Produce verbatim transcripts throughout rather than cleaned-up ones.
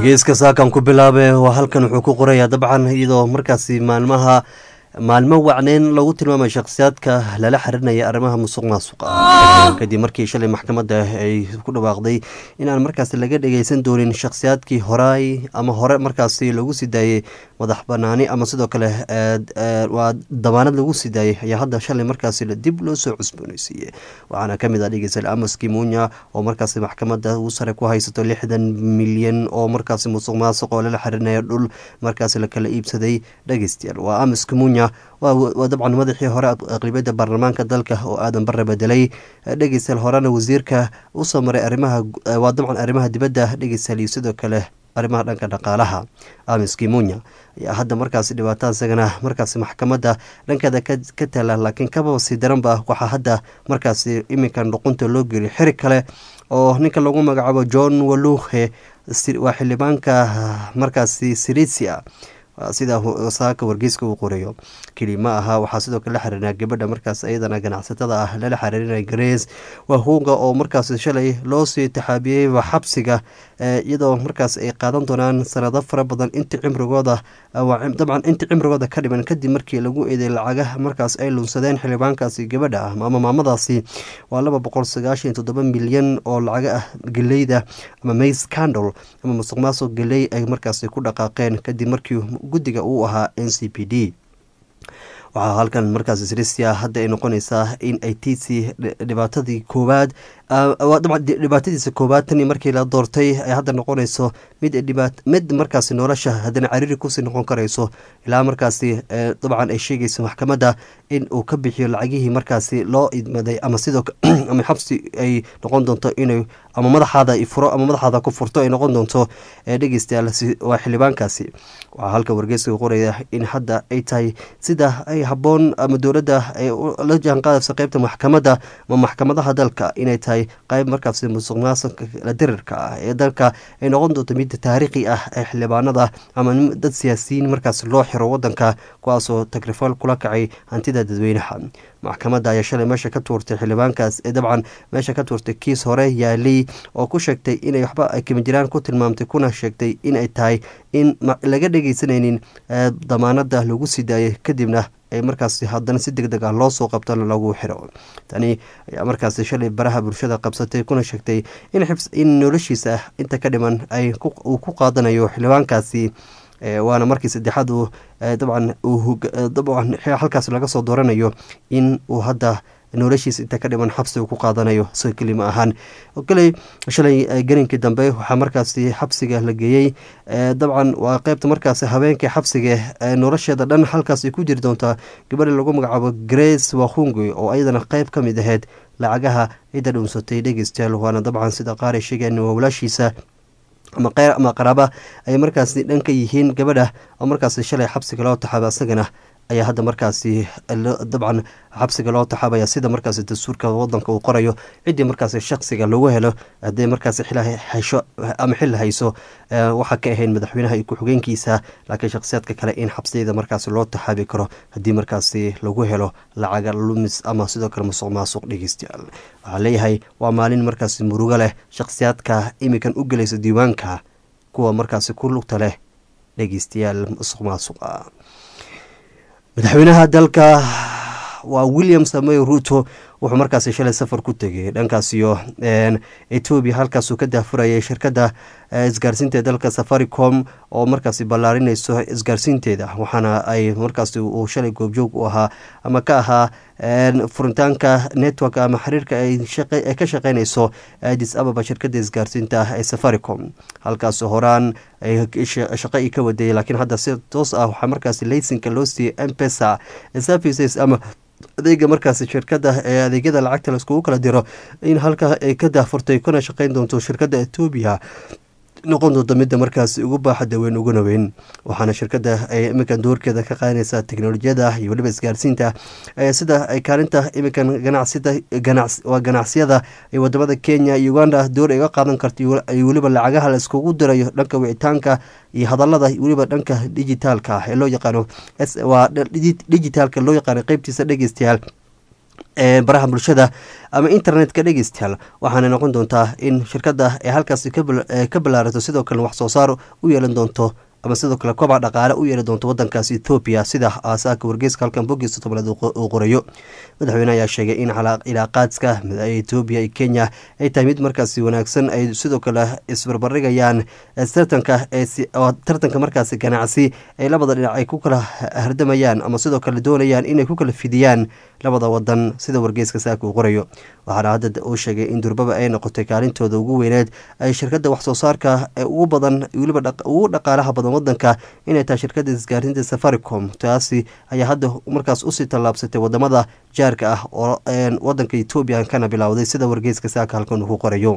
geeska saakan ku bilaabe waa halkan wuxuu ku qorayaa dabcan iyadoo markaasi maalmaha maalmo wacneyn lagu tilmaamay shakhsiyaadka lala xiririnaya arrimaha musuq maasuqa kadib markii shalay maxkamadda ay ku dhawaaqday inaan markaasi laga dhageysan doonin shakhsiyaadkii horay ama hore markaasi lagu sii daayey madax banaani ama sidoo kale waa damaanad lagu sii daayey ayaa hadda shalay markaasi dib loo soo cusbooneysiiyey waxaana kamid ah dhegeystayaal Amos Kimunya oo markaasi maxkamadda uu sare ku haysato lixdan milyan oo markaasi musuq maasuq oo lala xiririnaya dhul markaasi la kala iibsaday dhegeystayaal waa Amos Kimunya waa dabcan madaxii hore aqlabiyadda baarlamaanka dalka oo aadan bare bedelay dhegeystayaal horena wasiirka u soo maray arrimaha waa dabcan arrimaha dibadda dhegeystayaal iyo sidoo kale arrimaha dhanka dhaqaalaha Amos Kimunya ayaa hadda markaasi dhibaatada isagana markaasi maxkamadda dhankeeda ka taala laakiin kaba sii daranba waxaa hadda markaasi iminkan dhuqunta loo geliyo xiri kale oo ninka lagu magacaabo John Waluhe waa xildhibaanka markaasi Sirisia sida saaka wargeyska uu qorayo keli ma aha waxaa sidoo kale la xiriirnaa gabadha markaas iyadana ganacsatada ah lala xiriirinaya Grace Wahunga oo markaas shalay loo sii taxaabiyey xabsiga iyadoo markaas ay qaadan doonaan sanado fara badan inta cimrigooda dabcan inta cimrigooda ka dhiman kadib markii lagu eeday lacagaha markaas ay lunsadeen xildhibaankaasi gabadha ah ama maamadaasi waa laba boqol sagaashan iyo toddoba milyan oo lacaga ah geleyda ama maize scandal ama musuq maasuq geley ay markaasi ku dhaqaaqeen kadib markii guddiga uu ahaa N C P D waxaa halkan markaas Sirisia hadda ay noqonaysaa in ay tiisi dhibaatadii koowaad dabcan dhibaatadiisa koowaad tani markii la doortay ay hadda noqonayso mid dhibaat mid markaasi nolosha haddana cariiri kusii noqon karayso ilaa markaasi dabcan ay sheegayso maxkamadda in uu ka bixiyo lacagihii markaasi loo idmaday ama sidoo ama xabsi ay noqon doonto inay ama madaxaada furo ama madaxaada ku furto ay noqon doonto dhegeystayaal waa xildhibaankaasi waxaa halka wargeyska qoraya in hadda ay tahay sida ay habboon ama dowladda ay la jaanqaadayso qaybta maxkamadda ama maxkamadaha dalka inay tahay qayb markaasi musuq maasuqa la dirirka ah ee dalka ay noqon doonto mid taariikhi ah ee xildhibaanada ama dad siyaasiyiin markaas loo xiro wadanka kuwaasoo takrifal kula kacay hantida dadweynaha maxkamadda ayaa shalay meesha ka tuurtay xildhibaankaas ee dabcan meesha ka tuurtay kiis hore yaalay oo ku sheegtay inay waxba ay kama jiraan ku tilmaamtay kuna sheegtay inay tahay in laga dhegeysanaynin damaanada lagu sii daayay kadibna ay markaasi haddana si deg deg ah loo soo qabtona lagu xiro tani ayaa markaasi shalay baraha bulshada qabsatay kuna sheegtay in xibs in noloshiisa inta ka dhiman ay uu ku qaadanayo xildhibaankaasi waana markii saddexaad uu dabcan uu dabcan halkaas laga soo dooranayo in uu hadda noloshiisa inta ka dhiman xabsi uu ku qaadanayo soo kelima ahaan kale shalay garinkii dambe waxaa markaasi xabsiga la geeyey dabcan waa qaybta markaasi habeenkii xabsiga nolosheeda dhan halkaas ku jiri doontaa gabadha lagu magacaabo Grace Wahunga oo ayadana qayb ka mid ahayd lacagaha cidda dhunsatay dhegeystayaal waana dabcan sida qaar ay sheegeen walaashiisa ama qeyr ama qaraaba ay markaasi dhanka yihiin gabadha oo markaasi shalay xabsiga loo taxaabay asagana ayaa hadda markaasi dabcan xabsiga loo taxaabaya sida markaasi dastuurka wadanka uu qorayo ciddii markaasi shakhsiga lagu helo haddii markaasi xil haysho ama xil hayso waxaa ka ahayn madaxweynaha iyo ku-xigeenkiisa laakiin shakhsiyaadka kale in xabsiyada markaasi loo taxaabi karo haddii markaasi lagu helo lacaga lumis ama sidoo kale musuq maasuq dhegeystayaal waxaa leeyahay waa maalin markaasi murugo leh shakhsiyaadka iminkan u gelaysa diiwaanka kuwa markaasi ku lugta leh dhegeystayaal musuq maasuqa madaxweynaha dalka waa William Samoei Ruto wuxuu markaasi shalay safar ku tegay dhankaas iyo Ethiopia halkaas uu ka daafurayay shirkadda isgaarsiinta dalka Safaricom oo markaasi ballaarinayso isgaarsiinteeda waxaana ay markaasi uu shalay goobjoog u ahaa ama ka ahaa furitaanka network ama xiriirka ay ka shaqeynayso Addis Ababa shirkadda isgaarsiinta ee Safaricom halkaas horaan ay shaqo ka waday laakiin hadda si toos ah waxaa markaasi laysanka loo siiyey M-Pesa services ama adeega markaasi shirkadda ee adeegyada lacagta la iskugu kala diro in halka ay ka daafurtay kuna shaqeyn doonto shirkadda Ethiopia noqon doonto midda markaasi ugu baaxadda weyn uguna weyn waxaana shirkadda ay iminkan doorkeeda ka qaadanaysaa teknolojiyada iyo weliba isgaarsiinta sida ay kaalinta iminkan ganacsida ganacsi waa ganacsiyada ee wadamada Kenya iyo Uganda door ay ka qaadan karto iyo weliba lacagaha la iskugu dirayo dhanka wicitaanka iyo hadallada weliba dhanka digitalka ee loo yaqaano waa digitalka loo yaqaan qaybtiisa dhegeystayaal baraha bulshada ama internetka dhegeystayaal waxaana noqon doontaa in shirkadda ee halkaasi ka ballaarato sidoo kale wax soo saar u yeelan doonto ama sidoo kale kobac dhaqaale u yeeli doonto wadankaas Ethiopia sida aasaaka wargeyska halkan bogiisa tobnaad uu qorayo. Madaxweynaha ayaa sheegay in cilaaqaadka Ethiopia iyo Kenya ay tahay mid markaasi wanaagsan ay sidoo kale isbarbardhigayaan tartanka ee tartanka markaasi ganacsi ay labada dhinac ay ku kala hardamayaan ama sidoo kale doonayaan inay ku kala fidiyaan labada wadan sida wargeyska saaka uu qorayo. Waxaana hadda uu sheegay in durbaba ay noqotay kaalintooda ugu weyneed ay shirkadda wax soo saarka ee ugu badan weliba ugu dhaqaalaha badan wadanka inay tahay shirkadda isgaarsiinta Safaricom. Taasi ayaa hadda markaas usii tallaabsatay wadamada jaarka ah oo wadanka Ethiopia kana bilowday sida wargeyska saaka halkan uu qorayo.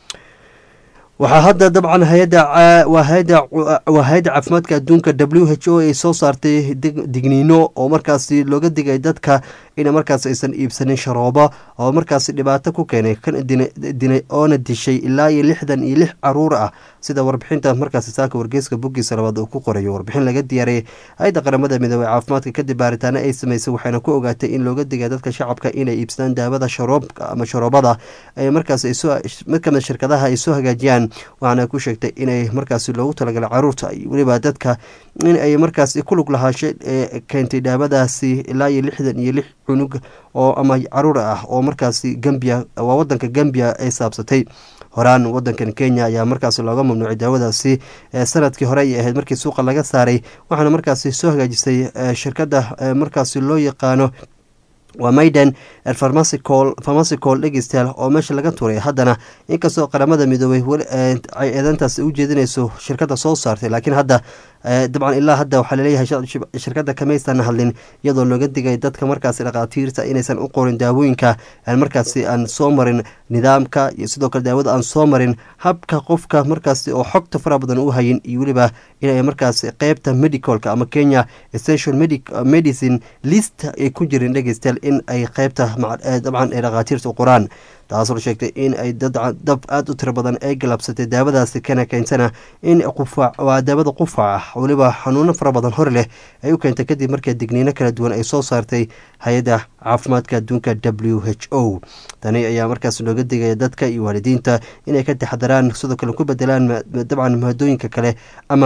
waxaa hadda dabcan hay'adda waa hay'adda waa hay'adda caafimaadka adduunka W H O ay soo saartay digniino oo markaasi looga digay dadka in markaas aysan iibsanin sharoobo oo markaasi dhibaato ku keenay kan dinay oona dishay ilaa iyo lixdan iyo lix caruur ah sida warbixinta markaasi saaka wargeyska bogiisa labaad uu ku qorayo. Warbixin laga diyaariyay hay'adda qaramada midoobay caafimaadka kadib baaritaano ay sameysay waxayna ku ogaatay in looga digay dadka shacabka inay iibsadaan daawada sharoobka ama sharoobada ay markaas ay soo mid kamid shirkadaha ay soo hagaajiyaan waxaana ku sheegtay inay markaasi loogu talagalay caruurta weliba dadka in ay markaasi ku lug lahaashay keentay daawadaasi ilaa iyo lixdan iyo lix cunug oo ama caruur ah oo markaasi Gambia waa wadanka Gambia ay saabsatay. horaan wadankan Kenya ayaa markaasi looga mamnuucay daawadaasi sanadkii hore ay ahayd markii suuqa laga saaray waxaana markaasi soo hagaajisay shirkadda markaasi loo yaqaano waa Maiden Pharmaceutical Pharmaceutical dhegeystayaal oo meesha laga tuuray. Haddana inkastoo qaramada midoobay ay eedantaas u jeedinayso shirkadda soo saartay laakiin hadda dabcan ilaa hadda waxaa laleeyahay shirkadda kamaysan hadlin iyadoo looga digay dadka markaasi dhaqaatiirta inaysan u qorin daawooyinka aan markaasi aan soo marin nidaamka iyo sidoo kale daawada aan soo marin habka qofka markaasi oo xogta fara badan u hayin iyo weliba inay markaasi qeybta medicalka ama Kenya Essential Medicine list ay ku jirin dhegeystayaal in ay qeybta dabcan ee dhaqaatiirta u qoraan taasoo sheegtay in ay dad dab aad u tiro badan ay galabsatay daawadaasi kana keentana in qufac waa daawada qufac waliba xanuuno fara badan hor leh ay u keentay kadib markii digniino kala duwan ay soo saartay hay'adda caafimaadka adduunka W H O. tani ayaa markaas looga digaya dadka iyo waalidiinta inay ka taxadaraan sidoo kale ku bedelaan dabcan maadooyinka kale ama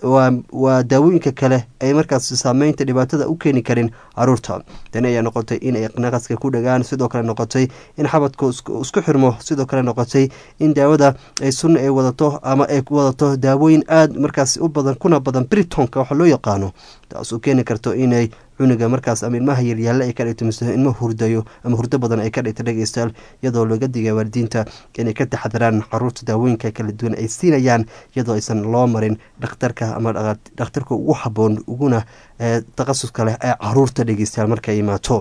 waa daawooyinka kale ay markaas saameynta dhibaatada u keeni karin caruurta. tani ayaa noqotay in ay naqaska ku dhagaan sidoo kale noqotay in xabadka isku xirmo sidoo kale noqotay in daawada ay sun ay wadato ama ay wadato daawooyin aad markaas u badan kuna badan Britonka waxa loo yaqaano taas oo keeni karto inay cunuga markaas ama ilmaha yaryaalla ay ka dhigto mise ilmo hurdayo ama hurdo badan ay ka dhigto dhegeystayaal iyadoo looga digay waalidiinta inay ka taxadaraan caruurta daawooyinka kala duwan ay siinayaan iyadoo aysan loo marin dhakhtarka ama dhakhtarka ugu habboon uguna takhasus leh ee caruurta dhegeystayaal markay imaato.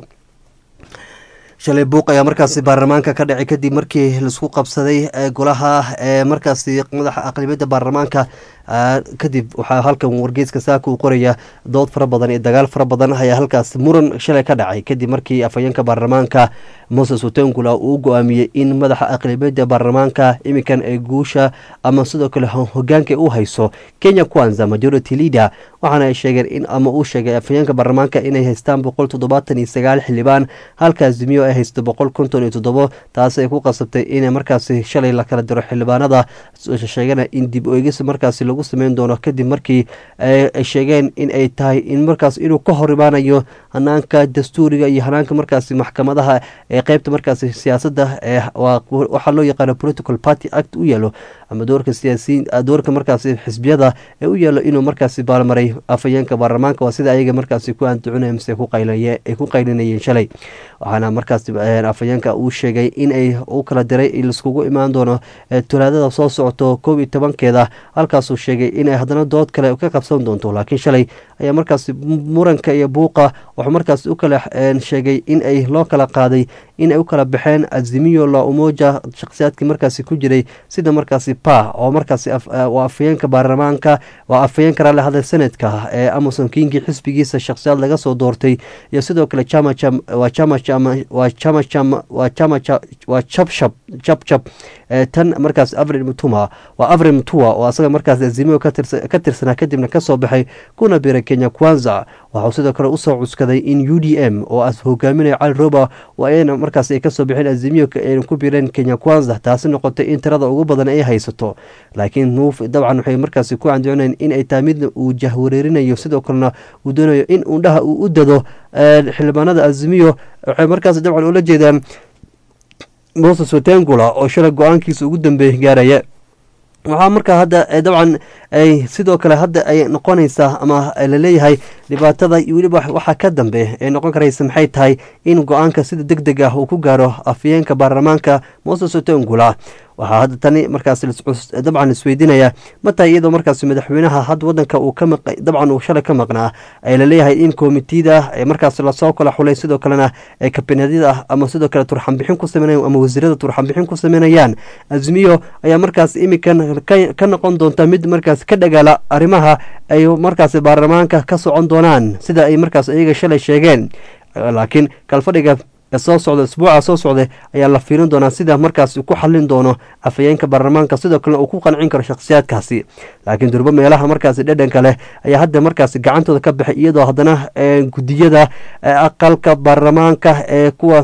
shalay buuq ayaa markaasi baarlamaanka ka dhacay kadib markii laisku qabsaday golaha ee markaasi madaxa aqlabiyadda baarlamaanka kadib waxaa halkan wargeyska saaka uu qoraya dood fara badan iyo dagaal fara badan ayaa halkaas muran shalay ka dhacay kadib markii afhayeenka baarlamaanka Moses Wetangula uu go'aamiyey in madaxa aqlabiyadda baarlamaanka iminkan ay guusha ama sidoo kale hogaanka u hayso Kenya Kwanza Majority Leader waxaana ay sheegeen in ama uu sheegay afhayeenka baarlamaanka inay haystaan boqol toddobaatan iyo sagaal xildhibaan halka Azimio ay haysto boqol konton iyo toddoba taas ay ku qasabtay in markaasi shalay la kala diro xildhibaanada sheegana in dib u eegis markaasi lagu sameyn doono kadib markii ay sheegeen in ay tahay in markaas inuu ka hor imaanayo hanaanka dastuuriga iyo hanaanka markaasi maxkamadaha ee qaybta markaasi siyaasadda ee waxa loo yaqaan Political Party Act u yeelo ama doorka siyaasiyiin doorka markaasi xisbiyada ee u yeelo inuu markaasi baalmaray afhayeenka baarlamaanka waa sida ayaga markaasi ku antucunayeen mise ku qaylinayeen ay ku qaylinayeen shalay waxaana markaasi afhayeenka uu sheegay in ay u kala diray in iskugu imaan doono talaadada soo socoto koob iyo tobankeeda halkaas uu sheegay in ay haddana dood kale ka qabsan doonto laakiin shalay ayaa markaasi muranka iyo buuqa wuxuu markaasi u kala sheegay in ay loo kala qaaday in ay u kala baxeen Azimio la Umoja shakhsiyaadkii markaasi ku jiray sida markaasi pa oo markaasi waa afayeenka baarlamaanka waa afayeenka raali hadal sanadka ee Amason Kingi xisbigiisa shakhsiyaad laga soo doortay iyo sidoo kale chama chama waa chama chama waa chama chama waa chama waa chap chap chap chap tan markaas Avril Mutuma waa Avril Mutua oo asaga markaas Azimio ka tirsan ka tirsanaa kadibna ka soo baxay kuna biiray Kenya Kwanza waxa sidoo kale u soo cuskaday in U D M oo as hogaaminaya Cali Roba waa ayna markaas ay ka soo bixeen Azimio ay ku biireen Kenya Kwanza taasi noqotay in tirada ugu badan ay haysato laakiin nuuf dabcan waxay markaas ku andacooneen in ay taamid uu jahwareerinayo sidoo kalena uu doonayo in uu dhaha uu u dado xildhibaanada Azimio waxay markaas dabcan ula jeedaan Moses Wetangula oo shalay go'aankiisa ugu dambeeyay gaaraya waxaa markaa hadda dabcan ay sidoo kale hadda ay noqonaysaa ama la leeyahay dhibaatada iyo weliba waxaa ka dambe ay noqon karaysa maxay tahay in go'aanka sida degdeg ah uu ku gaaro afayeenka baarlamaanka Moses Wetangula waxaa hadda tani markaas dabcan isweydiinaya mataa iyadoo markaas madaxweynaha hadda wadanka uu ka maqay dabcan uu shalay ka maqnaa ay la leeyahay in komitida ay markaas la soo kala xulay sidoo kalena ay kabinadida ama sidoo kale turxan bixin ku sameeyaan ama wasiirada turxan bixin ku sameeyaan Azimio ayaa markaas imikan ka noqon doonta mid markaas ka dhagala arimaha ay markaas baarlamaanka ka socon doonaan sida ay markaas iyaga shalay sheegeen laakiin kalfadhiga soo socda isbuuca soo socda ayaa la fiirin doonaa sida markaas ku xalin doono afayeenka baarlamaanka sidoo kale uu ku qancin karo shakhsiyaadkaasi laakiin durba meelaha markaas dhadhanka leh ayaa hadda markaas gacantooda ka baxay iyadoo haddana gudiyada aqalka baarlamaanka ee kuwa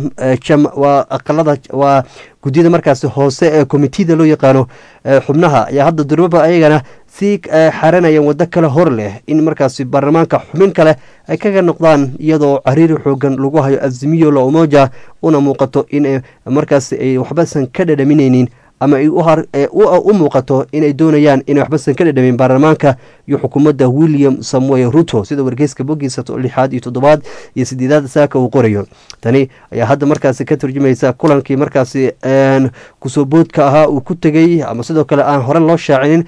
waa aqalada waa gudiyada markaas hoose ee komitida loo yaqaano xubnaha ayaa hadda durbaba ayagana si xaranayaan wado kale hor leh in markaas baarlamaanka xubin kale ay kaga noqdaan iyadoo cariiri xoogan lagu hayo Azimio la Umoja una muuqato in markaas ay waxbasan ka dhadhaminaynin ama ay u muuqato inay doonayaan inay waxbasan ka dhadhamin baarlamaanka iyo xukuumadda William Samoei Ruto sida wargeyska bogiisa lixaad iyo toddobaad iyo sideedaad saaka uu qorayo tani ayaa hadda markaas ka turjumaysa kulankii markaas kusoo boodka ahaa uu ku tegay ama sidoo kale aan hore loo shaacinin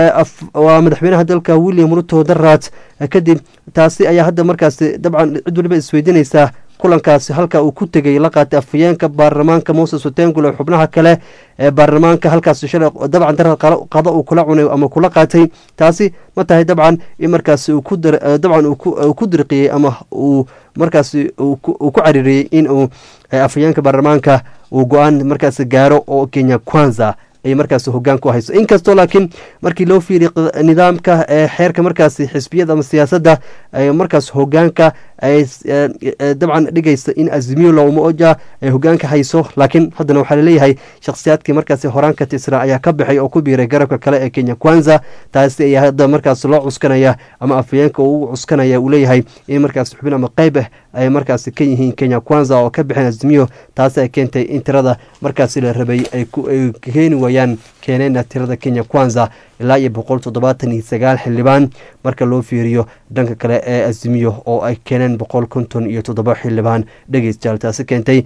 waa madaxweynaha dalka William Ruto daraad kadib taasi ayaa hadda markaas dabcan cid waliba isweydiinaysaa kulankaasi halka uu ku tegay la qaatay afayeenka baarlamaanka Moses Wetangula xubnaha kale ee baarlamaanka halkaas shalay dabcan darad qado uu kula cunay ama kula qaatay taasi ma tahay dabcan in markaas uu ku dabcan uu ku dirqiyay ama uu markaas uu ku cariiriyay in uu afayeenka baarlamaanka uu go'aan markaas gaaro oo Kenya Kwanza ay markaas hoggaan ku hayso inkastoo laakiin markii loo fiiriyo nidaamka ee xeerka markaas xisbiyada ama siyaasadda ay markaas hoggaanka ay dabcan dhigayso in Azimio la Umoja ay hoggaanka hayso laakiin haddana waxaa laleeyahay shakhsiyaadkii markaas horaan ka tirsan ayaa ka baxay oo ku biiray garabka kale ee Kenya Kwanza taasi ayaa hadda markaas loo cuskanaya ama afayeenka uu cuskanaya uu leeyahay in markaas xubin ama qayb ay markaas ka yihiin Kenya Kwanza oo ka bixin Azimio taasi ay keentay in tirada markaas la rabay ay keeni waayaan keenayna tirada Kenya Kwanza ilaa iyo boqol toddobaatan iyo sagaal xildhibaan marka loo fiiriyo dhanka kale ee Azimio oo ay keeneen boqol konton iyo toddoba xildhibaan dhageystayaal taasi keentay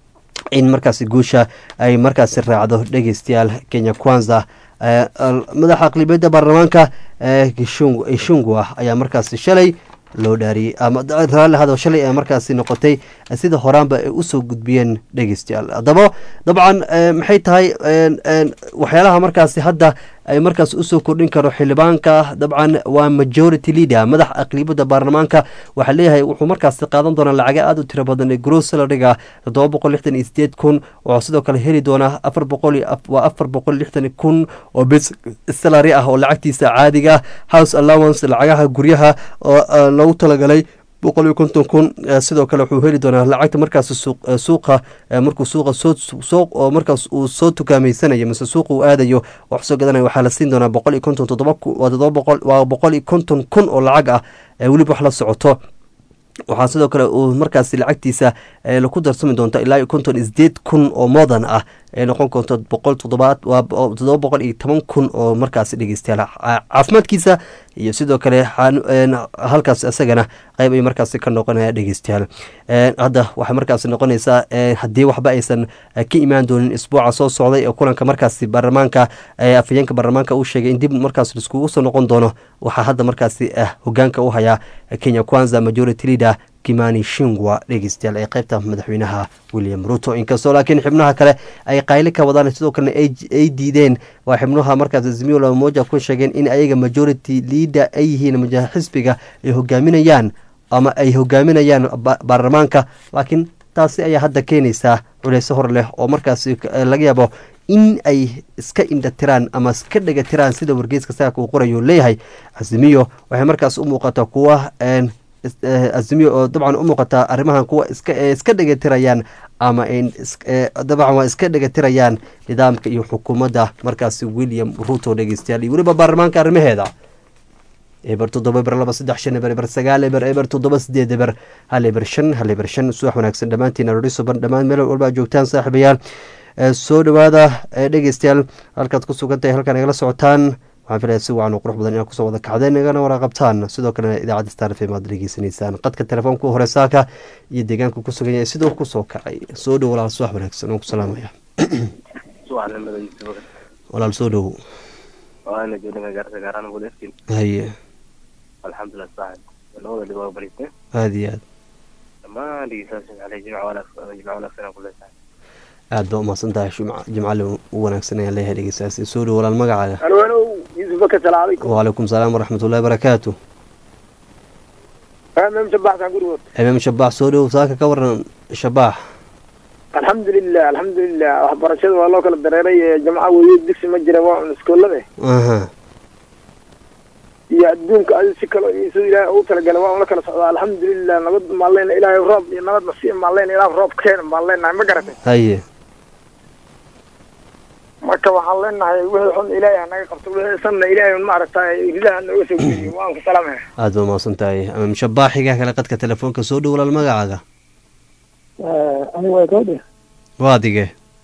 in markaas guusha ay markaas raacdo dhageystayaal Kenya Kwanza madaxa aqlabiyadda baarlamaanka Gishungu ayaa markaas shalay loo dhaariyay ama raali hada shalay ay markaas noqotay sida horaanba ay u soo gudbiyeen dhageystayaal haddaba dabcan maxay tahay waxyaalaha markaas hadda ay markaas u soo kordhin karo xildhibaanka dabcan waa majority leader madax aqlabiyadda baarlamaanka waxa leeyahay wuxuu markaas qaadan doonaa lacag aad u tiro badan ee gross salary-ga toddoba boqol lixdan iyo sideed kun oo sidoo kale heli doona afar boqol waa afar boqol lixdan kun oo base salary ah oo lacagtiisa caadiga house allowance lacagaha guryaha oo loogu talagalay boqol iyo konton kun sidoo kale wuxuu heli doonaa lacagta markaas suuqa markuu suuqa soo oo markaas uu soo tukaameysanayo mise suuqa uu aadayo wax soo gadanayo waxaa la siin doonaa boqol iyo konton toddoba waa toddoba boqol waa boqol iyo konton kun oo lacag ah weliba wax la socoto waxaa sidoo kale uu markaas lacagtiisa ku darsami doonta ilaa iyo konton isdeed kun oo moodan ah ee noqon karto boqol toddobaad waa toddoba boqol iyo toban kun oo markaas dhegeystayaal caafimaadkiisa iyo sidoo kale halkaas isagana qayb ay markaas ka noqonaya dhegeystayaal hadda waxay markaas noqonaysaa haddii waxba aysan ka imaan doonin isbuuca soo socday ee kulanka markaas baarlamaanka afayeenka baarlamaanka uu sheegay in dib markaas iskugu soo noqon doono waxaa hadda markaas hoggaanka u hayaa Kenya Kwanza majority leader Kimani Ichung'wah dhegeystayaal ee qaybta madaxweynaha William Ruto inkastoo laakiin xubnaha kale ay qayli ka wadaan sidoo kale ay diideen waa xubnaha markaas Azimio la Umoja ku sheegeen in ayaga majority leader ay yihiin majaha xisbiga ay hogaaminayaan ama ay hogaaminayaan baarlamaanka laakiin taasi ayaa hadda keenaysa culeys hor leh oo markaas laga yaabo in ay iska indhatiraan ama iska dhagatiraan sida wargeyska saaka uu qorayo leeyahay Azimio waxay markaas u muuqataa kuwa een Azimio oo dabcan u muuqataa arrimahan kuwa iska iska dhagatirayaan ama in dabcan waa iska dhagatirayaan nidaamka iyo xukuumadda markaas William Ruto dhegeystayaal iyo waliba baarlamaanka arrimaheeda eber toddoba eber laba saddex shan eber eber sagaal eber eber toddoba sideed eber hal eber shan hal eber shan subax wanaagsan dhammaantiin arorisoban dhammaan meel walba joogtaan saaxiibayaal soo dhawaada dhegeystayaal halkaad ku sugan tahay halkaan nagala socotaan waxaan filayaa si wacan oo qurux badan inaad kusoo wada kacdeen nagana waraqabtaan sidoo kalena idaacadda Star F M aad dhegeysanaysaan qadka telefoonka hore saaka iyo deegaanka ku sugan yahay sidoo kusoo kacay soo dhow walaal subax wanaagsan oo ku salaamaya walaal soo dhow waana joogna gaarka gaarana booliska haye alxamdulillah saaxib loo wada waa barisay aad iyo aad ma dhigeysan على جمع ولا جمع ولا سنه كل سنه aad baa umahadsan tahay jimcaale u wanaagsan ayaan leeyahay dhegeystayaasha soo dhow walaal magacaaga alo alo yusuf baka salaam alaykum وعليكم السلام ورحمة الله وبركاته امام شباح عن قرود امام شباح soo dhow saaka ka waran shabax الحمد لله الحمد لله waxbarashada waa loo kala dareeray jamca weeyay digsi ma jira waa iskoolada aha iyo adduunka ay si kale isoo ilaahay u tala galay waa la kala socdaa alxamdulillah nabad maaleen ilaahay roob iyo nabad nasiib maaleen ilaahay roob keen maaleen ma garatay haye marka waxaan leenahay wixii xun ilaahay naga qabto wixii sanna ilaahay ma aragtay ridaha nooga soo gudbiyay waan ku salaamay aad baa umahadsan tahay amam shabaxiga kale qadka telefoonka soo dhow walaal magacaaga ani waa gowde waa dige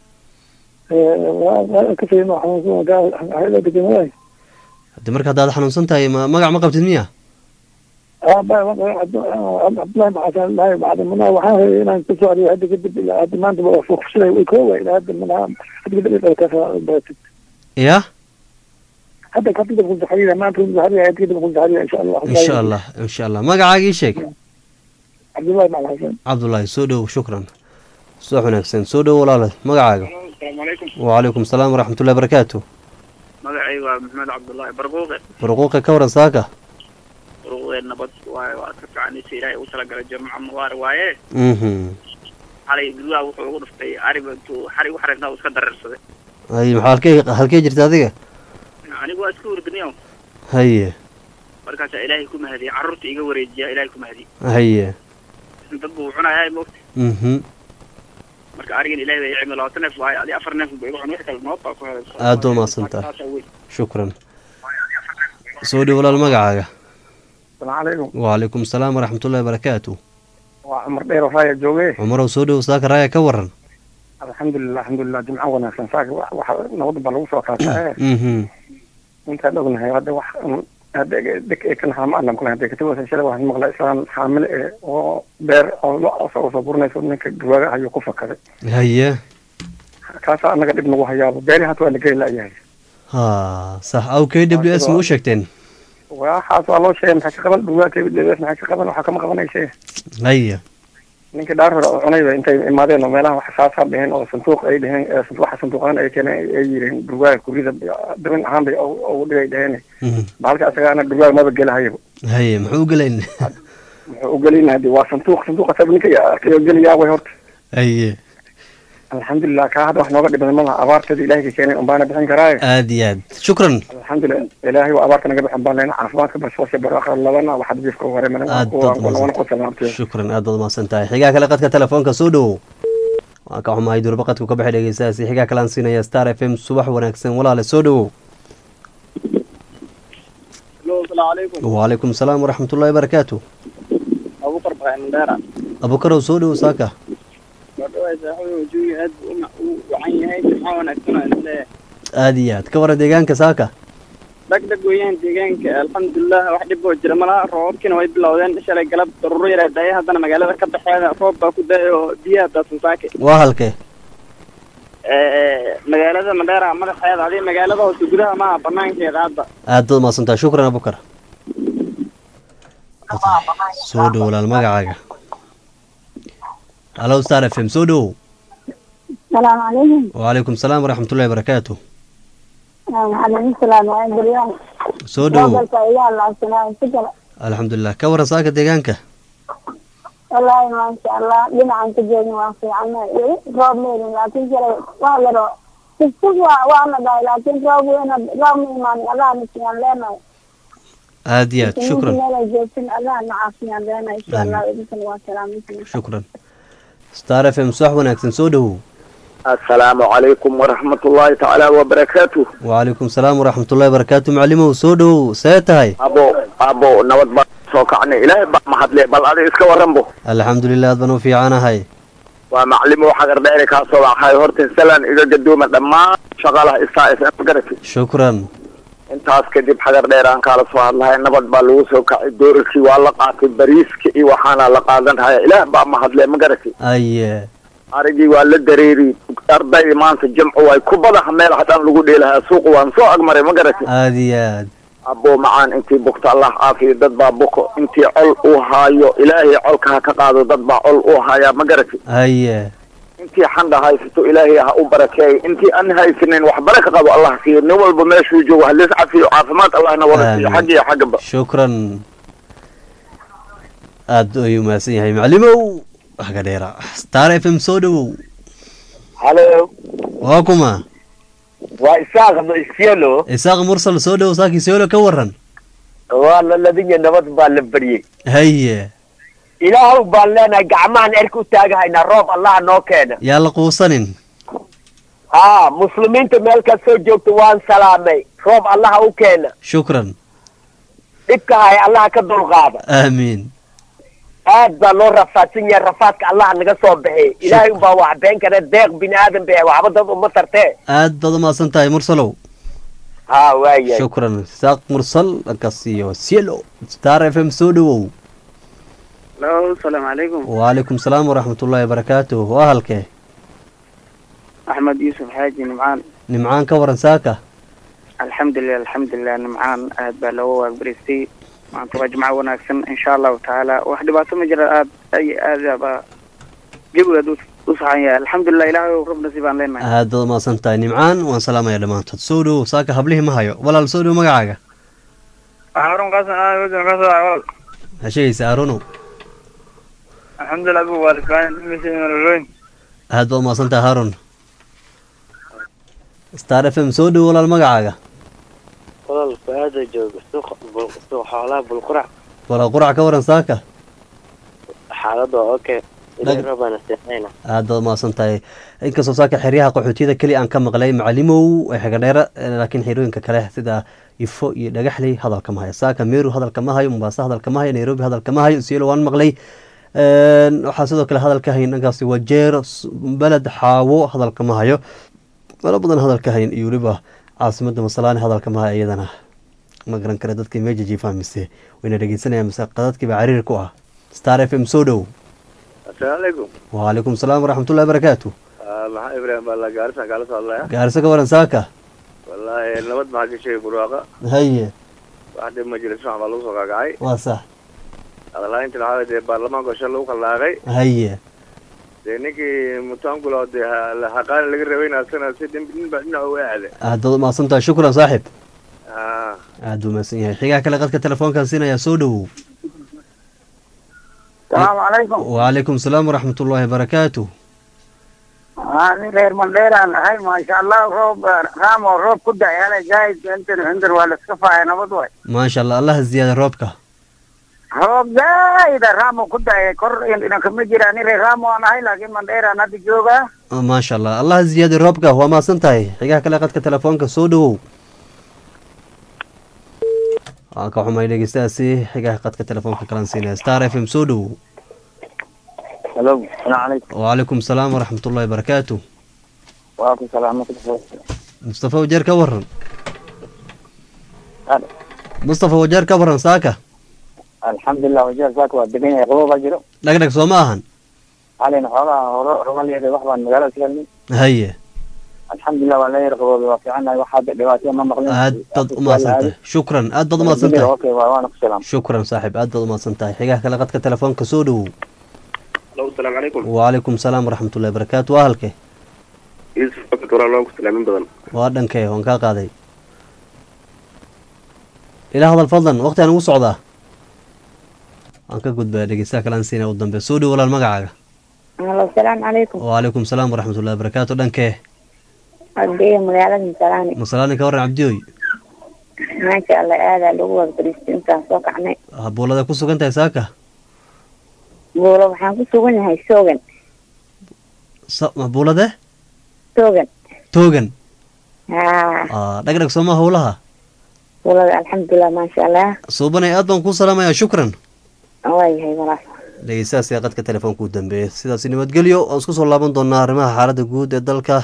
waa ka fiirno waxaan gaa hayla degmay hadda marka hadaad xanuunsan tahay magac ma qabtid miya aba abdullah maxasan lahay bacda mana waxaan hayay inaan ku soo ariyo hadda kadib ilaa hadda maanta waa fuuqsaday way koowa ilaa hadda mana hadda kadib ilaa ka soo baatid ya hadda kadib ku saxariya maanta ku saxariya hadda kadib ku saxariya insha Allah insha Allah insha Allah magacaaga ii sheeg abdullah maxasan abdullah soo dhow shukran soo wanaagsan soo dhow walaal magacaaga السلام عليكم وعليكم السلام ورحمة الله وبركاته magacay waa maxamed cabdullaahi barquuqe barquuqe ka waran saaka barquuqe nabad waaye waa ka fiicanaysa ilaahay u tala galay jamca mubaar waaye mhm xalay guryaha wuxuu ugu dhuftay ariba intuu xari wax reebnaa uu iska dareersaday ay maxaa halkee halkee jirta adiga anigu waa isku hurdaniyo haye markaasaa ilaahay ku mahadiyey carruurta iga wareejiya ilaahay ku mahadiyey haye dad buu cunayaa moogta mhm marka arigan ilaahay bay cimilo labaatan neef waaye adi afar neef bay wax kale noo baa ku helay aad baa umahadsan tahay shukran soo dhow walaal magacaaga السلام عليكم وعليكم السلام ورحمة الله وبركاته وعمر دير رايا جوجي عمره soo dhow saaka raaya ka waran الحمد لله الحمد لله جمعة wanaagsan saaka waxa nabad baa lagu soo qaatay mhm inta dhognahay hadda wax hadda dik ee kan xaama anam kula hadda katoo shalay waxaan maqlay islaan xaamil ee oo beer oo loo soo soo burnayso ninka duwaga ayuu ku fakaday haye kaasa anaga dib nagu hayaabo beeri hata waa la geey laayahay ha sax aw k w s ma u sheegteen waxaas waa loo sheegay maxaa ka qaban duwaga k w s maxaa ka qaban waxa kama qabanaysa haye ninka dhaar hore oo cunayba intay imaadeen oo meelaha wax saasaan dheheen oo sanduuq ay dheheen waxa sanduuqan ay keeneen ay yireen duwaga kurida dabin ahaan bay ugu dhigay dheheen baalka asagaana duwaga maba gelahayo haye muxuu gelayn muxuu gelin hadii waa sanduuq sanduuqa sabninka arkay geliyaa way horta haye alxamdulillah ka hada wax nooga dhiban malaha abaartada ilaahay ka keenay un baana bixin karaaye aad iyo aad shukran alxamdulillah ilaahay waa abaarta naga bixin baan leena caafimaadka barsoosha barwaaqo labana waxaad biifka hore mana wana ku salaamtay shukran aad baad umahadsan tahay xigaa kale qadka telefoonka soo dhowow waan ka xumahay durba qadku ka baxay dhegeystayaasi xigaa kale aan siinaya Star F M subax wanaagsan walaale soo dhowow السلام عليكم وعليكم السلام ورحمة الله وبركاته أبو بكر بن دارا أبو بكر وسودو وساكا aadiyaad ka waran deegaanka saaka degdeg weeyaan deegaanka alxamdulilah wax dhib oo jira malaha roobabkiina way bilowdeen shalay galab daruuro yara daaya haddana magaalada ka baxeeda roob baa ku da-ay oo biyaha daadsan saake waa halkee magaalada mandheera madaxeeda adi magaalada hoose gudaha maaha banaankeeda hadda aad baad umahadsantaha shukran abukar soo dhow walaal magacaaga halo star f m soo dhowow السلام عليكم. وعليكم السلام ورحمة الله وبركاته عليكم السلام ورحمة الله. soo dhowow قبل يا الله السلام سجل. alxamdu lilah ka waran saaka deegaanka والله ما شاء الله لما عن تجيني وافي عنا روب ميرين لكن جرى والله تسوى وانا باي لكن روب وين روب ميرين ما الله نسيان لنا. aad iyo aad shukran الله جيتين الله نعافيان لنا إن شاء الله إذن والسلام. shukran star f m sax wanaagsan soo dhowow السلام عليكم ورحمة الله تعالى وبركاته. وعليكم السلام ورحمة الله وبركاته معلمه soo dhowow see tahay أبو أبو نود بقى سوكعني إلهي بقى ما حد لي بل هذا إسكا ورنبو. الحمد لله aad baan u fiicanahay ومعلمه حجر دايرك هالصباح هاي هورتين سلان إذا قدومة لما شغالها إستائف أمقرتي. shukran انت اسكدب حجر دايران قال صباح الله نود بالو سوكا دوركي واللقاتي بريسكي وحانا لقادن هاي إله بقى ما حد لي مقرتي. aye arigii waa la dareeri arday maanta jamcu way ku badaha meel hadaan lagu dheelaha suuq waan soo agmaray ma garatay aad iyo aad abo macaan intii bukta Allah aafiyo dad baa buko intii col uu haayo ilaahay colka ka qaado dad baa col uu haaya ma garatay aye intii xanda haysto ilaahay ha u barakeey intii aan haysanin wax baraka qabo Allah siiyo nin walba meeshuu joogo halis cafiyo caafimaad Allah na wada siiyo xagga iyo xagga shukran aad ayuu mahadsan yahay macalimow haga dheera star f m soo dhowow halo waa kuma waa isaaq isielo isaaq mursal soo dhowow saaki siolo ka waran waa la ladin nabad baa la bariyay haye ilaahu baan leenahay gacmahan erku taagahayna roob Allah noo keena yaa la quusanin haa muslimiinta meel ka soo joogto waan salaamay roob Allah u keena shukran dhibka hay Allah ka dulqaada aamiin aad baa loo rafaadsan yahay rafaadka Allah naga soo bixiy ilaahay baa wax been kara deeq bin aadan baa waxba dad uma tartee aad baad umaasan tahay mursalow haa waayay shukran isaaq mursal lankasiyo sielo star f m soo dhowow Hello, السلام عليكم. وعليكم السلام ورحمة الله وبركاته وأهلك أحمد يوسف حاجي نمعان. نمعان كورن ساكا الحمد لله الحمد لله نمعان أهد بلوه بريستي مع ترجمة وناكسن إن شاء الله تعالى واحد باتو مجرى أهد أي أهد جيبوا دوس دوس حياة الحمد لله إلهي ورب نصيبان لنا. هذا ما سنتاي نمعان وان سلام يا لمان تسودو ساكا هبليه ما هيو ولا السودو مقعاقا هارون قاسم آه وزن قاسم أول. هشي سارونو الحمد لله أبو والد كان مسلم الروين. هذا ما سنتا هارون ستار اف ام سودو ولا المقعاقا والله فهذا جوج سوق سوق حالات بالقرع ولا قرع كورن ساكا حالته اوكي إلى ربنا استحينا هذا ما سنتاي inkastoo saaka xiriyaha qaxootiyada kali aan ka maqlay macalimow ay xaga dheer laakiin xirooyinka kale sida ifo iyo dhagaxley hadalka ma hayo saaka meeru hadalka ma hayo Mombasa hadalka ma hayo Nairobi hadalka ma hayo siilo waan maqlay een waxa sidoo kale hadalka hayn dhankaasi wajeer balad xaawo hadalka ma hayo wala badan hadalka hayn iyo waliba caasimada Masalaani hadalka ma hayo iyadana ma garan kara dadkii meeji fahmise wayna dhageysanayaan masaqadadkii ba cariir ku ah Star f m soo dhow السلام عليكم وعليكم السلام ورحمة الله وبركاته مع إبراهيم بالله قارسة قال صلى الله قارسة كورن ساكا والله نبض معك شيء براقة هي واحد مجلس مع بالله صقع جاي وصح الله أنت الحالة دي برلمان قشر له خلا جاي هي لأنك متانقل هذا الحقائق اللي قريبين أصلا سيدنا بدين بعدنا هو هذا هذا ما صنت شكرا صاحب آه هذا ما سنيه حقيقة كلا قد كتلفون كان سينا يا سودو السلام عليكم. وعليكم السلام ورحمة الله وبركاته أنا غير من غير أنا هاي ما شاء الله روب رام وروب كده يعني جاي أنت عند ولا الصفا أنا بدوي. ما شاء الله الله زيادة روبك روب جاي إذا رام كده كور إن كم جيراني رام وأنا هاي لكن من غير أنا تجوجا. ما شاء الله الله زيادة روبك هو ما سنتهي حقيقة كلا قد كتلفون كسودو aka xumay dhegeystaasi xigaa qadka telefoonka kalan siinaya Star f m soo dhow hello السلام عليكم وعليكم السلام ورحمة الله وبركاته وعليكم السلام ورحمة الله مصطفى وجير كورن مصطفى وجير كورن ساكا الحمد لله وجير ساكا ودقين يقلوب أجرو لك لك سوماهن علينا حولا رمال يدي وحبا المجالة سيالني هيا الحمد لله ولا يرغب وفي عنا واحد دواتي ما مغلين أدد ما سنتهي شكرا أدد ما سنتهي اوكي وانا السلام شكرا صاحب أدد ما سنتهي حقا كلا قد كتلفونك سودو Hello, السلام عليكم. وعليكم السلام ورحمة الله وبركاته. أهلك يوسف فقط ولا الله سلام بدن. وادنك وان كا قاداي إلى هذا الفضل وقت أنا وصعدا أنك قد بدقيسا كلام سينا ودن بسودي ولا المقعة. السلام عليكم. وعليكم السلام ورحمة الله وبركاته. دنك عبدي مغالة مسلاني مسلاني كورن عبديوي ما شاء الله هذا اللي هو بريستين تاسوق عني بولا دا كسو كنت ساكا بولا waxaan ku sugan yahay Soogan بولا ده Soogan توغن ها اه دغدغ سوما هولها بولا الحمد لله ما شاء الله صوبنا aad baan ku salaamaya shukran way hay walaal dhegeystayaasha qadka telefoonku dambeeyay sidaas nabadgelyo oo isku soo laaban doona arrimaha xaaladda guud ee dalka.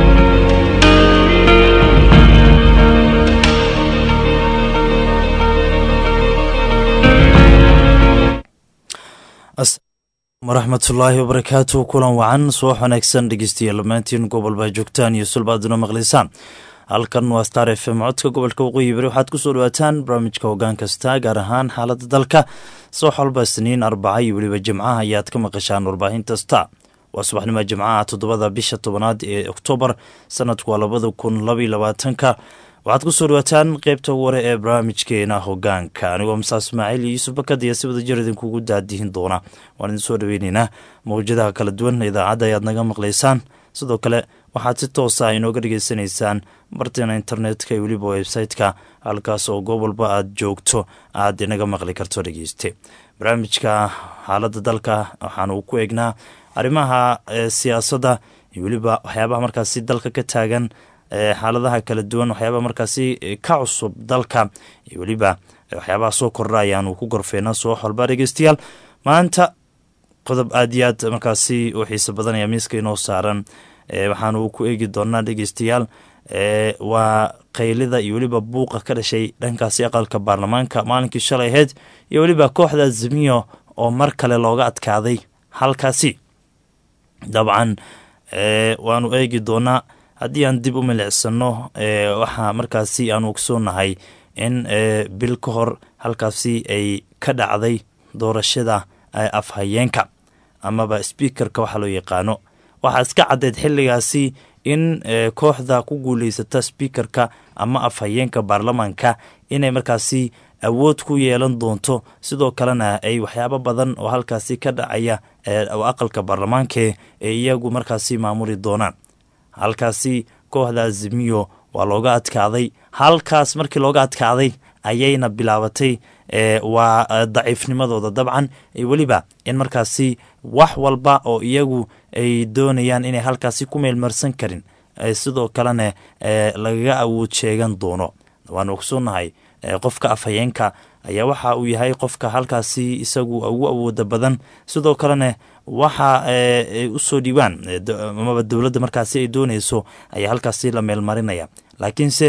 waraxmatullaahi wabarakaatu. kulan wacan soo wanaagsan dhegeystayaal dhammaantiin gobol baa joogtaan iyo sulbaaduna maqlaysaan. halkan waa Star F M codka gobolka waqooyi bari. waxaad kusoo dhawaataan barnaamijka hoggaan kasta gaar ahaan xaaladda dalka soo xalba isniin arbaca iyo weliba jimcaha ayaad ka maqashaan warbaahinta Star. waa subaxnimo jimcaha toddobada bisha tobanaad ee Oktoobar sanadku waa labada kun laba iyo labaatanka. waxaad kusoo dhawaataan qaybta ware ee barnaamijkeena hoggaanka anigoo Musa Ismaaciil iyo Yuusuf Bakad iyo si wada jir idinkugu daadihin doona. waan idin soo dhaweynaynaa mawjadaha kala duwan idaacadda ayaad naga maqlaysaan. sidoo kale waxaad si toos ah inooga dhegeysanaysaan barteena internetka iyo weliba website-ka halkaas oo gobolba aad joogto aad inaga maqli karto dhegeyste. barnaamijka xaaladda dalka waxaanu ku eegnaa arrimaha siyaasadda iyo weliba waxyaabaha markaasi dalka ka taagan, xaaladaha kala duwan, waxyaabaha markaasi ka cusub dalka iyo weliba waxyaabaha soo kordha ayaanu ku gorfeynaa soo xalba dhegeystayaal. maanta qodob aad iyo aad markaasi u xiiso badan ayaa miiska inoo saaran. waxaanu ku eegi doonaa dhegeystayaal waa qaylida iyo weliba buuqa ka dhashay dhankaasi aqalka baarlamaanka maalinkii shalay ahayd iyo weliba kooxda Azimio oo mar kale looga adkaaday halkaasi. dabcan waanu eegi doonaa haddii aan dib u milicsano waxaa markaasi aanu ogsoonahay in bil ka hor halkaasi ay ka dhacday doorashada afhayeenka amaba speakerka waxa loo yaqaano. waxaa iska caddeed xilligaasi in kooxda ku guuleysata speakerka ama afhayeenka baarlamaanka inay markaasi awood ku yeelan doonto, sidoo kalena ay waxyaabo badan oo halkaasi ka dhacaya aqalka baarlamaanka ee iyagu markaasi maamuli doonaan. halkaasi kooxda Azimio waa looga adkaaday. halkaas markii looga adkaaday ayayna bilaabatay waa daciifnimadooda dabcan weliba in markaasi wax walba oo iyagu ay doonayaan inay halkaasi ku meelmarsan karin sidoo kalena lagaga awood sheegan doono. waanu ogsoonahay qofka afhayeenka ayaa waxa uu yahay qofka halkaasi isagu ugu awooda badan, sidoo kalena waxa ay u soo dhiibaan amaba dowladda markaasi ay doonayso ayaa halkaasi la meelmarinaya. laakiinse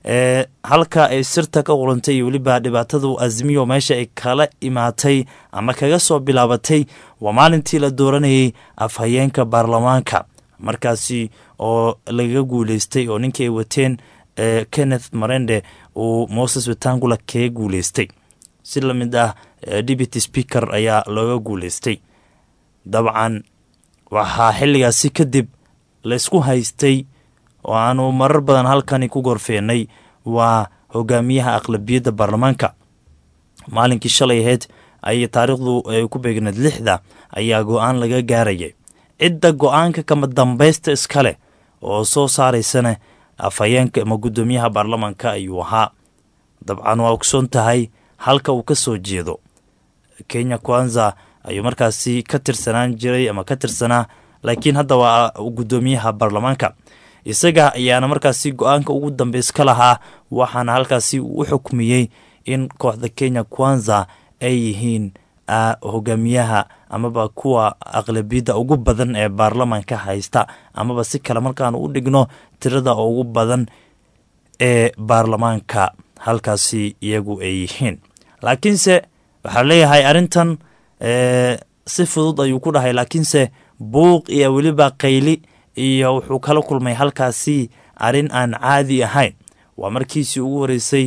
halka ay sirta ka qurantay iyo weliba dhibaatadu Azimio meesha ay kala imaatay ama kaga soo bilaabatay waa maalintii la dooranayay afhayeenka baarlamaanka markaasi oo lagaga guuleystay oo ninkii ay wateen Kenneth Marende uu Moses Wetangula kaga guuleystay. si lamid ah deputy speaker ayaa looga guuleystay. dabcan waxaa xilligaasi kadib la isku haystay oo aanu marar badan halkani ku gorfeenay waa hogaamiyaha aqlabiyadda baarlamaanka. maalinkii shalay ahayd ayay taariikhdu ku beegneed lixda ayaa go-aan laga gaarayay. cidda go-aanka kama dambaysta iskale oo soo saaraysana afhayeenka ama guddoomiyaha baarlamaanka ayuu ahaa. dabcan waa ogsoon tahay halka uu ka soo jeedo. Kenya Kwanza ayuu markaasi ka tirsanaan jiray ama ka tirsanaa, laakiin hadda waa guddoomiyaha baarlamaanka. isaga ayaana markaasi go-aanka ugu dambeys ka lahaa, waxaana halkaasi u xukmiyey in kooxda Kenya Kwanza ay yihiin hogaamiyaha amaba kuwa aqlabiyadda ugu badan ee baarlamaanka haysta, amaba si kale markaan u dhigno tirada ugu badan ee baarlamaanka halkaasi iyagu ay yihiin. laakiinse waxaa leeyahay arrintan si fudud ayuu ku dhahay, laakiinse buuq iyo weliba qayli iyo wuxuu kala kulmay halkaasi arrin aan caadi ahayn. waa markiisii ugu horeysay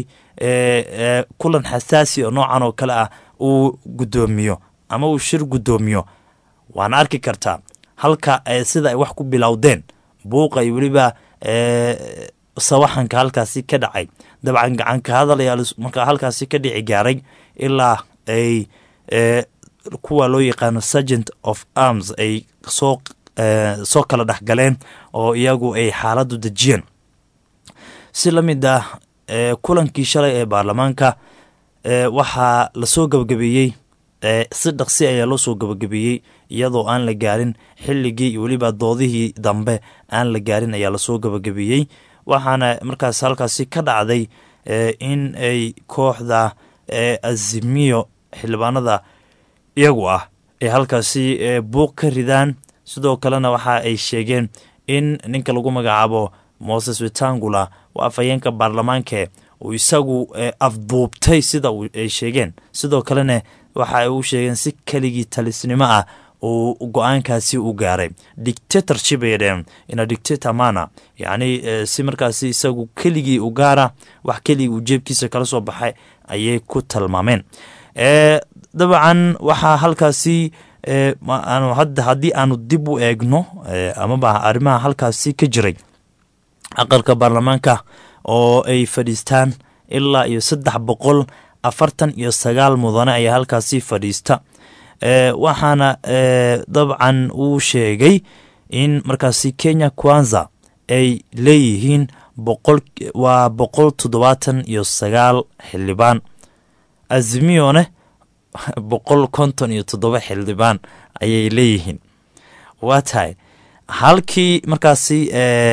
kulan xasaasi oo noocan oo kale ah uu guddoomiyo ama uu shir guddoomiyo. waana arki kartaa halka sida ay wax ku bilowdeen buuqa iyo weliba sawaxanka halkaasi ka dhacay. dabcan gacanka hadal ayaa markaa halkaasi ka dhici gaaray ilaa ay kuwa loo yaqaano sergeant of arms ay soo soo kala dhexgaleen oo iyagu ay xaaladdu dejiyeen. si la mid ah kulankii shalay ee baarlamaanka waxaa lasoo gabagabeeyey si dhaqsi ayaa loo soo gabagabeeyey iyadoo aan la gaarin xilligii iyo weliba doodihii dambe aan la gaarin ayaa lasoo gabagabeeyey. waxaana markaas halkaasi ka dhacday in ay kooxda azimiyo xildhibaanada iyagu ah ay halkaasi buuq ka ridaan. sidoo kalena waxa ay sheegeen in ninka lagu magacaabo Moses Wetangula waa afhayeenka baarlamaanka uu isagu afduubtay sida ay sheegeen. sidoo kalena waxa ay u sheegeen si keligii talisnimo ah uu go-aankaasi u gaaray. dictatorship ayadeen ina dictator mana yani si markaasi isagu keligii u gaara wax keligii uu jeebkiisa kala soo baxay ayay ku tilmaameen. dabcan waxaa halkaasi hadda haddii aanu dib u eegno amaba arrimaha halkaasi ka jiray aqalka baarlamaanka oo ay fadhiistaan ilaa iyo saddex boqol afartan iyo sagaal mudane ayaa halkaasi fadhiista. waxaana dabcan uu sheegay in markaasi Kenya Kwanza ay leeyihiin boqol waa boqol toddobaatan iyo sagaal xildhibaan. Azimiyone boqol konton iyo toddoba xildhibaan ayay leeyihiin. waa tahay halkii markaasi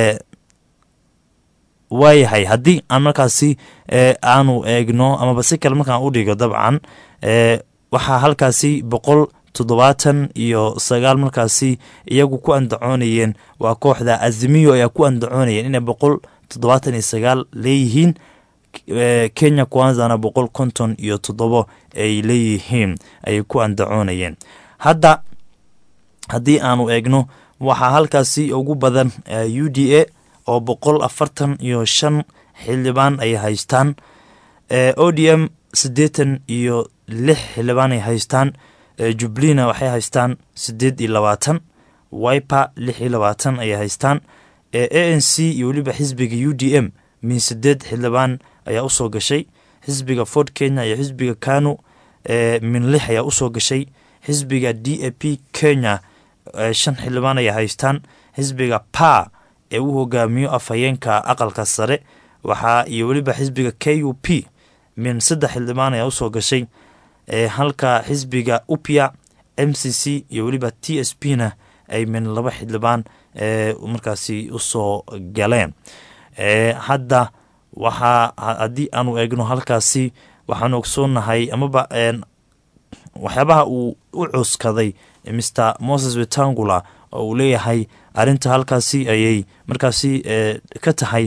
waayahay haddii aan markaasi aanu eegno amaba si kale markaan u dhigo dabcan waxaa halkaasi boqol toddobaatan iyo sagaal markaasi iyagu ku andacoonayeen waa kooxda Azimiyo ayaa ku andacoonayeen inay boqol toddobaatan iyo sagaal leeyihiin. Kenya Kwanzana boqol konton iyo toddobo ay leeyihiin ay ku andacoonayeen. hadda haddii aanu eegno waxaa halkaasi ugu badan U D A oo boqol afartan iyo shan xildhibaan ay haystaan. O D M siddeetan iyo lix xildhibaan ay haystaan. Jubilee waxay haystaan siddeed iyo labaatan. Wiper lix iyo labaatan ay haystaan. A N C iyo weliba xisbiga U D M min siddeed xildhibaan ayaa usoo gashay. xisbiga Ford Kenya iyo xisbiga Kanu min lix ayaa usoo gashay. xisbiga D A P Kenya shan xildhibaan ayaa haystaan. xisbiga P A ee uu hogaamiyo afhayeenka aqalka sare waxaa iyo weliba xisbiga K U P min saddex xildhibaan ayaa usoo gashay. halka xisbiga Upya M C C iyo weliba T S P na ay min laba xildhibaan markaasi usoo galeen. hadda waxaa haddii aanu eegno halkaasi waxaanu ogsoonahay amaba waxyaabaha uu u cuskaday Mister Moses Wetangula oo uu leeyahay arrinta halkaasi ayay markaasi ka tahay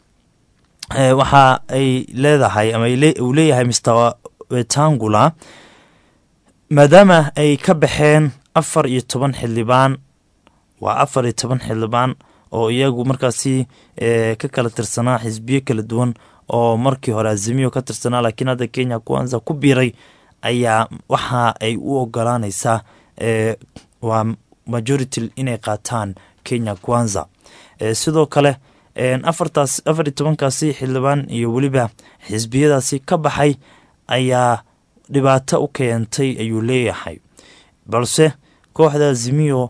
waxa ay leedahay ama uu leeyahay Mister Wetangula maadaama ay ka baxeen afar iyo toban xildhibaan waa afar iyo toban xildhibaan oo iyagu markaasi ka kala tirsanaa xisbiyo kala duwan oo markii hore Azimio ka tirsanaa laakiin hadda Kenya Kwanza ku biiray ayaa waxa ay u ogolaanaysaa waa majority inay qaataan Kenya Kwanza. sidoo kale afartaas afar iyo tobankaasi xildhibaan iyo weliba xisbiyadaasi ka baxay ayaa dhibaato u keentay ayuu leeyahay. balse kooxda Azimio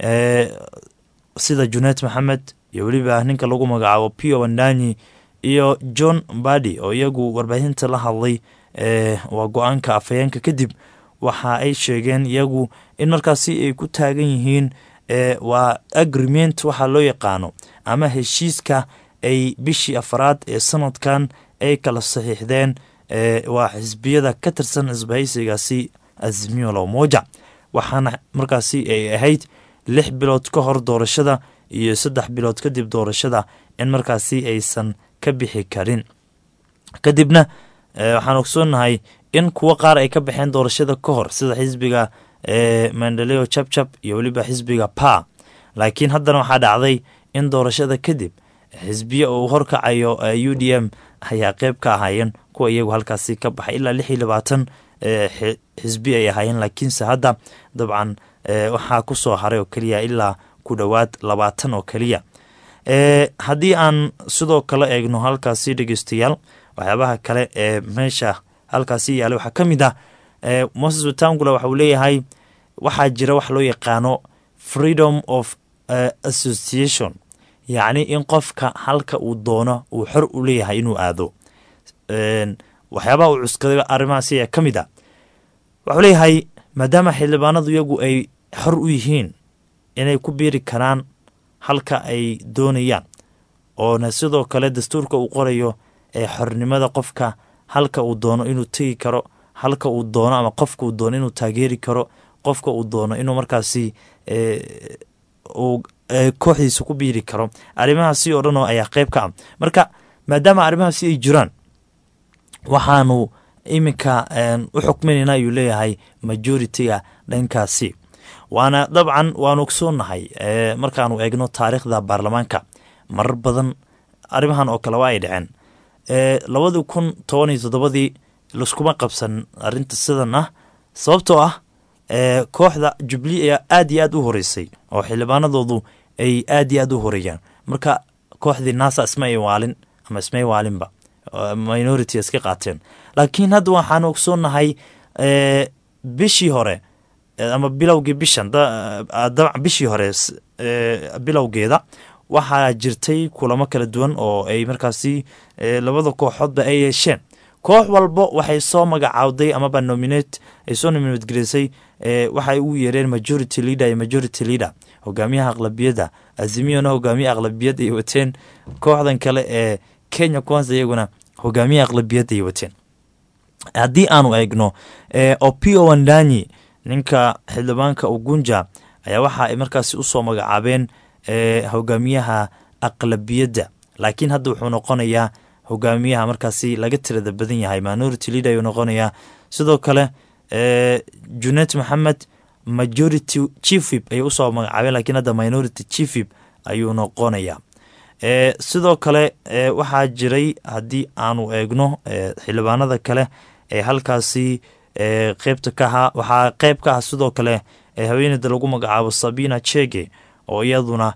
sida Junet Mohamed iyo weliba ninka lagu magacaabo Pio Wandanyi iyo John Mbadi oo iyagu warbaahinta la hadlay waa go-aanka afhayeenka kadib waxa ay sheegeen iyagu in markaasi ay ku taagan yihiin waa agreement waxa loo yaqaano ama heshiiska ay bishii afraad ee sanadkan ay kala saxiixdeen waa xisbiyada ka tirsan isbahaysigaasi Azimio la Umoja. waxaana markaasi ay ahayd lix bilood ka hor doorashada iyo saddex bilood kadib doorashada in markaasi aysan ka bixi karin. kadibna waxaan ogsoonahay in kuwa qaar ay ka baxeen doorashada ka hor sida xisbiga Maendeleo Chapchap iyo weliba xisbiga P A. laakiin haddana waxaa dhacday in doorashada kadib xisbiya uu horkacayo U D M ayaa qayb ka ahaayeen kuwa iyagu halkaasi ka baxay ilaa lix iyo labaatan xisbi ay ahaayeen laakiinse hadda dabcan waxaa ku soo haray oo keliya ilaa ku dhowaad labaatan oo keliya. haddii aan sidoo kale eegno halkaasi dhegeystayaal waxyaabaha kale ee meesha halkaasi yaala waxaa ka mid ah Moses Wetangula waxa uu leeyahay waxaa jira wax loo yaqaano freedom of uh, association, yacni in qofka halka uu doono uu xor u leeyahay inuu aado. waxyaabaha uu cuskaday arrimahaasi ayaa ka mid ah waxuu leeyahay maadaama xildhibaanadu iyagu ay xor u yihiin inay ku biiri karaan halka ay doonayaan, oona sidoo kale dastuurka uu qorayo ee xornimada qofka halka uu doono inuu tegi karo, halka uu doono ama qofka uu doono inuu taageeri karo, qofka uu doono inuu markaasi uu kooxdiisa ku biiri karo. arrimahaasi oo dhan oo ayaa qayb ka ah. marka maadaama arrimahaasi ay jiraan waxaanu iminka u xukminayna ayuu leeyahay majority-ga dhankaasi. waana dabcan waanu ogsoonahay markaanu eegno taariikhda baarlamaanka marar badan arrimahan oo kale waa ay dhaceen. labadii kun toban iyo toddobadii laskuma qabsan arrinta sidan ah sababtoo ah kooxda Jubilee ayaa aad iyo aad u horeysay oo xildhibaanadoodu ay aad iyo aad u horeeyaan. marka kooxdii NASA isma ay waalin ama ismay waalinba minority iska qaateen. laakiin hadda waxaan ogsoonahay bishii hore ama bilowgii bishan dabcan bishii hore bilowgeeda waxaa jirtay kulamo kala duwan oo ay markaasi labada kooxoodba ay yeesheen. koox walbo waxay soo magacaawday amaba nominate ay soo nominate gareysay waxay u yeereen majority leader iyo majority leader, hogaamiyaha aqlabiyadda. Azimiyona hogaamiye aqlabiyad ay wateen, kooxdan kale ee Kenya Kwanza iyaguna hogaamiye aqlabiyad ay wateen. haddii aanu eegno Opiyo Wandanyi ninka xildhibaanka Ugunja ayaa waxa ay markaasi u soo magacaabeen hogaamiyaha aqlabiyadda, laakiin hadda wuxuu noqonayaa hogaamiyaha markaasi laga tirada badan yahay, minority leader ayuu noqonayaa. sidoo kale Junet Mohamed majority chief whip ayuu usoo magacaabeen, laakiin hadda minority chief whip ayuu noqonayaa. sidoo kale waxaa jiray haddii aanu eegno xildhibaanada kale ee halkaasi qaybta ka ahaa waxaa qayb ka ah sidoo kale haweeneyda lagu magacaabo Sabina Chege oo iyaduna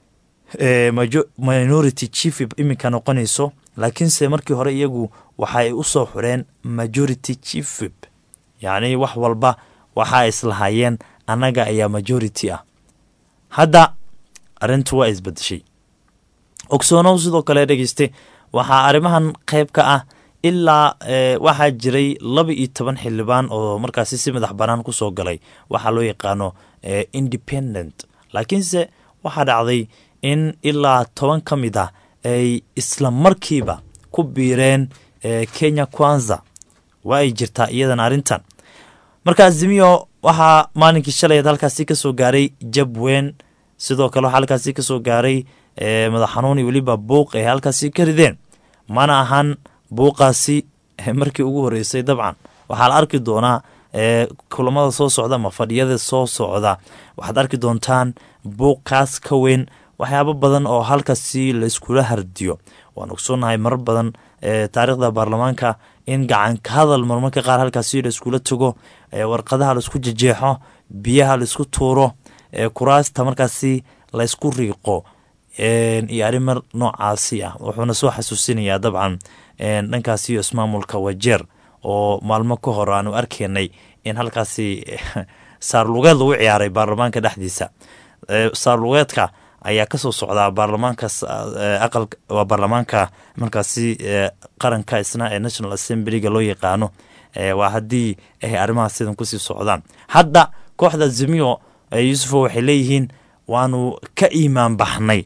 minority chief whip iminka noqonayso, laakiinse markii hore iyagu waxa ay u soo xureen majority chief whip, yacni wax walba waxa islahaayeen annaga ayaa majority ah. hadda arrintu waa isbedeshay. ogsoonow sidoo kale dhegeyste waxaa arrimahan qayb ka ah ilaa waxaa jiray laba iyo toban xildhibaan oo markaasi si madax banaan ku soo galay waxaa loo yaqaano independent, laakiinse waxaa dhacday in ilaa toban ka mid ah ay isla markiiba ku biireen Kenya Kwanza. waa ay jirtaa iyadan arrintan. marka Azimio waxaa maalinkii shalay halkaasi ka soo gaaray jab weyn, sidoo kale waxaa halkaasi ka soo gaaray madax xanuun iyo weliba buuq ay halkaasi ka rideen. mana ahan buuqaasi markii ugu horeysay. dabcan waxaa la arki doonaa kulamada soo socda ama fadhiyada soo socda waxaad arki doontaan buuqaas ka weyn, waxyaabo badan oo halkaasi la iskula hardiyo. waan ogsoonahay marar badan taariikhda baarlamaanka in gacan ka hadal marmarka qaar halkaasi la iskula tago, warqadaha la isku jejeexo, biyaha la isku tuuro, kuraasta markaasi la isku riiqo iyo arrimo noocaasi ah. wuxuuna soo xasuusinayaa dabcan dhankaasi iyo ismaamulka Wajeer oo maalmo ka hor aanu arkaynay in halkaasi saarlugeed lagu ciyaaray baarlamaanka dhexdiisa. saarlugeedka ayaa ka soo socdaa baarlamaanka aqal waa baarlamaanka markaasi qaranka isna ee National Assembly-ga loo yaqaano. waa haddii ay arrimaha sidan kusii socdaan. hadda kooxda Azimio Yusufo waxay leeyihiin waanu ka iimaan baxnay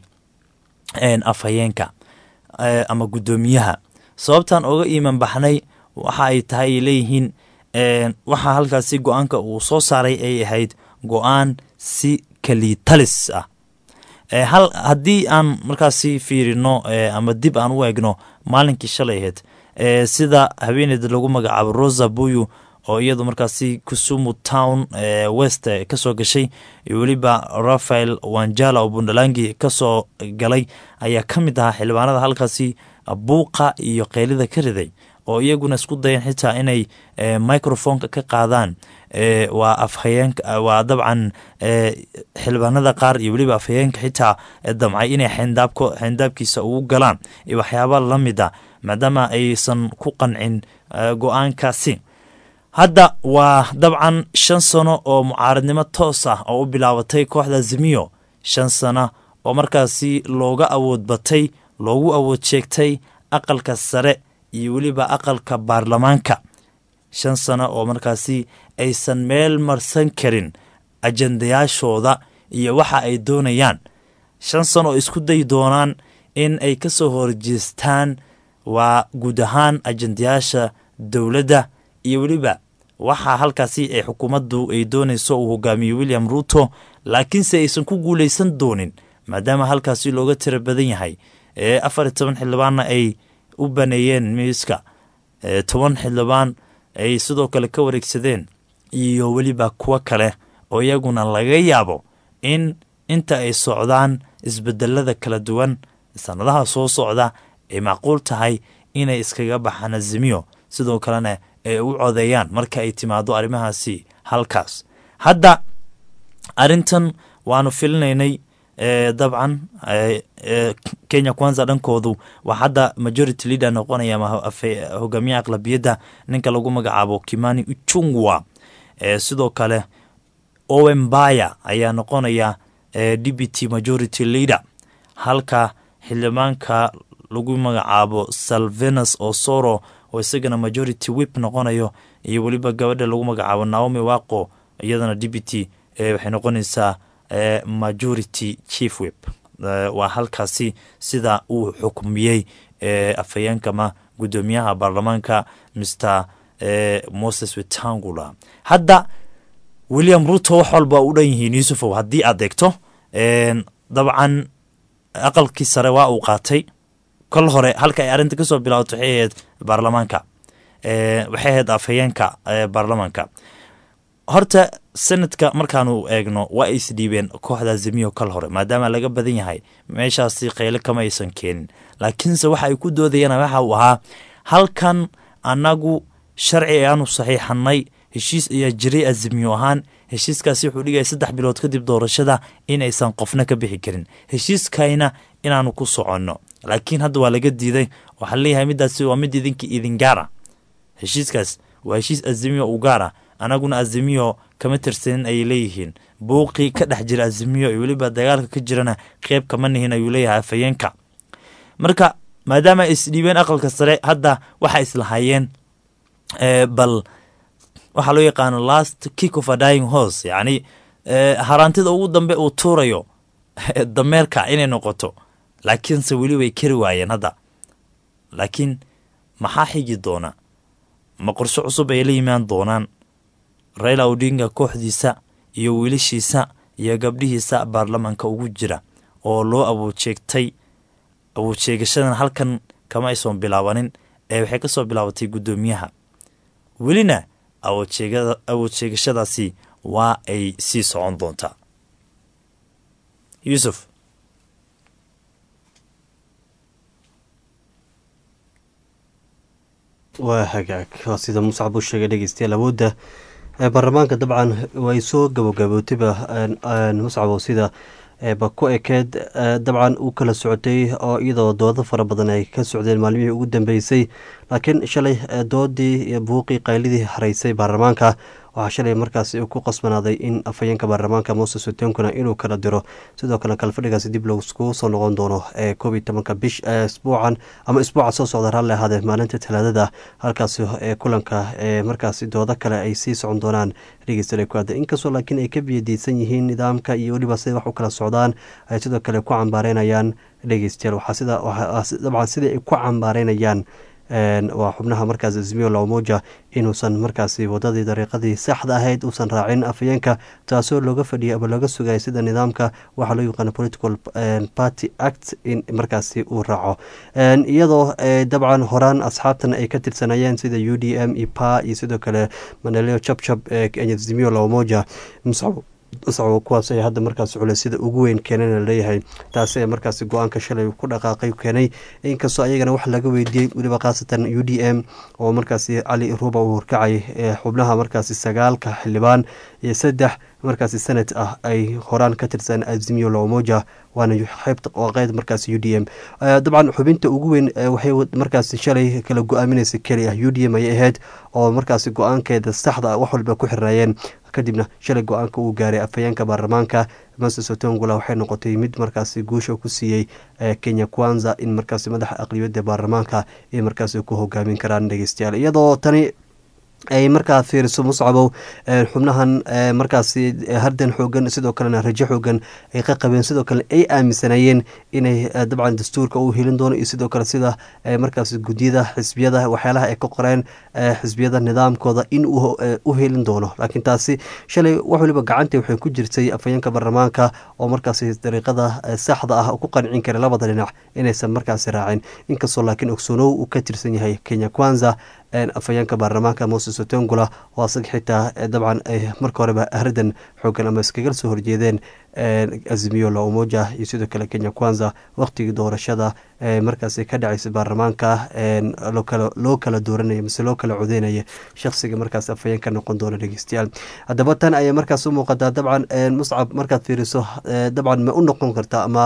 afhayeenka ama guddoomiyaha. sababtan oga iimaan baxnay waxa ay tahay leeyihiin waxa halkaasi go-aanka uu soo saaray ay ahayd go-aan si kaliitalis ah. hal haddii aan markaasi fiirino ama dib aan u eegno maalinkii shalay ahayd sida haweeneyda lagu magacaabo Rosa Buyu oo iyadu markaasi Kisumu Town West ka soo gashay iyo weliba Rafael Wanjala oo Bundalangi ka soo galay ayaa ka mid ahaa xildhibaanada halkaasi buuqa iyo qeylida ka riday. oo iyaguna isku dayan xitaa inay microfonka ka qaadaan waa afhayeenka waa dabcan xildhibaanada qaar iyo weliba afhayeenka xitaa damcay inay xendaabko xendaabkiisa ugu galaan iyo waxyaaba la mid a maadaama aysan ku qancin go-aankaasi. hadda waa dabcan shan sano oo mucaaradnimo toos ah oo u bilaabatay kooxda Azimio, shan sano oo markaasi looga awood batay loogu awood sheegtay aqalka sare iyo weliba aqalka baarlamaanka, shan sano oo markaasi aysan meel marsan karin ajendayaashooda iyo waxa ay doonayaan, shan sano oo isku day doonaan in ay ka soo horjeestaan waa guud ahaan ajendayaasha dowladda iyo weliba waxaa halkaasi ay xukuumaddu ay doonayso uu hogaamiyo William Ruto, laakiinse aysan ku guulaysan doonin maadaama halkaasi looga tiro badan yahay. afar iyo toban xildhibaanna ay u baneeyeen miiska, toban xildhibaan ay sidoo kale ka wareegsadeen iyo weliba kuwo kale oo iyaguna laga yaabo in inta ay socdaan isbedelada kala duwan sanadaha soo socda ay macquul tahay inay iskaga baxaan Azimio, sidoo kalena ay u codeeyaan marka ay timaado arrimahaasi halkaas. hadda arrintan waanu filinaynay dabcan Kenya Kwanza dhankoodu waa hadda majority leader noqonaya hogaamiyaha aqlabiyadda ninka lagu magacaabo Kimani Ichung'wah. sidoo kale Owen Mbaya ayaa noqonaya deputy majority leader, halka xildhibaanka lagu magacaabo Salvanus Osoro oo isagana majority whip noqonayo iyo weliba gabadha lagu magacaabo Naomi Waqo iyadana deputy waxay noqonaysaa majority chief whip. waa halkaasi sida uu xukumiyey afhayeenka ma gudoomiyaha baarlamaanka Mister Moses Wetangula. hadda William Ruto wax walba u dhan yihiin Yusufow haddii aad eegto dabcan aqalkii sare waa uu qaatay kol hore halka ay arrinta ka soo bilaabato waxay ahayd baarlamaanka waxay ahayd afhayeenka baarlamaanka. horta sanadka markaanu eegno waa ay isdhiibeen kooxda Azimio kal hore maadaama laga badan yahay meeshaasi qayle kama aysan keenin, laakiinse waxa ay ku doodayaan waxa uu ahaa halkan anagu sharci aanu saxiixanay heshiis ayaa jiray Azimio ahaan, heshiiskaasi wuxuu dhigay saddex bilood kadib doorashada in aysan qofna ka bixi karin, heshiiskayna inaanu ku soconno, laakiin hadda waa laga diiday. waxaa leeyahay midaasi waa mid idinka idin gaara, heshiiskaas waa heshiis Azimio u gaara, anaguna Azimio kama tirsanin ay leeyihiin, buuqii ka dhex jira Azimio iyo weliba dagaalka ka jirana qeyb kama nihin ayuu leeyahay afhayeenka. marka maadaama isdhiibeen aqalka sare hadda waxa islahaayeen bal waxaa loo yaqaano last kick of a dying horse, yacni haraantida ugu dambe uu tuurayo dameerka inay noqoto, laakiinse weli way kari waayeen hadda. laakiin maxaa xigi doona? ma qorshe cusub ay la yimaan doonaan? Raila Odinga kooxdiisa iyo wiilashiisa iyo gabdhihiisa baarlamaanka ugu jira oo loo awood sheegtay, awood sheegashadan halkan kama aysan bilaabanin ee waxay ka soo bilaabatay gudoomiyaha, welina awood sheegada awood sheegashadaasi waa ay sii socon doontaa. Yusuf waa hagaag waa sida Muscab uu sheegay dhegeystayaal awoodda baarlamaanka dabcan way soo gabagabootayba Muscab oo sida ba ku ekeed dabcan u kala socotay oo iyadoo doodo fara badan ay ka socdeen maalmihii ugu dambeysay, laakiin shalay doodii iyo buuqii qaylidii haraysay baarlamaanka waxaa shalay markaasi ku qasbanaaday in afhayeenka baarlamaanka Moses Wetangula inuu kala diro, sidoo kale kalfadhigaasi dib loogu soo noqon doono ee koob iyo tobanka bish isbuucan ama isbuuca soo socda raalli ahaadee maalinta talaadada, halkaasi ee kulanka ee markaasi doodo kale ay sii socon doonaan dhegeystayaal ku aada. inkastoo laakiin ay ka biyadiisan yihiin nidaamka iyo weliba sida wax u kala socdaan ay sidoo kale ku cambaareynayaan dhegeystayaal. waxaa sida dabcan sida ay ku cambaareynayaan waa xubnaha markaas Azimio la Umoja inuusan markaasi wadadii dariiqadii saxda ahayd uusan raacin afhayeenka, taasoo looga fadhiyay ama looga sugayay sida nidaamka waxaa loo yaqaano political party act in markaasi uu raaco, iyadoo dabcan horaan asxaabtan ay ka tirsanayeen sida U D M, I P A iyo sidoo kale Maendeleo Chapchap ee Azimio la Umoja. Muscab usco kuwaas ay hadda markaasi culeysida ugu weyn keenana leeyahay taasi ee markaasi go-aanka shalay ku dhaqaaqay keenay inkastoo ayagana wax laga weydiiyey weliba khaasatan u d m oo markaasi cali ruuba uu horkacay ee xubnaha markaasi sagaalka xildhibaan iyo saddex markaasi senate ah ay horaan ka tirsan azimio la umoja waana xeybta qeyd markaasi u d m dabcan xubinta ugu weyn waxay markaasi shalay kala go-aaminaysa keli ah u d m ayay ahayd oo markaasi go-aankeeda saxda ah wax walba ku xirnaayeen kadibna shalay go-aanka uu gaaray afhayeenka baarlamaanka moses otongula waxay noqotay mid markaasi guusha ku siiyey kenya kwanza in markaasi madaxa aqlibiyadda baarlamaanka ay markaasi ku hogaamin karaan dhegeystayaal iyadoo tani ay markaa fiiriso muscabow xubnahan markaasi hardan xoogan sidoo kalena rajo xoogan ay ka qabeen sidoo kale ay aaminsanayeen inay dabcan dastuurka u helin doono iyo sidoo kale sida markaasi gudyada xisbiyada waxyaalaha ay ka qoreen xisbiyada nidaamkooda in u helin doono laakiin taasi shalay wax waliba gacantii waxay ku jirtay afhayeenka baarlamaanka oo markaasi dariiqada saxda ah ku qancin kara labada dhinac inaysan markaasi raacin inkastoo laakiin ogsoonow uu ka tirsan yahay kenya kwanza afhayeenka baarlamaanka moses otongula oo asaga xitaa dabcan marka horeba hardan xoogan ama iskaga soo horjeedeen azimio la umoja iyo sidoo kale kenya kwanza waqtigii doorashada markaasi ka dhacaysa baarlamaanka loo kala dooranaya mise loo kala codeynaya shakhsiga markaas afhayeenka noqon doona dhegeystayaal haddaba tan ayay markaas u muuqataa dabcan muscab markaad fiiriso dabcan ma u noqon karta ama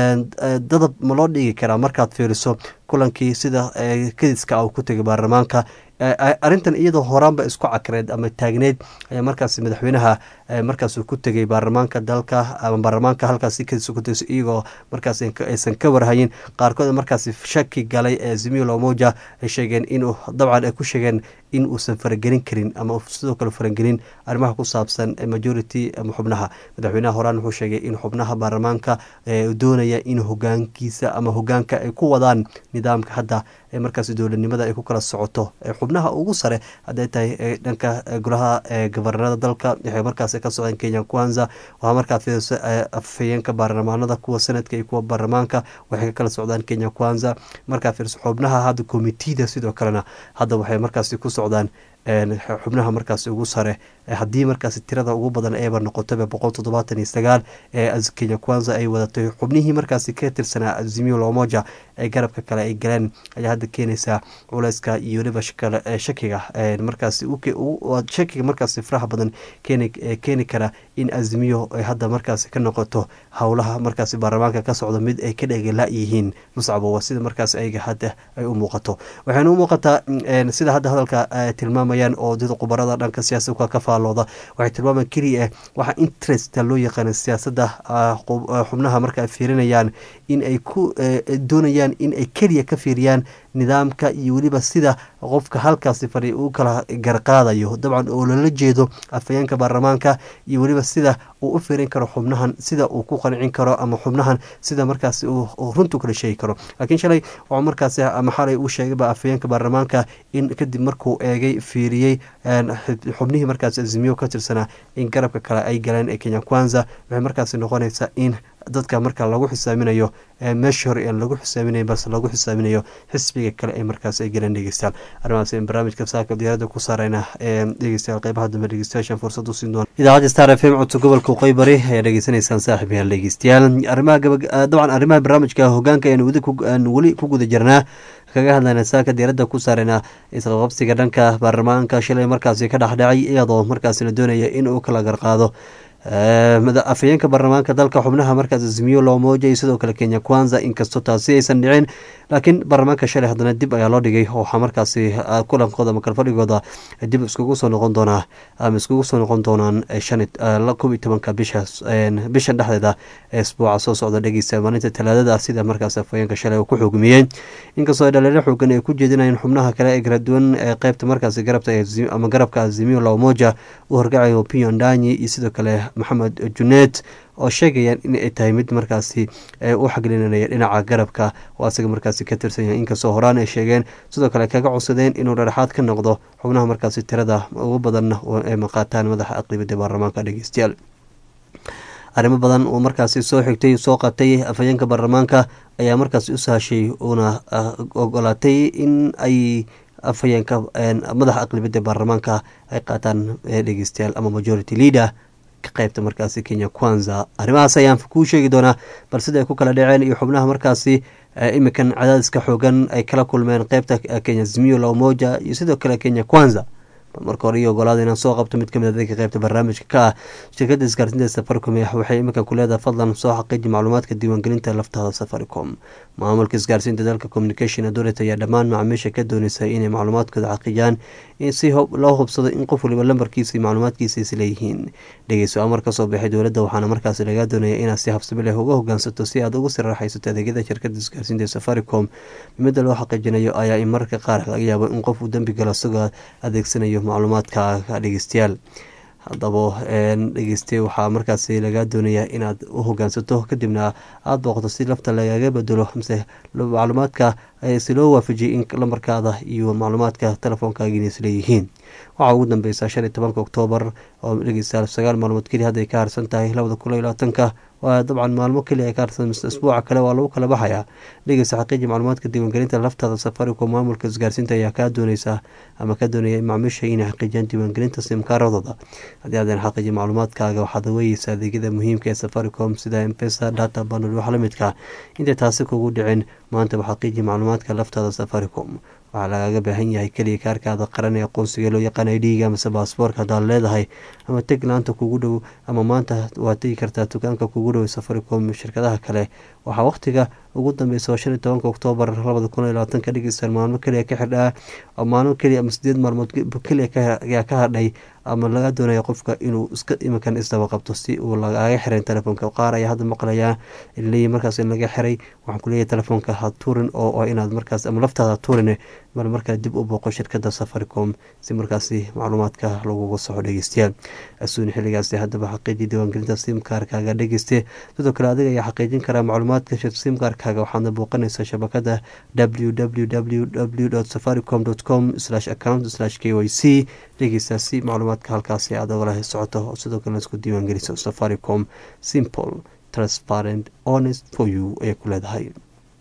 dadab ma loo dhigi karaa markaad fiiriso kulankii sida kediska uu ku tegay baarlamaanka arrintan iyadoo horaanba isku cakreed ama taagneed ayaa markaasi madaxweynaha markaas ku tegay baarlamaanka dalka ama baarlamaanka halkaasi kadis ku tegay iyagoo markaas aysan ka warhayin qaarkood markaasi shaki galay ee azimio la umoja ay sheegeen inuu dabcan ay ku sheegeen in uusan faragelin karin ama sidoo kale faragelin arrimaha ku saabsan majority ama xubnaha madaxweynaha horaan wuxuu sheegay in xubnaha baarlamaanka doonaya in hogaankiisa ama hogaanka ay ku wadaan nidaamka hadda ee markaasi dowladnimada ay ku kala socoto xubnaha ugu sare hadday tahay dhanka golaha gobarnada dalka waxay markaasi ka socdeen kenya kwanza waxaa markaa fiirso afhayeenka baarlamaanada kuwa sanadka iyo kuwa baarlamaanka waxay ka kala socdaan kenya kwanza markaa fiirso xubnaha hadda komitida sidoo kalena hadda waxay markaasi ku socdaan xubnaha markaasi ugu sare haddii markaasi tirada ugu badan eeba noqotaba boqol toddobaatan iyo sagaal ee kenya kwanza ay wadatay xubnihii markaasi ka tirsanaa azimio la umoja ee garabka kale ay galeen ayaa hadda keenaysaa culeyska iyo weliba shakiga markaasi shakiga markaasi faraha badan keeni kara in azimio ay hadda markaasi ka noqoto howlaha markaasi baarlamaanka ka socdo mid ay ka dhegala yihiin muscabo waa sida markaasi ayaga hadda ay u muuqato waxayna u muuqataa sida hadda hadalka tilmaamayaan oo dad qubarada dhanka siyaasadka ka faalooda waxay tilmaamaan keliya ah waxa interesta loo yaqaana siyaasadda xubnaha marka ay fiirinayaan in ay ku doonayaan in ay keliya ka fiiriyaan nidaamka iyo weliba sida qofka halkaasi fadhi uu kala garqaadayo dabcan oo lala jeedo afhayeenka baarlamaanka iyo weliba sida uu u fiirin karo xubnahan sida uu ku qancin karo ama xubnahan sida markaasi uu runtu kala sheegi karo laakiin shalay waxaa markaasi ama xalay uu sheegayba afhayeenka baarlamaanka in kadib markuu eegay fiiriyey xubnihii markaasi azimiyo ka tirsanaa in garabka kale ay galeen ee kenya kwanza waxay markaasi noqonaysaa in dadka marka lagu xisaaminayo meesha hore aan lagu xisaaminayn balse lagu xisaaminayo xisbiga kale ee markaas ay galeen dhegeystayaal arrimahaas in barnaamijka saaka diyaarada ku saarayna ee dhegeystayaal qeybaha dambe dhegeystayaashan fursad u siin doona idaacadda star f m codka gobolka qoybari ayaa dhegeysanaysaan saaxiib yaal dhegeystayaal arrimaha dabcan arrimaha barnaamijka hogaanka ayaan weli ku guda jirnaa kaga hadlayna saaka diyaarada ku saarayna isqabqabsiga dhanka baarlamaanka shilay markaasi ka dhexdhacay iyadoo markaasina doonaya in uu kala garqaado afhayeenka baarlamaanka dalka xubnaha markaas azimiyo la umoja iyo sidoo kale kenya kwanza inkastoo taasi aysan dhicin laakiin baarlamaanka shalay haddana dib ayaa loo dhigay waxaa markaasi kulankooda ama kalfadhigooda dib iskugu soo noqon doonaa ama iskugu soo noqon doonaan kob iyo tobanka bisha bishan dhexdeeda ee isbuuca soo socda dhegeysa maalinta talaadada sida markaas afhayeenka shalay uu ku xugmiyey inkastoo ay dhaliilo xoogan ay ku jeedinayeen xubnaha kale ee kala duwan ee qeybta markaasi garabta ama garabka azimiyo la umoja u horgacayo piyo ndanyi iyo sidoo kale maxamed juneed oo sheegayaan in ay tahay mid markaasi u xaglinanaya dhinaca garabka oo asaga markaasi ka tirsan yahay inkastoo horaan ay sheegeen sidoo kale kaga codsadeen inuu dharaxaad ka noqdo xubnaha markaasi tirada ugu badanna ay maqaataan madaxa aqlibiyadda baarlamaanka dhegeystayaal arrimo badan uu markaasi soo xigtay soo qatay afhayeenka baarlamaanka ayaa markaasi u sahashay uuna ogolaatay in ay afhayeenka madaxa aqlibiyadda baarlamaanka ay qaataan dhegeystayaal ama majority leader ka qaybta markaasi Kenya Kwanza. Arrimahaas ayaan kuu sheegi doonaa bal sida ay ku kala dhaceen iyo xubnaha markaasi imikan cadaadiska xoogan ay kala kulmeen qaybta Kenya Azimio la Umoja iyo sidoo kale Kenya Kwanza. marka hore iyo ogolaada inaan soo qabto mid ka mid ah dadka qaybta barnaamijka ka ah shirkadda isgaarsiinta Safaricom waxay imika ku leedahay fadlan soo xaqiiji macluumaadka diiwaangelinta laftaada Safaricom. maamulka isgaarsiinta dalka Communication Authority ayaa dhammaan macaamiisha ka doonaysa inay macluumaadkooda xaqiijiyaan in si loo hubsado in qof waliba lambarkiisa iyo macluumaadkiisa is leeyihiin. dhegeyso amar ka soo baxay dowladda waxaana markaasi laga doonaya inaad si habsami leh uga hoggaansato si aad ugu sii raaxaysato adeegyada shirkadda isgaarsiinta Safaricom. midda loo xaqiijinayo ayaa in mararka qaar laga yaabo in qof uu dambi galo isagoo adeegsanayo macluumaadka dhegeystayaal. haddaba dhegeyste waxaa markaasi laga doonayaa inaad u hoggaansato kadibna aada booqdo si lafta lagaga bedelo mise macluumaadka si loo waafajiyay in lambarkaada iyo macluumaadka telefoonkaagina is leeyihiin. waxaa ugu dambeysa shan iyo tobanka oktoobar oo dhegeystayaal sagaal maalmood keliya hadday ka harsan tahay labada kun iyo labaatanka waa dabcan maalmo keliya ay ka harsan mise isbuuca kale waa lagu kala baxayaa. dhegeysta xaqiiji macluumaadka diiwaangelinta laftaada Safaricom. maamulka isgaarsiinta ayaa kaa dooneysa ama ka doonaya in macaamiisha inay xaqiijiyaan diiwaangelinta simkaaradooda. haddii aadan xaqiijin macluumaadkaaga waxaad weyeysaa adeegyada muhiimka ee Safaricom sida M-Pesa, data bundle wax la midka. intay taasi kugu dhicin maanta waa xaqiiji macluumaadka laftaada Safaricom. waxaa lagaga baahan yahay keliya kaarkaada qaran ee aqoonsiga loo yaqaan I D-ga amase baasboorka haddaad leedahay ama teg laanta kugu dhow ama maanta waad tegi kartaa dukaanka kugu dhow Safaricom. shirkadaha kale waxaa waqtiga ugu dambeysa shan iyo tobanka oktoobar labada kun iyo labaatanka dhegeysan maalmo keliya ka xidhaa maalmo keliya ama sideed maalmood keliya ayaa ka hadhay ama laga doonaya qofka inuu iska imikan isdaba qabto si uu lagaga xiran telefoonka. qaar ayaa hadda maqlayaa leeyahay markaas in laga xiray waxaan ku leeyahay telefoonka ha tuurin oo inaad markaas ama laftaada tuurin mar markaa dib u booqo shirkadda Safaricom si markaasi macluumaadka laguga soco dhegeystayaal. asuun xilligaasi haddaba xaqiiji diiwaangelinta simkaarkaaga dhegeyste. sidoo kale adiga ayaa xaqiijin karaa macluumaadka simkaarkaaga waxaadna booqanaysaa shabakada w w w dot safaricom dot com slash account slash k y c dhegeysta si macluumaadka halkaasi aad ogala socoto oo sidoo kale isku diiwaangeliso. Safaricom simple transparent honest for you ayay ku leedahay.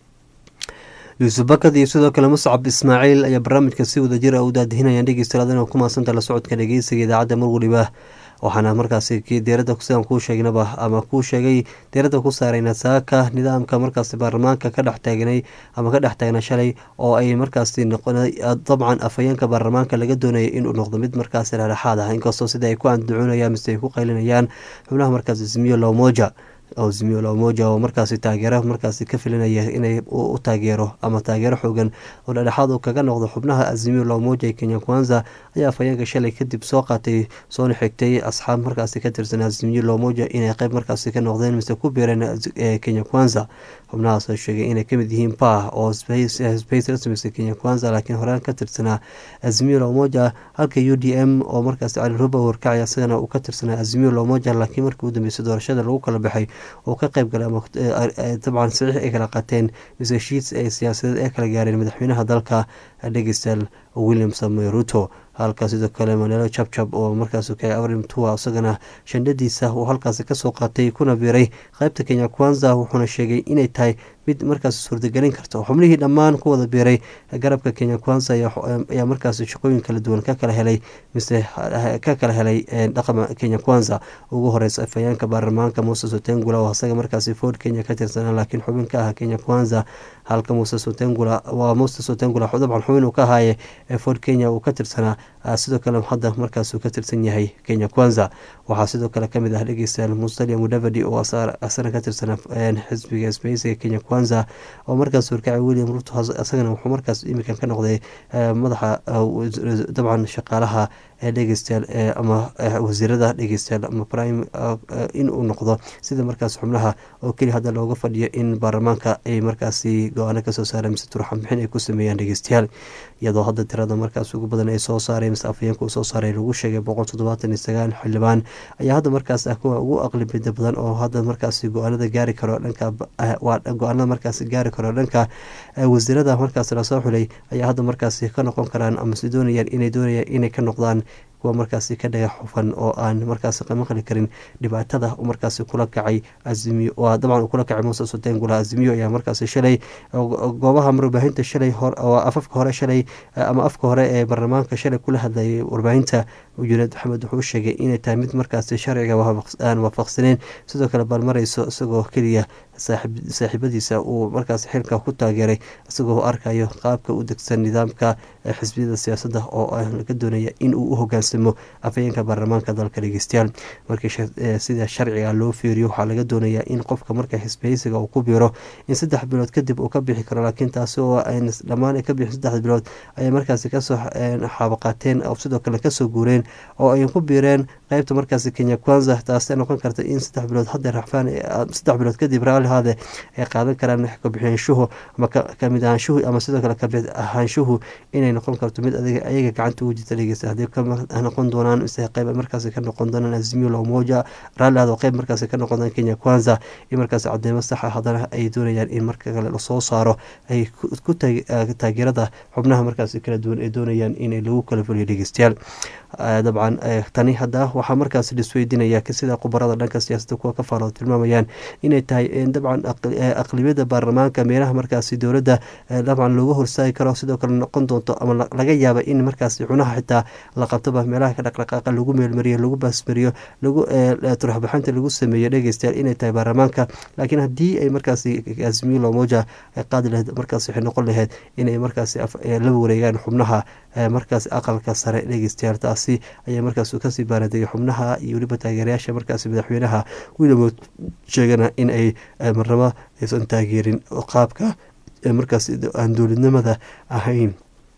yuusuf bakad iyo sidoo kale muscab ismaaciil ayaa barnaamijka si wada jir ah u daadihinayaan dhegeystayaal adina ku maasanta la socodka dhegeysiga idaacadda mar waliba. waxaana markaasi diirada sidaan kuu sheegnaba ama kuu sheegay diirada ku saarayna saaka nidaamka markaasi baarlamaanka ka dhex taagnay ama ka dhex taagna shalay oo ay markaasi noqonay dabcan afhayeenka baarlamaanka laga doonaya inuu noqdo mid markaasi dhexdhexaad ah inkastoo sida ay ku andacoonayaan mise ay ku qaylinayaan xubnaha markaasi Azimio la Umoja Azimio la Umoja oo markaasi taageero markaasi ka filinaya inay u taageero ama taageero xoogan oo dhexdhexaad uu kaga noqdo xubnaha Azimio la Umoja ee Kenya Kwanza ayaa afhayeenka shalay kadib soo qaatay soona xigtay asxaab markaasi ka tirsan Azimio la Umoja inay qayb markaasi ka noqdeen mise ku biireen Kenya Kwanza. xubnahaas oo sheegay inay kamid yihiin P A oo space space rasmi Kenya Kwanza laakiin horaan ka tirsanaa Azimio la Umoja halka U D M oo markaasi Ali Ruba warkacaya sidana uu ka tirsanaa Azimio la Umoja laakiin markii uu dambeysay doorashada lagu kala baxay oo ka qayb galay ama dabcan saxiix ay kala qaateen mise heshiis ay siyaasadeed ay kala gaareen madaxweynaha dalka dhegeystayaal William Samoei Ruto. halka sidoo kale Manelo Chapchap oo markaas ka Abrim Tua isagana shandadiisa uu halkaas ka soo qaatay kuna biiray qaybta Kenya Kwanza wuxuuna sheegay inay tahay mid markaas suurtagelin karto xubnihii dhammaan ku wada biiray garabka Kenya Kwanza ayaa markaas shaqooyin kala duwan ka kala helay mise ka kala helay dhaqama Kenya Kwanza. ugu horeysa afhayeenka baarlamaanka Moses Wetangula oo asaga markaas Ford Kenya ka tirsanaa laakiin xubin ka ah Kenya Kwanza halka Moses Wetangula waa Moses Wetangula dabcan xubin uu ka haye Ford Kenya uu ka tirsanaa sidoo kale hadda markaas uu ka tirsan yahay Kenya Kwanza. waxaa sidoo kale kamid ah dhegeystayaal Musalia Mudavadi oo asana ka tirsan xisbiga Space Kenya Kwanza oo markaas warkacay William Ruto asagana wuxuu markaas imikan ka noqday madaxa dabcan shaqaalaha dhegeystayaal ama wasiirada dhegeystayaal ama prime in uu noqdo sida markaas xubnaha oo keli hadda looga fadhiyo in baarlamaanka ay markaasi go-aano kasoo saareen mise turxan bixin ay ku sameeyaan dhegeystayaal iyadoo hadda tirada markaas ugu badan ay soo saareen mise afhayeenka uu soo saaray lagu sheegay boqol toddobaatan iyo sagaal xildhibaan ayaa hadda markaas ah kuwa ugu aqlabiyada badan oo hadda markaasi go-aanada gaari karo dhanka waa go-aanada markaasi gaari karo dhanka wasiirada markaas lasoo xulay ayaa hadda markaasi ka noqon karaan ama si doonayaan inay doonayaan inay ka noqdaan kuwa markaasi ka dhaga xufan oo aan markaasi maqli karin dhibaatada markaasi kula kacay azimiyo waa dabcan kula kacay Moses Wetangula. Azimiyo ayaa markaasi shalay goobaha warbaahinta shalay afafka hore shalay ama afka hore ee baarlamaanka shalay kula hadlayay warbaahinta Junayd Maxamed wuxuu sheegay inay tahay mid markaasi sharciga aan waafaqsaneyn, sidoo kale balmarayso isagoo keliya saaxiibadiisa uu markaasi xilka ku taageeray isagoo arkayo qaabka u degsan nidaamka xisbiyada siyaasadda oo laga doonaya in uu u hogaansamo afhayeenka baarlamaanka dalka. Dhegeystayaal, markii sida sharciga loo fiiriyo waxaa laga doonayaa in qofka marka xisbiyeysiga uu ku biiro in saddex bilood kadib uu ka bixi karo, laakiin taasi oo ay dhammaan ka bixin saddex bilood ayay markaasi kasoo xaabaqaateen oo sidoo kale kasoo guureen oo ay ku biireen qaybta markaasi Kenya Kwanza. taasi noqon karta in saddex bilood hadda rafaan saddex bilood kadib raali haade ay qaadan karaan ka bixinaanshuhu ama ka mid ahaanshuhu ama sidoo kale ka mid ahaanshuhu inay noqon karto mid adiga ayaga gacanta ugu jirta. dhegeysta haddii ka noqon doonaan mise qayb markaasi ka noqon doonaan Azimio la Umoja raali haade qayb markaasi ka noqon doonaan Kenya Kwanza iyo markaasi cadeymo sax ah haddana ay doonayaan in marka kale la soo saaro ay ku taageerada xubnaha markaasi kala duwan ay doonayaan inay lagu kala fuliyo. dhegeystayaal, dabcan tani hadda waxaa markaasi lisweydiinaya sida khubarada dhanka siyaasadda kuwa ka faalo tilmaamayaan inay tahay dabcan aqlibiyada baarlamaanka meelaha markaasi dowladda dabcan looga horsaagi karo, sidoo kale noqon doonto ama laga yaaba in markaasi xunaha xitaa la qabtoba meelaha ka dhaqdhaqaaqa lagu meelmariyo lagu baasmariyo lagu turaxbaxanta lagu sameeyo. dhegeystayaal, inay tahay baarlamaanka, laakiin haddii ay markaasi Azimio la Umoja ay qaadi lahayd markaasi waxay noqon lahayd inay markaasi la wareegaan xubnaha markaasi aqalka sare. dhegeystayaal, taasi ayaa markaas kasii baaraday xubnaha iyo weliba taageerayaasha markaasi madaxweynaha William sheegana in ay marnaba aysan taageerin qaabka markaasi aan dowladnimada ahayn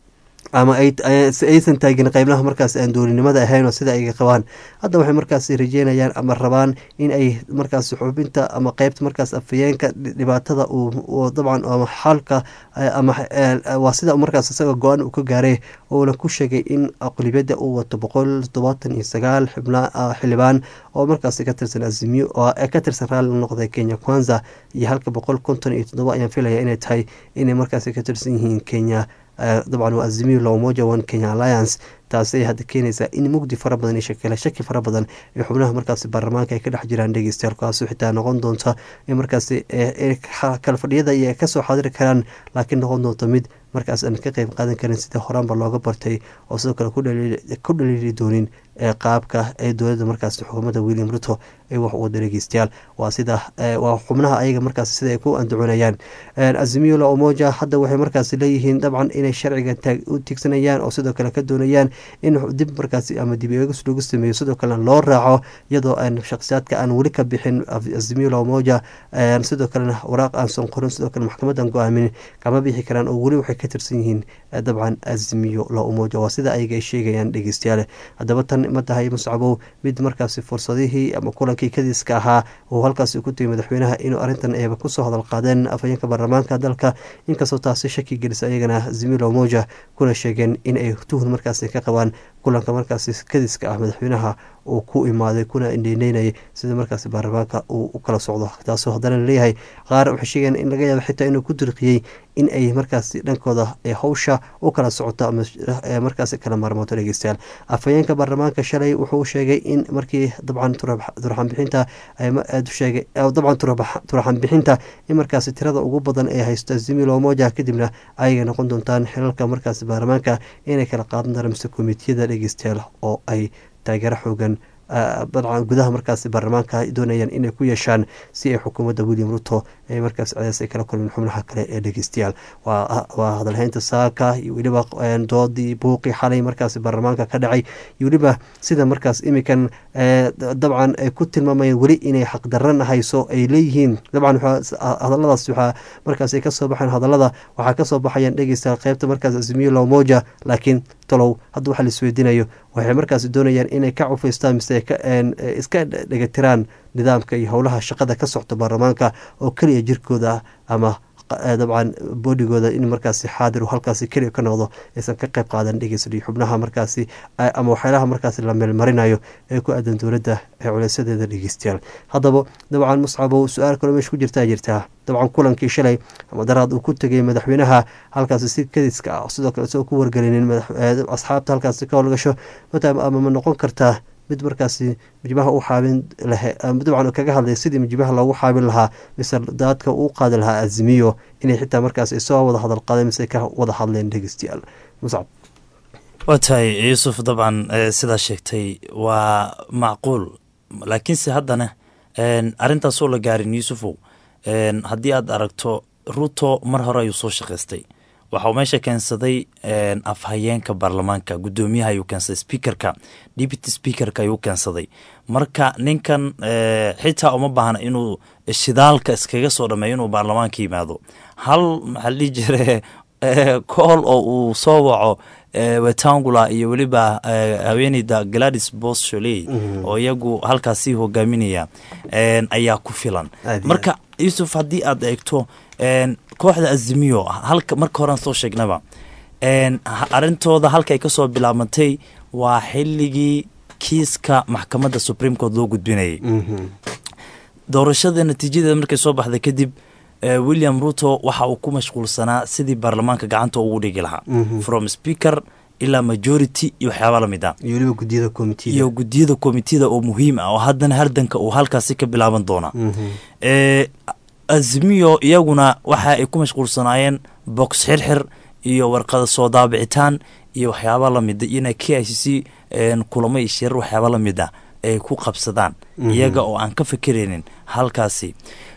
ama aysan taagin qeybnaha markaas aan dowladnimada ahayn oo sida ay qabaan. hadda waxay markaasi rajeynayaan ama rabaan in ay markaasi xubinta ama qeybta markaas afhayeenka dhibaatada uu dabcan ama xalka ama waa sida markaas isaga go-aan uu ka gaaray oona ku sheegay in aqlibiyada uu wato boqol todobaatan iyo sagaal xildhibaan oo markaasi ka tirsan Azimio oo ka tirsan raali noqday Kenya Kwanza iyo halka boqol konton iyo toddoba ayaan filaya inay tahay inay markaasi ka tirsan yihiin Kenya dabcan waa Azimio la Umoja One Kenya Alliance. taasay hadda keenaysaa in mugdi fara badan iyo shakila shaki fara badan ee xubnaha markaasi baarlamaanka ay ka dhex jiraan. dhegeystayaal, kuwaasoo xitaa noqon doonta in markaasi kala fadhiyada iyo kasoo xaadiri karaan, laakiin noqon doonto mid markaas aan ka qeyb qaadan karin sida horaanba looga bartay oo sidoo kale ku dhaliili doonin qaabka ee dowladda markaasi xukuumadda William Ruto ay wax u wada. dhegeystayaal, waa sida waa xubnaha ayaga markaasi sida ay ku andacoonayaan. Azimio la Umoja hadda waxay markaasi leeyihiin dabcan inay sharciga u tigsanayaan oo sidoo kale ka doonayaan in dib markaasi ama dib eegis lagu sameeyo, sidoo kale loo raaco iyadoo aan shakhsiyaadka aan weli ka bixin Azimio la Umoja sidoo kalena waraaq aan soo qorin, sidoo kale maxkamadan go-aamin kama bixi karaan oo weli waxay ka tirsan yihiin dabcan Azimio la Umoja. waa sida ayaga ay sheegayaan. dhegeystayaal, haddaba tan ma tahay Muscabow mid markaasi fursadihii ama kulankii kadiska ahaa oo halkaasi ku timi madaxweynaha inuu arrintan eeba kusoo hadal qaadeen afhayeenka baarlamaanka dalka, inkastoo taasi shaki gelisa ayagana Azimio la Umoja kuna sheegeen in ay tuhun markaasi ka qabaan kulanka markaasi kadiska ah madaxweynaha uu ku imaaday kuna indheynay sida markaasi baarlamaanka uu u kala socdo. taasoo haddana laleeyahay qaar waxay sheegeen in laga yaabo xitaa inuu ku dirqiyey in ay markaasi dhankooda hawsha u kala socoto ama markaasi kala maarmooto. dhegeystayaal, afhayeenka baarlamaanka shalay wuxuu sheegay in markii dabcan turaxan bixinta sheegay dabcan turaxan bixinta in markaasi tirada ugu badan ee haysto Azimio la Umoja kadibna ayay noqon doontaan xilalka markaasi baarlamaanka inay kala qaadan doonaan mise komitiyada. dhegeystayaal, oo ay taageero xoogan dabcan gudaha markaasi baarlamaanka doonayaan inay ku yeeshaan si ay xukuumadda William Ruto ay markaas cadays ay kala kulmin xubnaha kale ee. dhegeystayaal, waa hadalhaynta saaka iyo weliba doodii buuqii xalay markaasi baarlamaanka ka dhacay iyo weliba sida markaas imikan dabcan ay ku tilmaamayeen weli inay xaqdaran hayso ay leeyihiin. dabcan hadaladaas waxaa markaas ay kasoo baxeen hadalada waxaa kasoo baxayaan dhegeystayaal qaybta markaas Azimio la Umoja, laakiin talow hadda waxa la isweydiinayo waxay markaasi doonayaan inay ka cufaystaan mise iska dhegatiraan nidaamka iyo howlaha shaqada ka socta baarlamaanka oo keliya jirkooda ama dabcan bodigooda in markaasi xaadir halkaasi keliya ka noqdo aysan ka qayb qaadan dhegeysadii xubnaha markaasi ama waxyaalaha markaasi la meelmarinayo ee ku aadan dowladda ee culeysadeeda dhegeystayaal haddaba dabcan muscabow su-aal kaloo meesha ku jirtaa jirtaa dabcan kulankii shalay ama daraad uu ku tegay madaxweynaha halkaasi si kadiska ah sidoo kale isagoo ku wargelinin asxaabta halkaasi ka howlgasho ama ma noqon kartaa mid markaasi mijibaha u xaabin lahe dabcan kaga hadlay sidii mijibaha loogu xaabin lahaa mise daadka uu qaadi lahaa azimiyo inay xitaa markaas soo wada hadal qaadeen mise ka wada hadleen dhegeystayaal muscab waa tahay yuusuf dabcan sidaa sheegtay waa macquul laakiinse haddana arrintaasoo la gaarin yuusufow haddii aad aragto ruto mar hore ayuu soo shaqaystay waxau meesha keensaday afhayeenka baarlamaanka guddoomiyaha ayuu keensaday speakerka deputy speakerka ayuu keensaday marka ninkan xitaa uma baahna inuu shidaalka iskaga soo dhameeyo inuu baarlamaanka yimaado hal maxaa la dhihi jire kool oo uu soo waco wetangula iyo weliba haweeneyda gladys bos sholey oo iyagu halkaasi hogaaminaya ayaa ku filan marka yuusuf haddii aad eegto kooxda azimiyo halka marka horean soo sheegnaba arintooda halka ay kasoo bilaabantay waa xilligii kiiska maxkamadda supreme court loo gudbinayay doorashada natiijadeeda markay soo baxday kadib william ruto waxa uu ku mashquulsanaa sidii baarlamaanka gacanta ugu dhigi lahaa from speaker ilaa majority iyo waxyaaba lamid ah iyo gudiyada komitida oo muhiim ah oo haddana hardanka uu halkaasi ka bilaaban doona azimiyo iyaguna waxa ay ku mashquulsanaayeen box xirxir iyo warqada soo daabicitaan iyo waxyaaba lamida ina k i c c kulamo iyo shirar waxyaaba lamid ah ay ku qabsadaan iyaga oo aan ka fekeraynin halkaasi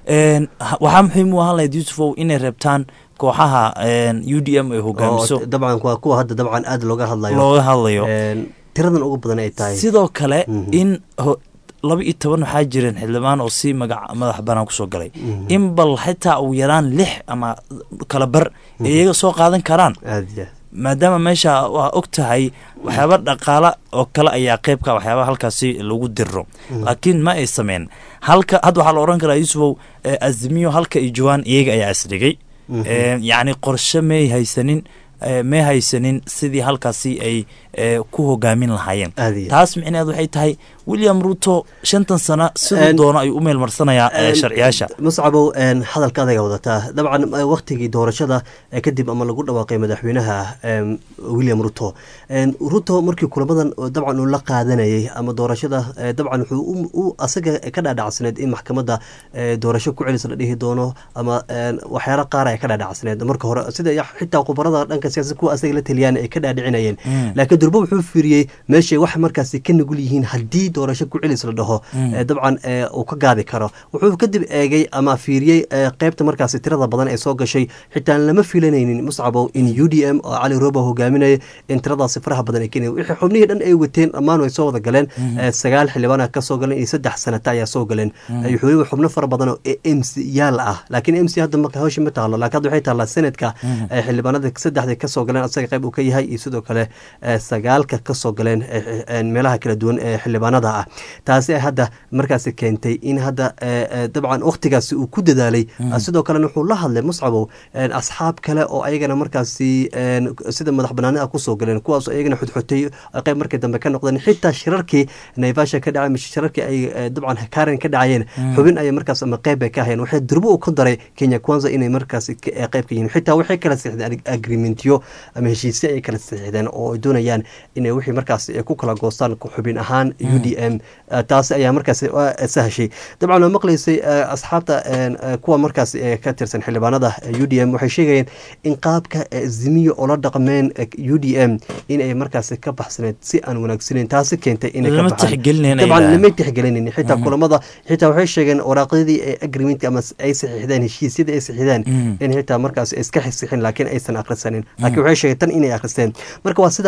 waxaa muxiim u ahaan lahayd yuusufow inay reebtaan kooxaha u d m ay hogaamiso dabcan waa kuwa hadda dabcan aada looga hadlayo looga hadlayo tiradan ugu badan ay tahay sidoo kale in laba iyo toban waxaa jireen xildhibaan oo si magac madax banaan kusoo galay in bal xitaa uu yaraan lix ama kala bar ee iyaga soo qaadan karaan maadaama meesha waa og tahay waxyaaba dhaqaala oo kale ayaa qeybka waxyaaba halkaasi lagu diro laakiin ma ay sameyn halka hadda waxaa la oran karaa yuusufow azimiyo halka iyo jawaan iyaga ayaa isdhigay yacni qorshe may haysanin may haysanin sidii halkaasi ay ku hogaamin lahaayeen taas micneed waxay tahay william ruto shantan sano siduu doono ayuu u meel marsanayaa sharciyaasha muscabow hadalka adaga wadataa dabcan waktigii doorashada kadib ama lagu dhawaaqay madaxweynaha william ruto ruto markii kulamadan dabcan uu la qaadanayay ama doorashada dabcan wuxuu asaga ka dhaadhacsaneed in maxkamadda doorasho ku celis la dhihi doono ama waxyaala qaar ay ka dhaadhacsaneed marka hore sida xitaa khubarada dhanka siyaasada kuwa asaga la taliyaan ay ka dhaadhicinayeen laakiin durba wuxuu fiiriyey meeshay wax markaasi ka nugul yihiin haddii doorasho ku celis la dhaho dabcan uu ka gaadi karo wuxuu kadib eegay ama fiiriyey qeybta markaasi tirada badan ee soo gashay xitaa lama filanaynin muscabow in u d m oo cali roba hogaaminaya in tiradaasi faraha badan ay keenay wixii xubnihii dhan ay wateen dhammaan way soo wada galeen sagaal xildhibaan ka soo galeen iyo saddex sanata ayaa soo galeen wuxuu xubno fara badan oo m c yaal ah laakiin m c hadda marka hawsha ma taalo laakiin hadda waxay taallaa sanadka xildhibaanada saddexda ka soo galeen asaga qayb uu ka yahay iyo sidoo kale sagaalka ka soo galeen meelaha kala duwan ee xildhibaanada ah taasi hadda markaasi keentay in hadda dabcan wakhtigaasi uu ku dadaalay sidoo kalena wuxuu la hadlay muscabow asxaab kale oo ayagana markaasi sida madax banaanida kusoo galeen kuwaas ayagana xudxutay qayb markii dambe ka noqdeen xitaa shirarkii naivasha ka dhacay mise shirarkii ay dabcan karen ka dhacayeen xubin ayay markaas ama qayb bay ka hayeen waxay durbo u ka daray kenya kwanza inay markaasi qayb ka yihiin xitaa waxay kala saxiixdeen agreementyo ama heshiisyo ay kala saxiixdeen oo ay doonayaan inay wixii markaas ku kala goostaan xubin ahaan u d m taasi ayaa markaas sahashay dabcan waa maqlaysay asxaabta kuwa markaas ka tirsan xildhibaanada u d m waxay sheegayeen in qaabka zimiyo oo la dhaqmeen u d m inay markaas ka baxsaneed si aan wanaagsaneyn taasi keentay inay ka baxaan dabcan lama tixgelinin xitaa kulamada xitaa waxay sheegeen waraaqyadii agreementka ama ay saxiixdeen heshiisyada ay saxiixdeen in xitaa markaas iska xisixin laakiin aysan akhrisanin laakiin waxay sheegeen tan inay akhristeen marka waa sidaas sheegtay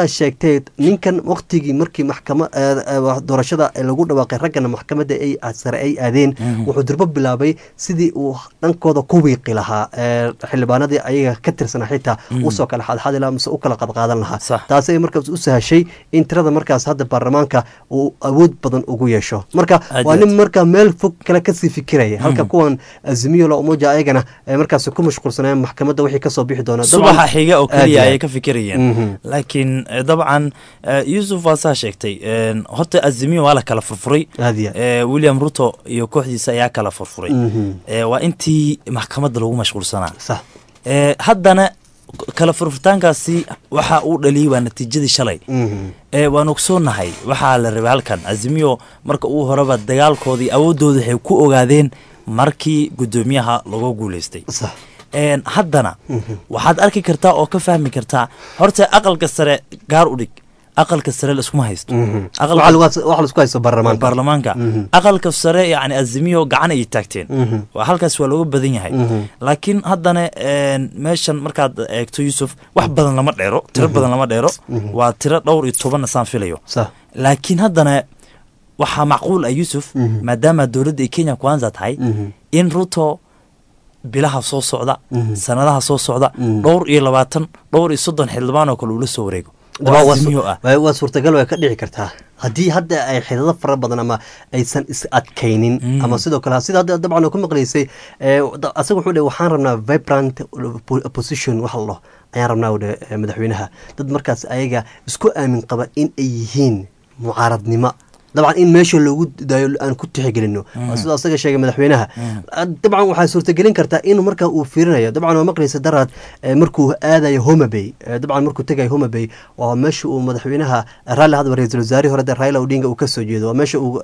tahay ninkan waqtigii markii maxkama doorashada lagu dhawaaqay raggana maxkamadda ay sare ay aadeen wuxuu durbo bilaabay sidii uu dhankooda ku wiiqi lahaa xildhibaanadii ayaga ka tirsanaa xitaa usoo kala xadxadi lahaa mise u kala qadqaadan lahaa taasay markaas u sahashay in tirada markaas hadda baarlamaanka uu awood badan ugu yeesho marka waa nin markaa meel fog kale kasii fikiraya halka kuwan azimiyo la umoja ayagana markaas ku mashquulsanayeen maxkamadda wixii kasoo bixi doona subaxa xiga oo keliya ayay ka fikirayeen laakiin dabcan yuusuf waa saa sheegtay horta azimiyo waa la kala furfuray william ruto iyo kooxdiisa ayaa kala furfuray waa intii maxkamadda lagu mashquulsanaa haddana kala furfurtaankaasi waxa uu dhaliyay waa natiijadii shalay waan ogsoonahay waxaa la rabay halkan azimiyo marka uu horeba dagaalkoodii awooddooda waxay ku ogaadeen markii guddoomiyaha lagu guulaystay haddana waxaad arki kartaa oo ka fahmi kartaa horta aqalka sare gaar u dhig aqalka sare laiskuma haysto baarlamaanka aqalka sare yani azimiyo gacan ay taagteen halkaas waa looga badan yahay laakiin haddana meeshan markaad eegto yuusuf wax badan lama dheero tiro badan lama dheero waa tiro dhowr iyo tobanna saan filayo laakiin haddana waxaa macquul ah yuusuf maadaama dowladda ay kenya kwanza tahay in ruto bilaha soo socda sanadaha soo socda dhowr iyo labaatan dhowr iyo soddon xildhibaan oo kale uu la soo wareego waa suurtagal way ka dhici kartaa haddii hadda ay xidado fara badan ama aysan is adkaynin ama sidoo kale sida hadda dabcan oo ku maqlaysay asaga wuxuu dhe waxaan rabnaa vibrant opposition waxa la dhaho ayaan rabnaa u dhe madaxweynaha dad markaas ayaga isku aamin qaba in ay yihiin mucaaradnimo dabcan in meesha loogu daayo aan ku tixgelino sidoo asaga sheegay madaxweynaha dabcan waxaa suurtagelin kartaa in markaa uu fiirinayo dabcan waa maqlaysa daraad markuu aadayo Homa Bay dabcan markuu tagayo Homa Bay waa meesha uu madaxweynaha Raila hadba ra'iisul wasaare hore Raila Odinga uu ka soo jeedo waa meesha uu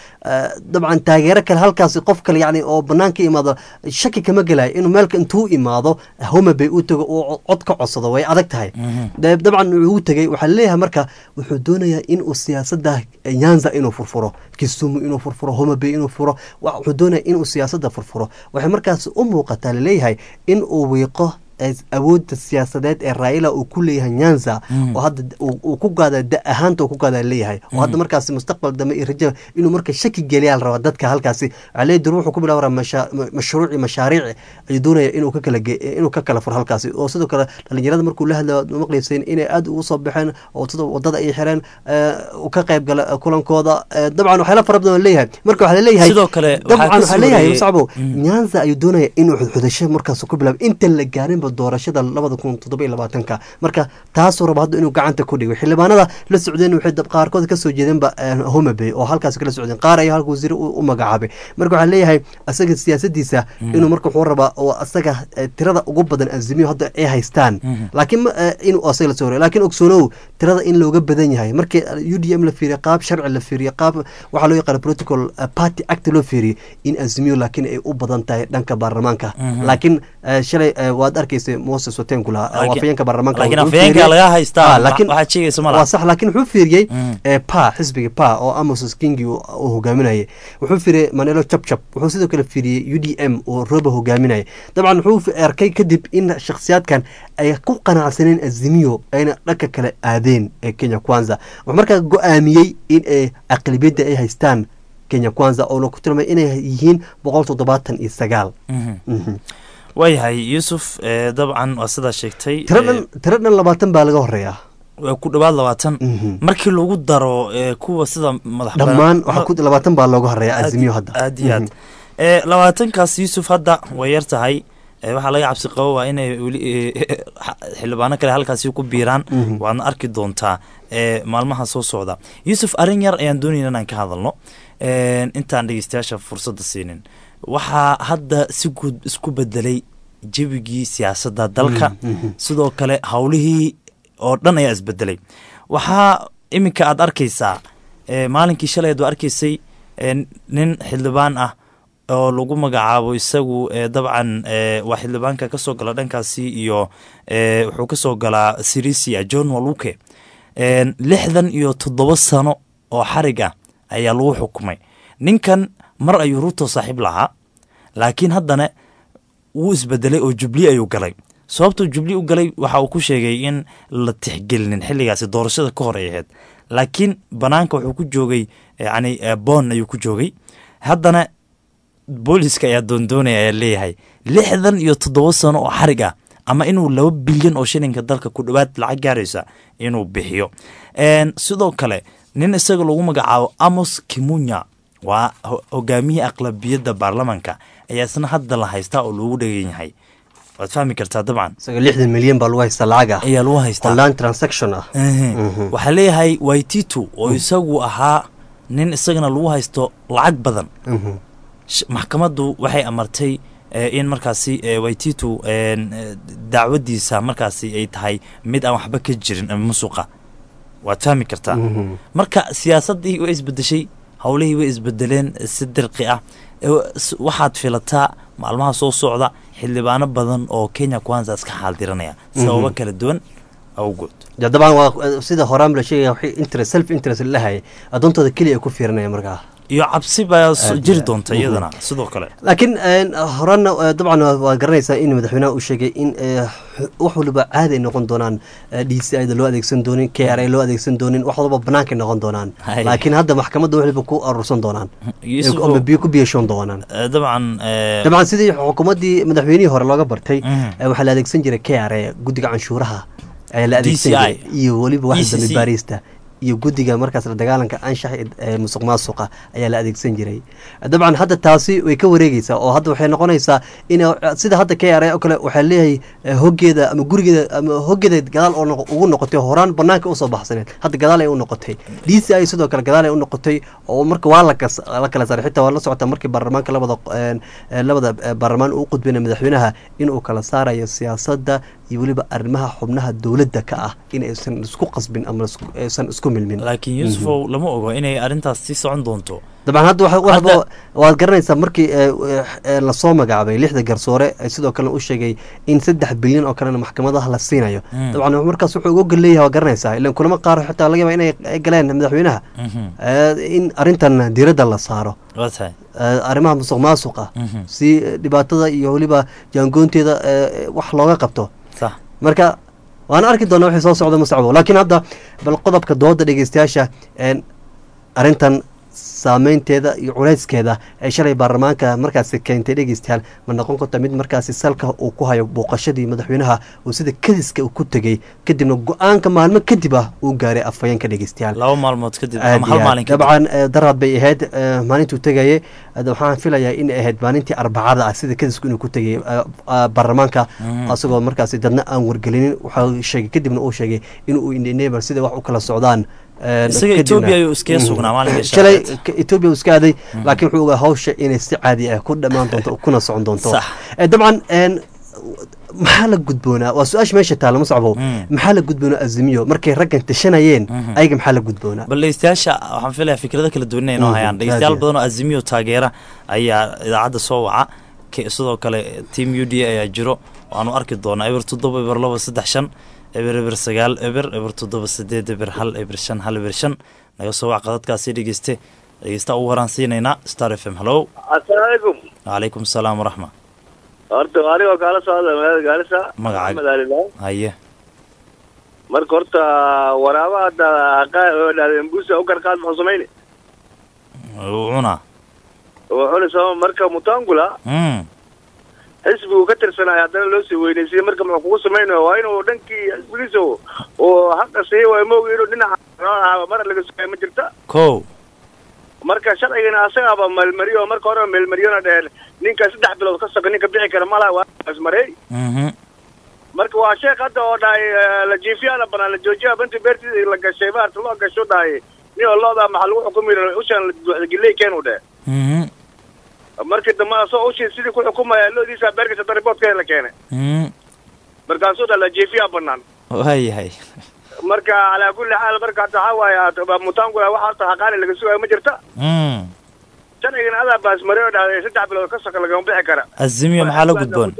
dabcan taageero kale halkaas qof kale yani oo banaanka imaado shaki kama galayo inuu meelka intuu imaado Homa Bay uu tago oo cod ka codsado way adag tahay dabcan uu tagay waxa leeyahay marka wuxuu doonayaa in uu siyaasadda Nyanza inuu furfuro Kisumu inuu furfuro Homa Bay inuu furo wuxuu doonaya inuu siyaasadda furfuro waxay markaas u muuqataa leeyahay in uu wiiqo awoodda siyaasadeed ee Raila uu ku leeyahay Nyanza oo hadda uu ku gaada ahaanta uu ku gaada leeyahay oo hadda markaas mustaqbal dambe iyo rajo inuu marka shaki geliyaal rabo dadka halkaasi عليه دروح وكم لا مشروع مشاريع يدونه إنه ككلا إنه ككلا فر هالكاسي وصدق كلا الجيران مركو لها مقليسين إنه أد وصبحن وصدق وضد أي حران وكقيب كلام كوضا طبعا وحلا فربنا ليها مركو حلا ليها طبعا حليها يصعبوا نيانزا يدونه إنه حدشة مركز كبلا أنت اللي جارين بالدورة شدا لبض كون تطبيق لباتنكا مركا تاسور بعض إنه قعنت كودي وحلبان هذا للسعوديين وحد بقار كود كسو جدين هم بي وهالكاس كلا السعوديين قارة يهالك وزير ومقعابي مركو عليها أساق السياسة ديسا إنه مركو حوربا وأساق ترى وقبضا أزمي هذا إيه هايستان لكن إنه أصيل سوري لكن أكسونو ترى إنه لو قبضا هاي مركي يودي أمل في رقاب شرع في رقاب وحلو يقرأ بروتوكول بارتي أكت لو فيري إن أزميو لكن إيه أبضا تاي دانك برلمانكا لكن شلي واد أركيس موسس وتين كلها وافيانك برلمانكا لكن أفيانك لغا هايستان لكن واحد شيء اسمه صح لكن حو فيري با حزبي با أو أموسس كينجي وهجامينه وحو فيري مانيلو تشب تشب وحو سيدو كلا فيري يو دي إم وروبه هجامينه طبعا حو في أركي كدب إن الشخصيات كان أي قناع سنين الزميو أين لك كلا آذين كينيا كوانزا ومركا جو آميي إن أقلبية أي هايستان كينيا كوانزا أو لو كترما إن يهين بقول تضباطا إستقال waayahay yuusuf dabcan waa sidaa sheegtay tiradhan labaatan baa laga horeeyaa waa ku dhawaad labaatan markii lagu daro kuwa sida madax dhammaan waxa ku labaatan baa looga horeeyaa azimiyo hadda aad iyo aad ee labaatankaas yuusuf hadda way yar tahay waxaa laga cabsi qabo waa inay weli xildhibaano kale halkaasi ku biiraan waadna arki doontaa maalmaha soo socda yuusuf arrin yar ayaan doonaynaa inaan ka hadalno intaan dhegeystayaasha fursadda siinin waxaa hadda si guud isku bedelay jebigii siyaasadda dalka sidoo kale howlihii oo dhan ayaa isbedelay waxaa iminka aad arkaysaa maalinkii shalay aad arkaysay nin xildhibaan ah oo lagu magacaabo isagu dabcan waa xildhibaanka ka soo gala dhankaasi iyo wuxuu ka soo galaa Sirisia John Waluke lixdan iyo toddoba sano oo xarig ah ayaa lagu xukumay ninkan mar ayuu Ruto saaxiib lahaa laakiin haddana wuu isbedelay oo Jubilee ayuu galay sababtuu jubli u galay waxa uu ku sheegay in la tixgelinin xilligaasi doorashada ka hor ay ahayd laakiin banaanka wuxuu ku joogay yacni boon ayuu ku joogay haddana booliska ayaa doondoonaya ayaa leeyahay lixdan iyo toddoba sano oo xarig ah ama inuu laba bilyan oo shilinka dalka ku dhowaad lacag gaaraysa inuu bixiyo sidoo kale nin isaga lagu magacaabo Amos Kimunya waa hogaamiyihii aqlabiyadda baarlamanka ayaa isna hadda la haystaa oo loogu dhagan yahay waad fahmi kartaa dabcan isaga lixdan milyan baa lagu haystaa lacag ah ayaa lagu haystaa online transaction ah waxaa leeyahay Waititu oo isagu ahaa nin isagana lagu haysto lacag badan maxkamaddu waxay amartay in markaasi Waititu dacwadiisa markaasi ay tahay mid aan waxba ka jirin ama musuqa waad fahmi kartaa marka siyaasaddii way isbedeshay howlihii way isbedeleen si dirqi ah waxaad filataa maalmaha soo socda xildhibaano badan oo Kenya Kwanza iska xaaldiranaya sababo kala duwan awgood dabcan waa sida horaam la sheegay wixii interest self interest lahay adoontooda kaliya ku fiirinaya markaa iyo cabsi baa jiri doonta iyadana sidoo kale laakiin horana dabcan waa garanaysaa in madaxweynaha uu sheegay in wax waliba caadi ay noqon doonaan D C I da loo adeegsan doonin K R A loo adeegsan doonin wax walba banaanka noqon doonaan laakiin hadda maxkamadda waliba ku arursan doonaan ama biyo ku biyashoon doonaan dabcan dabcan sidii xukuumaddii madaxweynihii hore looga bartay waxaa la adeegsan jiray K R A guddiga canshuuraha ayaa la adeegsan jiray iyo waliba wax dambi baarista iyo guddiga markaas la dagaalanka anshax ee musuqmaasuqa ayaa la adeegsan jiray dabcan hadda taasi way ka wareegaysaa oo hadda waxay noqonaysaa in sida hadda K R A oo kale waxa leeyahay hoggeeda ama gurigeeda ama hoggeeda gadaal oo ugu noqotay horaan banaanka u soo baxsaneed hadda gadaal ay u noqotay D C I sidoo kale gadaal ay u noqotay oo marka waa la la kala saaray xitaa waa la socota markii baarlamaanka labada labada baarlamaan uu qudbinay madaxweynaha in uu kala saarayo siyaasadda iyo waliba arrimaha xubnaha dawladda ka ah in aysan isku qasbin ama aysan isku milmin laakiin Yusufow lama ogo inay arrintaas sii socon doonto dabcan hadda waxa waad garanaysaa markii la soo magacaabay lixda garsoore sidoo kale u sheegay in saddex bilyan oo kalena maxkamadaha la siinayo dabcan markaas wuxuu uga leeyahay waa garanaysaa ilaa kulama qaar xitaa laga yaabaa inay galeen madaxweynaha in arrintan diiradda la saaro arrimaha musuqmaasuqa si dhibaatada iyo waliba jaangoonteeda wax looga qabto marka waan arki doonaa wixii soo socda mustaqbalka laakiin hadda bal qodobka dooda dhageystayaasha een arintan saameynteeda iyo culayskeeda ay shalay baarlamaanka markaasi keentay dhageystayaal ma noqon karta mid markaasi salka uu ku hayo booqashadii madaxweynaha uu sida kadiska uu ku tagay kadibna go-aanka maalmo kadib ah uu gaaray afhayeenka dhageystayaal laba maalmood kadib ama hal maalin kadib dabcan daraad bay ahayd maalintuu tagayay waxaan filayaa in ay ahayd maalintii arbacada ah sida kadisku inuu ku tagay baarlamaanka asagoo markaasi dadna aan wargelinin waxaa sheegay kadibna uu sheegay inuu indhineebar sida wax u kala socdaan isaga Ethiopia ayuu iska sugnaa maalinka shalay Ethiopia iska aaday laakiin wuxuu ogaa hawsha inay si caadi ah ku dhamaan doonto kuna socon doonto dabcan maxaa la gudboonaa waa su-aasha meesha taala musacbow maxaa la gudboonaa azimiyo markay raggan tashanayeen ayaga maxaa la gudboonaa bal dhegeystayaasha waxaan filayaa fikrado kala duwan inay noo hayaan dhegeystayaal badan oo azimiyo taageera ayaa idaacadda soo waca sidoo kale team U D A ayaa jiro waanu arki doonaa eber toddoba eber laba saddex shan eber eber sagaal eber eber toddoba sideed eber hal eber shan hal eber shan naga soo wac qadadkaasi dhegeyste dhegeysta ugu horaan siinaynaa Star F M hello assalaamu calaykum salaam waraxma horta anigoo kala socda magaalada Gaarisa magaca haye marka horta waraaba hadda qaadeen buusa u garqaad muxuu sameeyay una wuxuu soo marka mutangula mm xisbigu ka tirsanaya hadana loo sii weynaysay marka muxuu kugu sameeyay waa inuu dhankii xisbigiisa oo xaqa sii way moogay inuu dhinaca mar laga soo ma jirta ko marka sharcigana asaga meelmariyo marka hore meelmariyona dheer ninka saddex bilood ka soo ninka bixi kara malaha waa ismaray mhm marka waa sheekh hadda oo dhaay la jiifiyana banaan la joojiya banti beertii la gashay baarta loo gasho dhaay niyo looda maxal lagu xukumiyo u shan la gilay keenu dhee mhm markii dama soo u shii sidii ku xukumaya loodiisa beerkiisa report ka la keenay mhm markaasoo dhan la jiifiya banaan hay hay marka ala kulli xaal marka taa waaya mutangula waxa taa xaqaani laga soo ma jirta mhm sharcigan ada baas mariyo dhaay saddex bilood ka soo laga bixi kara azimiyo maxaa la gudboon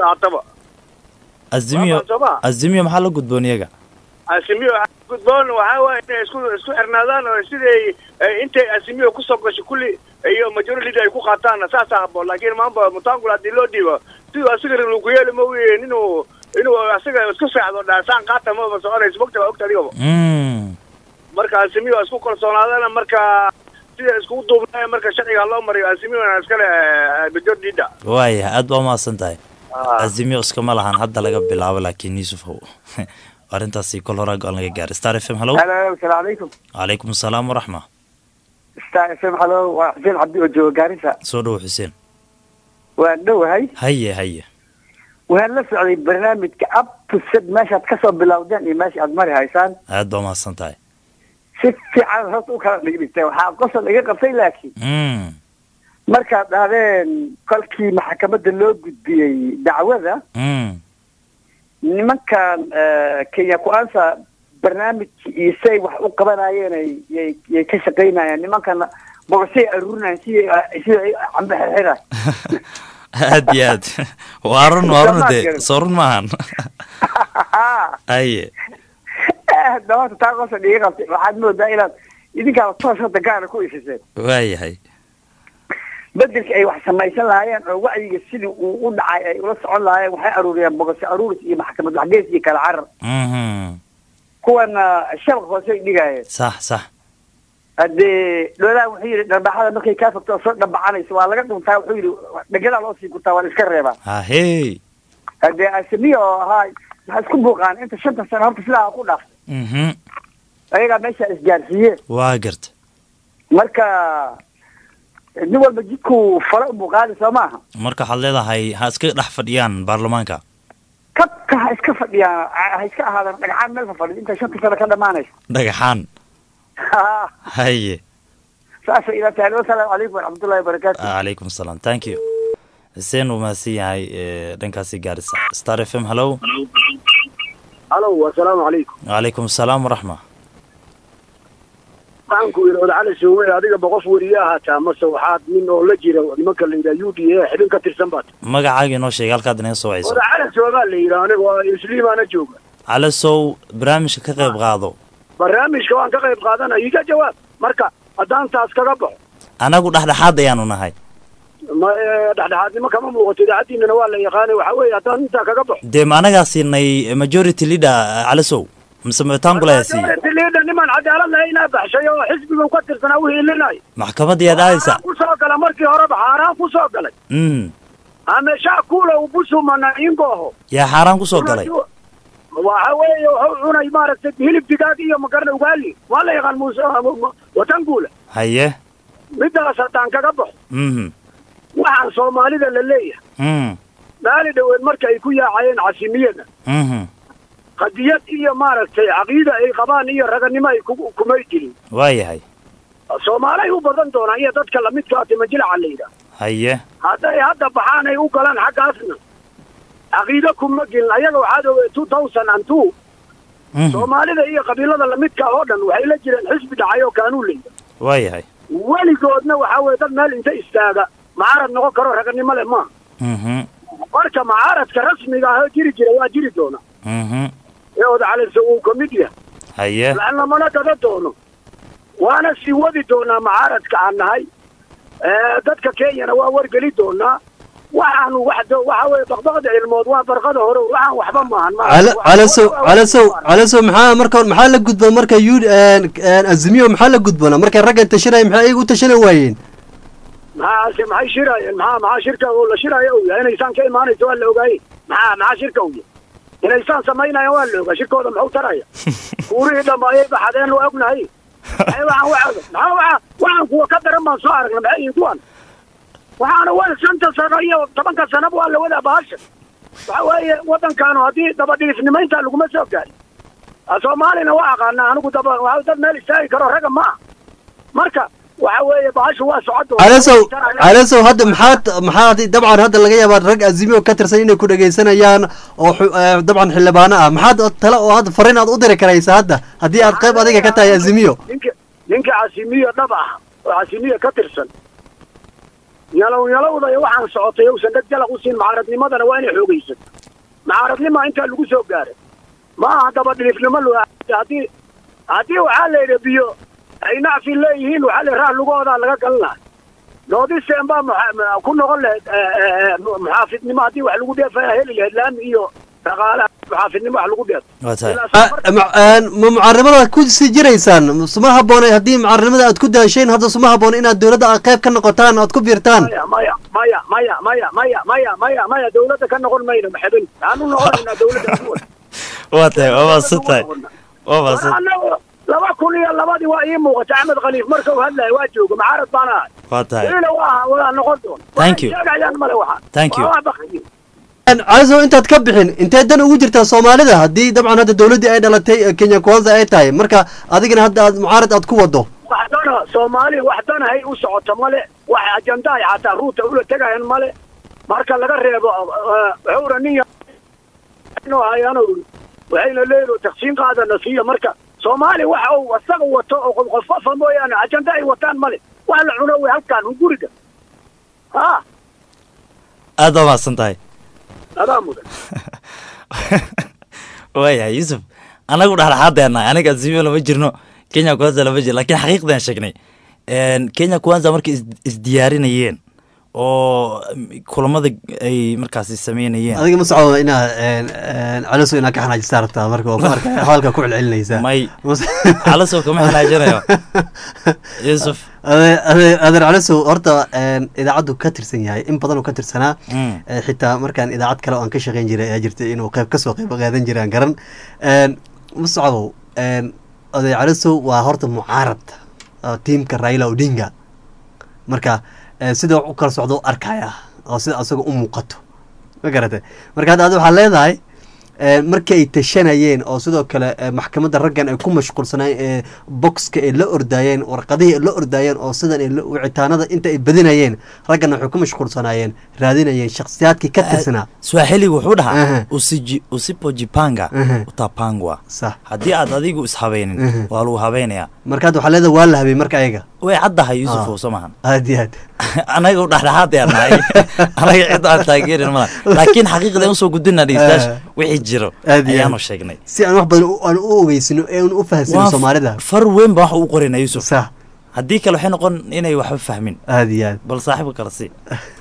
azimiyo azimiyo maxaa la gudboon iyaga azimiyo gudboon waxa waay inay isku isku xirnaadaan oo sidii intay azimiyo ku soo gashay kulli iyo majority ay ku qaataan saasa habo laakiin maanta mutangula hadii loo dhiibo sidoo asiga lagu yeelo ma weeyeen inuu inuu asiga isku saacdo dhaasaan qaata ma ba soconayso waqti waa ogtaadiga mm marka asimiyo isku kalsoonaadana marka sida isku duubnaa marka sharciga loo mariyo asimiyo aan iska leh bidodida waaya aad baa maasan tahay asimiyo iskama lahan hadda laga bilaabo laakiin Yusuf arintaasi kol hore go'aan laga gaaray Star F M hello hello assalamu alaykum alaykum asalaam wa rahma Star F M hello waa Xuseen Cabdi oo jooga Gaarisa soo dhaw Xuseen waa dhawahay haye haye waxaan la socday barnaamijka up to set meeshaad ka soo bilowdeen iyo meesha aad mari haysaan aad baa maasan tahay si fiican horta u kala dhigtay waxaa qosol iga qabtay laakiin mm markaad dhahdeen kolkii maxkamadda loo gudbiyey dacwada mm nimankan Kenya ku aansa barnaamijkii iyo say wax u qabanayeen ay ay ka shaqeynayaan nimankan boqosay aruurinayaan si si cambe xirxira aad iyo aad waarun waarun de sorun maahan aye dawada taa qosol iga qabtay waxaad moodaa inaad idinkaa toos hadda gaara ku ifiseen waayahay bedelka ay wax samaysan lahaayeen oo wacyiga sidii uu u dhacay ay ula socon lahaayeen waxay aruuriyeen boqosay aruuris iyo maxkamad lacgeys iyo kala carar mhm kuwana shabaq hoose ay dhigayeen sax sax haddee dhoolaa wuxuu yidhi dharbaxada markay kaa fogto oo soo dhabacanayso waa laga dhuntaa wuxuu yidhi dhegadaa loo sii gurtaa waa la iska reebaa ahey haddee asamiya oo ahaa waxaa isku buuqaan inta shanta sano horta sidaa ku dhaaf mhm ayagaa meesha isgaarsiiyeen waa garta marka nin walba jidku fala u muuqaadi soo maaha marka waxaad leedahay ha iska dhex fadhiyaan baarlamaanka kabka ha iska fadhiyaan ha iska ahaadaan dhagaxaan meel fadhiyo inta shanta sano ka dhamaanaysa dhagaxaan haye saasa ila tahay assalaamu calaykum waraxmatullahi wabarakaatu calaykum asalaam thank you Hussein uu mahadsan yahay dhankaasi Gaarisa Star F M hello hello assalaamu calaykum calaykum asalaam waraxma waxaanku yidhi odacala soowey adiga boqof weriye ahaataa mase waxaad nin oo la jira nimanka la yidhaha U D A xidhin ka tirsan baad magacaaga inoo sheeg halkaad inaga soo wacayso odacala soogaa la yidhaha aniga waa isliimaana jooga cala sow barnaamijka ka qayb qaado barnaamijka waan ka qayb qaadanaya iga jawaab marka haddaan taas kaga baxo anagu dhexdhexaad ayaanu nahay ma dhexdhexaadnimo kama muuqato idaacaddiinana waa la yaqaanay waxa weeye haddaan intaa kaga baxo dee ma anagaa siinay majority leader cala sow mise matangula yaa siiyey majority leader niman cadaalad lahaynaa baxshay oo xisbiga ka tirsanaa wixii ilinay maxkamadda yaad aadaysa ku soo gala markii horeba xaaraan ku soo galay mm amesha kula ubusumana ingoho yaa xaaraan ku soo galay waxa weeye wuxuu cunay maaragtay hilib digaag iyo makarna ugaali waa la yaqaan muuse watangula haye midaas haddaan kaga baxo mhm waxaan soomaalida la leeyahay mm maali dhaweed marka ay ku yaacayeen casimiyada mhm qadiyad iyo maaragtay caqiida ay qabaan iyo raganimo ay kumay jirin waayahay soomaalay u badan doonaan iyo dadka lamidka timajilca la yidhaah haye hadday hadda baxaan ay u galaan xaggaasna caqiido kuma gelin ayaga waxaad ogey two thousand and two soomaalida iyo qabiilada lamidka oo dhan waxay la jireen xisbi dhacay oo kaanuu la yidhaah waayahay weligoodna waxaa weye dad meel inta istaaga macaarad noqon karo raganimo leh maaha mhm marka macaaradka rasmiga ah oo jiri jira waa jiri doona mhm ee odacalisa uu ka mid yahay haye lacna mana dada doono waana sii wadi doonaa macaaradka aan nahay dadka kenyana waa wargeli doonaa waxaanu wax waxa weeye baqbaqda ilmood waa barqada hore waxaan waxba maahan calasow calasow calasow maxaa marka maxaa la gudboon marka yud azimiyo maxaa la gudboona markay raggan tashanaya maxay ayaga u tashanan waayeen maxaase maxay shiraayeen maxaa maxaa shirka oo la shiraayo uu yahay inaysaan ka imaanayso waa la ogaayey maxaa maxaa shirka uu yahay inaysaan samaynaya waa la ogaa shirkooda muxuu taraya kuurihii dhammaayay baxadeen waa ognahay maxay waxaan wacaga maxaa waxa waxaan kuwa ka daran baan soo aragna maxay yihiin kuwan waxaana waa shanta sano iyo tobanka sanaba waa la wadaa bahasha waxa weeye waddankaanu haddii dabadhigisnimaynta laguma soo gaari soomaalina waa aqaanaa anigu daba waa dad meel istaagi karo ragga ma aha marka waxa weeye bahashu waa socod calasow calasow hadda maxaad maxaa dabcan hadda laga yaabaa rag azimiyo ka tirsan inay ku dhagaysanayaan oo dabcan xildhibaano ah maxaad tale oo hadda fariin aad u diri karaysa hadda haddii aad qayb adiga ka tahay azimiyo ninka ninka casimiyo dhab ah oo casimiyo ka tirsan yalow yalowda waxaan socotay uusan dad jalaq u siin macaaradnimadana waa inay xoogaysan macaaradnima intaa lagu soo gaaray ma aha dabadhilifnimo lo haddii haddii waxaa la yidhi biyo ay nacfi leeyihiin waxaa la raah lugoodaa laga galan lahay noodiseen baa ku noqon lahayd muxaafidnimo haddii wax lagu dheefaya heli lahayd laami iyo shaqaalaha xaafidnimo wax lagu dheer ma mucaarimada ku sii jiraysaan suma habboonay haddii mucaarimada aad ku daasheen hadda suma habboon inaad dowladda aad qayb ka noqotaan aad ku biirtaan maya maya maya maya maya maya maya maya maya dowladda ka noqon mayno maxaben aanu noqonaynaa dowladda waa tahay waa maasantahay waa maasantahay laba kun iyo labadii waa ii muuqata axmed khaliif marka uu hadlayo waa jooga macaarad baan ahay waa tahay ila waa waa noqon doon thank you male waxaa thank you caso intaad ka bixin intee dan ugu jirtaa soomaalida haddii dabcan hadda dowladdii ay dhalatay Kenya Kwanza ay tahay marka adigana hadda aad mucaarad aad ku wado waxdana Soomaali waxdana hay u socoto male wax ajanda ay hata ruuta ula tagayaan male marka laga reebo xuraniya inuu hayano waxayna leeyahay taqsiin qaadana fiya marka Soomaali waxa uu asaga wato oo qof qof mooyaan ajanda ay wataan male wax la cuno way halkaan guriga ha aad waa maasantahay adaamuda waya Yusuf anagu dhaxlaxadeena aniga Azimio lama jirno Kenya Kwanza lama jirno laakiin xaqiiqdan sheegnay een Kenya Kwanza markii is diyaarinayeen oo kulamada ay markaas sameeyeen adiga ma socdo ina een calaso ina ka xanaajista rabtaa marka oo marka xaalka ku celcelinaysa may calaso kama xanaajinayo Yusuf adeer calaso horta een idaacadu ka tirsan yahay in badan oo ka tirsanaa xitaa markaan idaacad kale oo aan ka shaqeyn jiray ayaa jirtay inuu qayb ka soo qayb qaadan jiraan garan een ma socdo een adeer calaso waa horta mucaarad teamka Raila Odinga marka sida uu kala socdo arkaya oo sida asaga u muuqato ma garatay marka hadda waxa leedahay markii ay tashanayeen oo sidoo kale maxkamadda raggan ay ku mashquulsanayeen boxka ee la ordayeen warqadihii la ordayeen oo sidan ay wicitaanada inta ay badinayeen raggan waxay ku mashquulsanayeen raadinayeen shakhsiyaadkii ka tirsanaa Swahili wuxuu dhahaa usiji usipojipanga utapangwa sax haddii aad adigu is habeenin waa lagu habeenaya marka waxa leedahay waa la habeen marka ayaga way caddahay Yusuf oo samahan aad iyo aad anaga dhaxlahaad yaanahay anaga cid aan taageerin ma laakiin xaqiiqada soo gudbina dhiistash wixii jiro ayaanu sheegnay si aan wax badan aan u ogeysino ee aan u fahamsano Soomaalida far weyn baa wax uu qorinay Yusuf sax haddii kale waxay noqon inay wax fahmin aad iyo aad bal saaxiibka kala si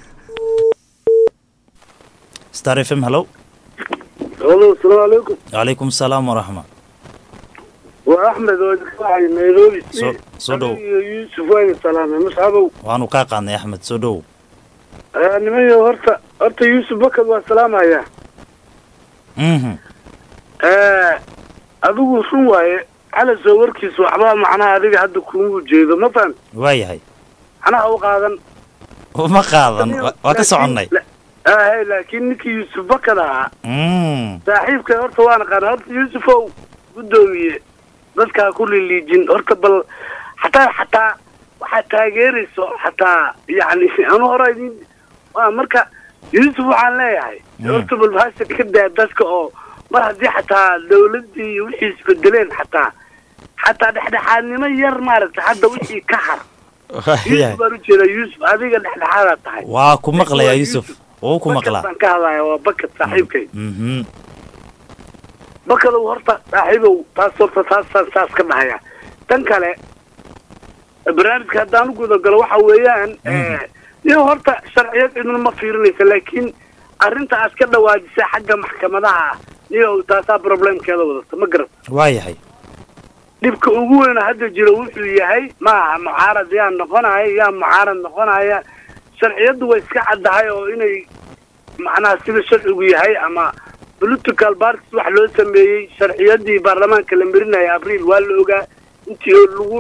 Star F M hello hello assalamu alaykum alaykum salaam wa rahma وأحمد وجفاعي نيروبي سودو يوسف وين سلامة مصعبو وأنا كاقان يا أحمد سودو أنا مية هرتا هرتا يوسف بكر والسلامة يا اها آه أدوه شنواي على زوركيس وحبا معنا هذيك هاد كونو جيدو ما فهم واي هاي أنا هو قادن وما قادن وكسعني اه هاي لكن نكي يوسف بكر امم صاحبك هرتا وانا قادن هرتا يوسف هو قدومي dadka kulli liijin horta bal xataa xataa waxa taageerayso xataa yani anu horeydin waa marka Yusuf waxaan leeyahay horta bal baasha ka daa dadka oo mar hadii xataa dawladii wixii isbedeleen xataa xataa dhexdhexaadnimo yar maaragtay hadda wixii ka har Yusuf baa u jeeda Yusuf adiga dhexdhexaad tahay waa ku maqlaya Yusuf oo ku maqlaa baan ka hadlayaa waa bakad saaxiibkay mhm bakadu horta saaxiibow taas horta taas taas ka dhahaya tan kale barnaamijka haddaan u guda galo waxa weeyaan iyo horta sharciyad idin ma fiirinaysa laakiin arrinta aad ka dhawaajisay xagga maxkamadaha iyo taasaa problemkeeda wadata ma garat waa yahay dhibka ugu weyn hadda jiro wuxuu yahay maaha mucaarad yaa noqonaya yaa mucaarad noqonaya sharciyaddu way iska caddahay oo inay macnaha sida sharcigu yahay ama political parties wax loo sameeyay sharciyadii baarlamaanka la marinaya abriil waa la ogaa intii lagu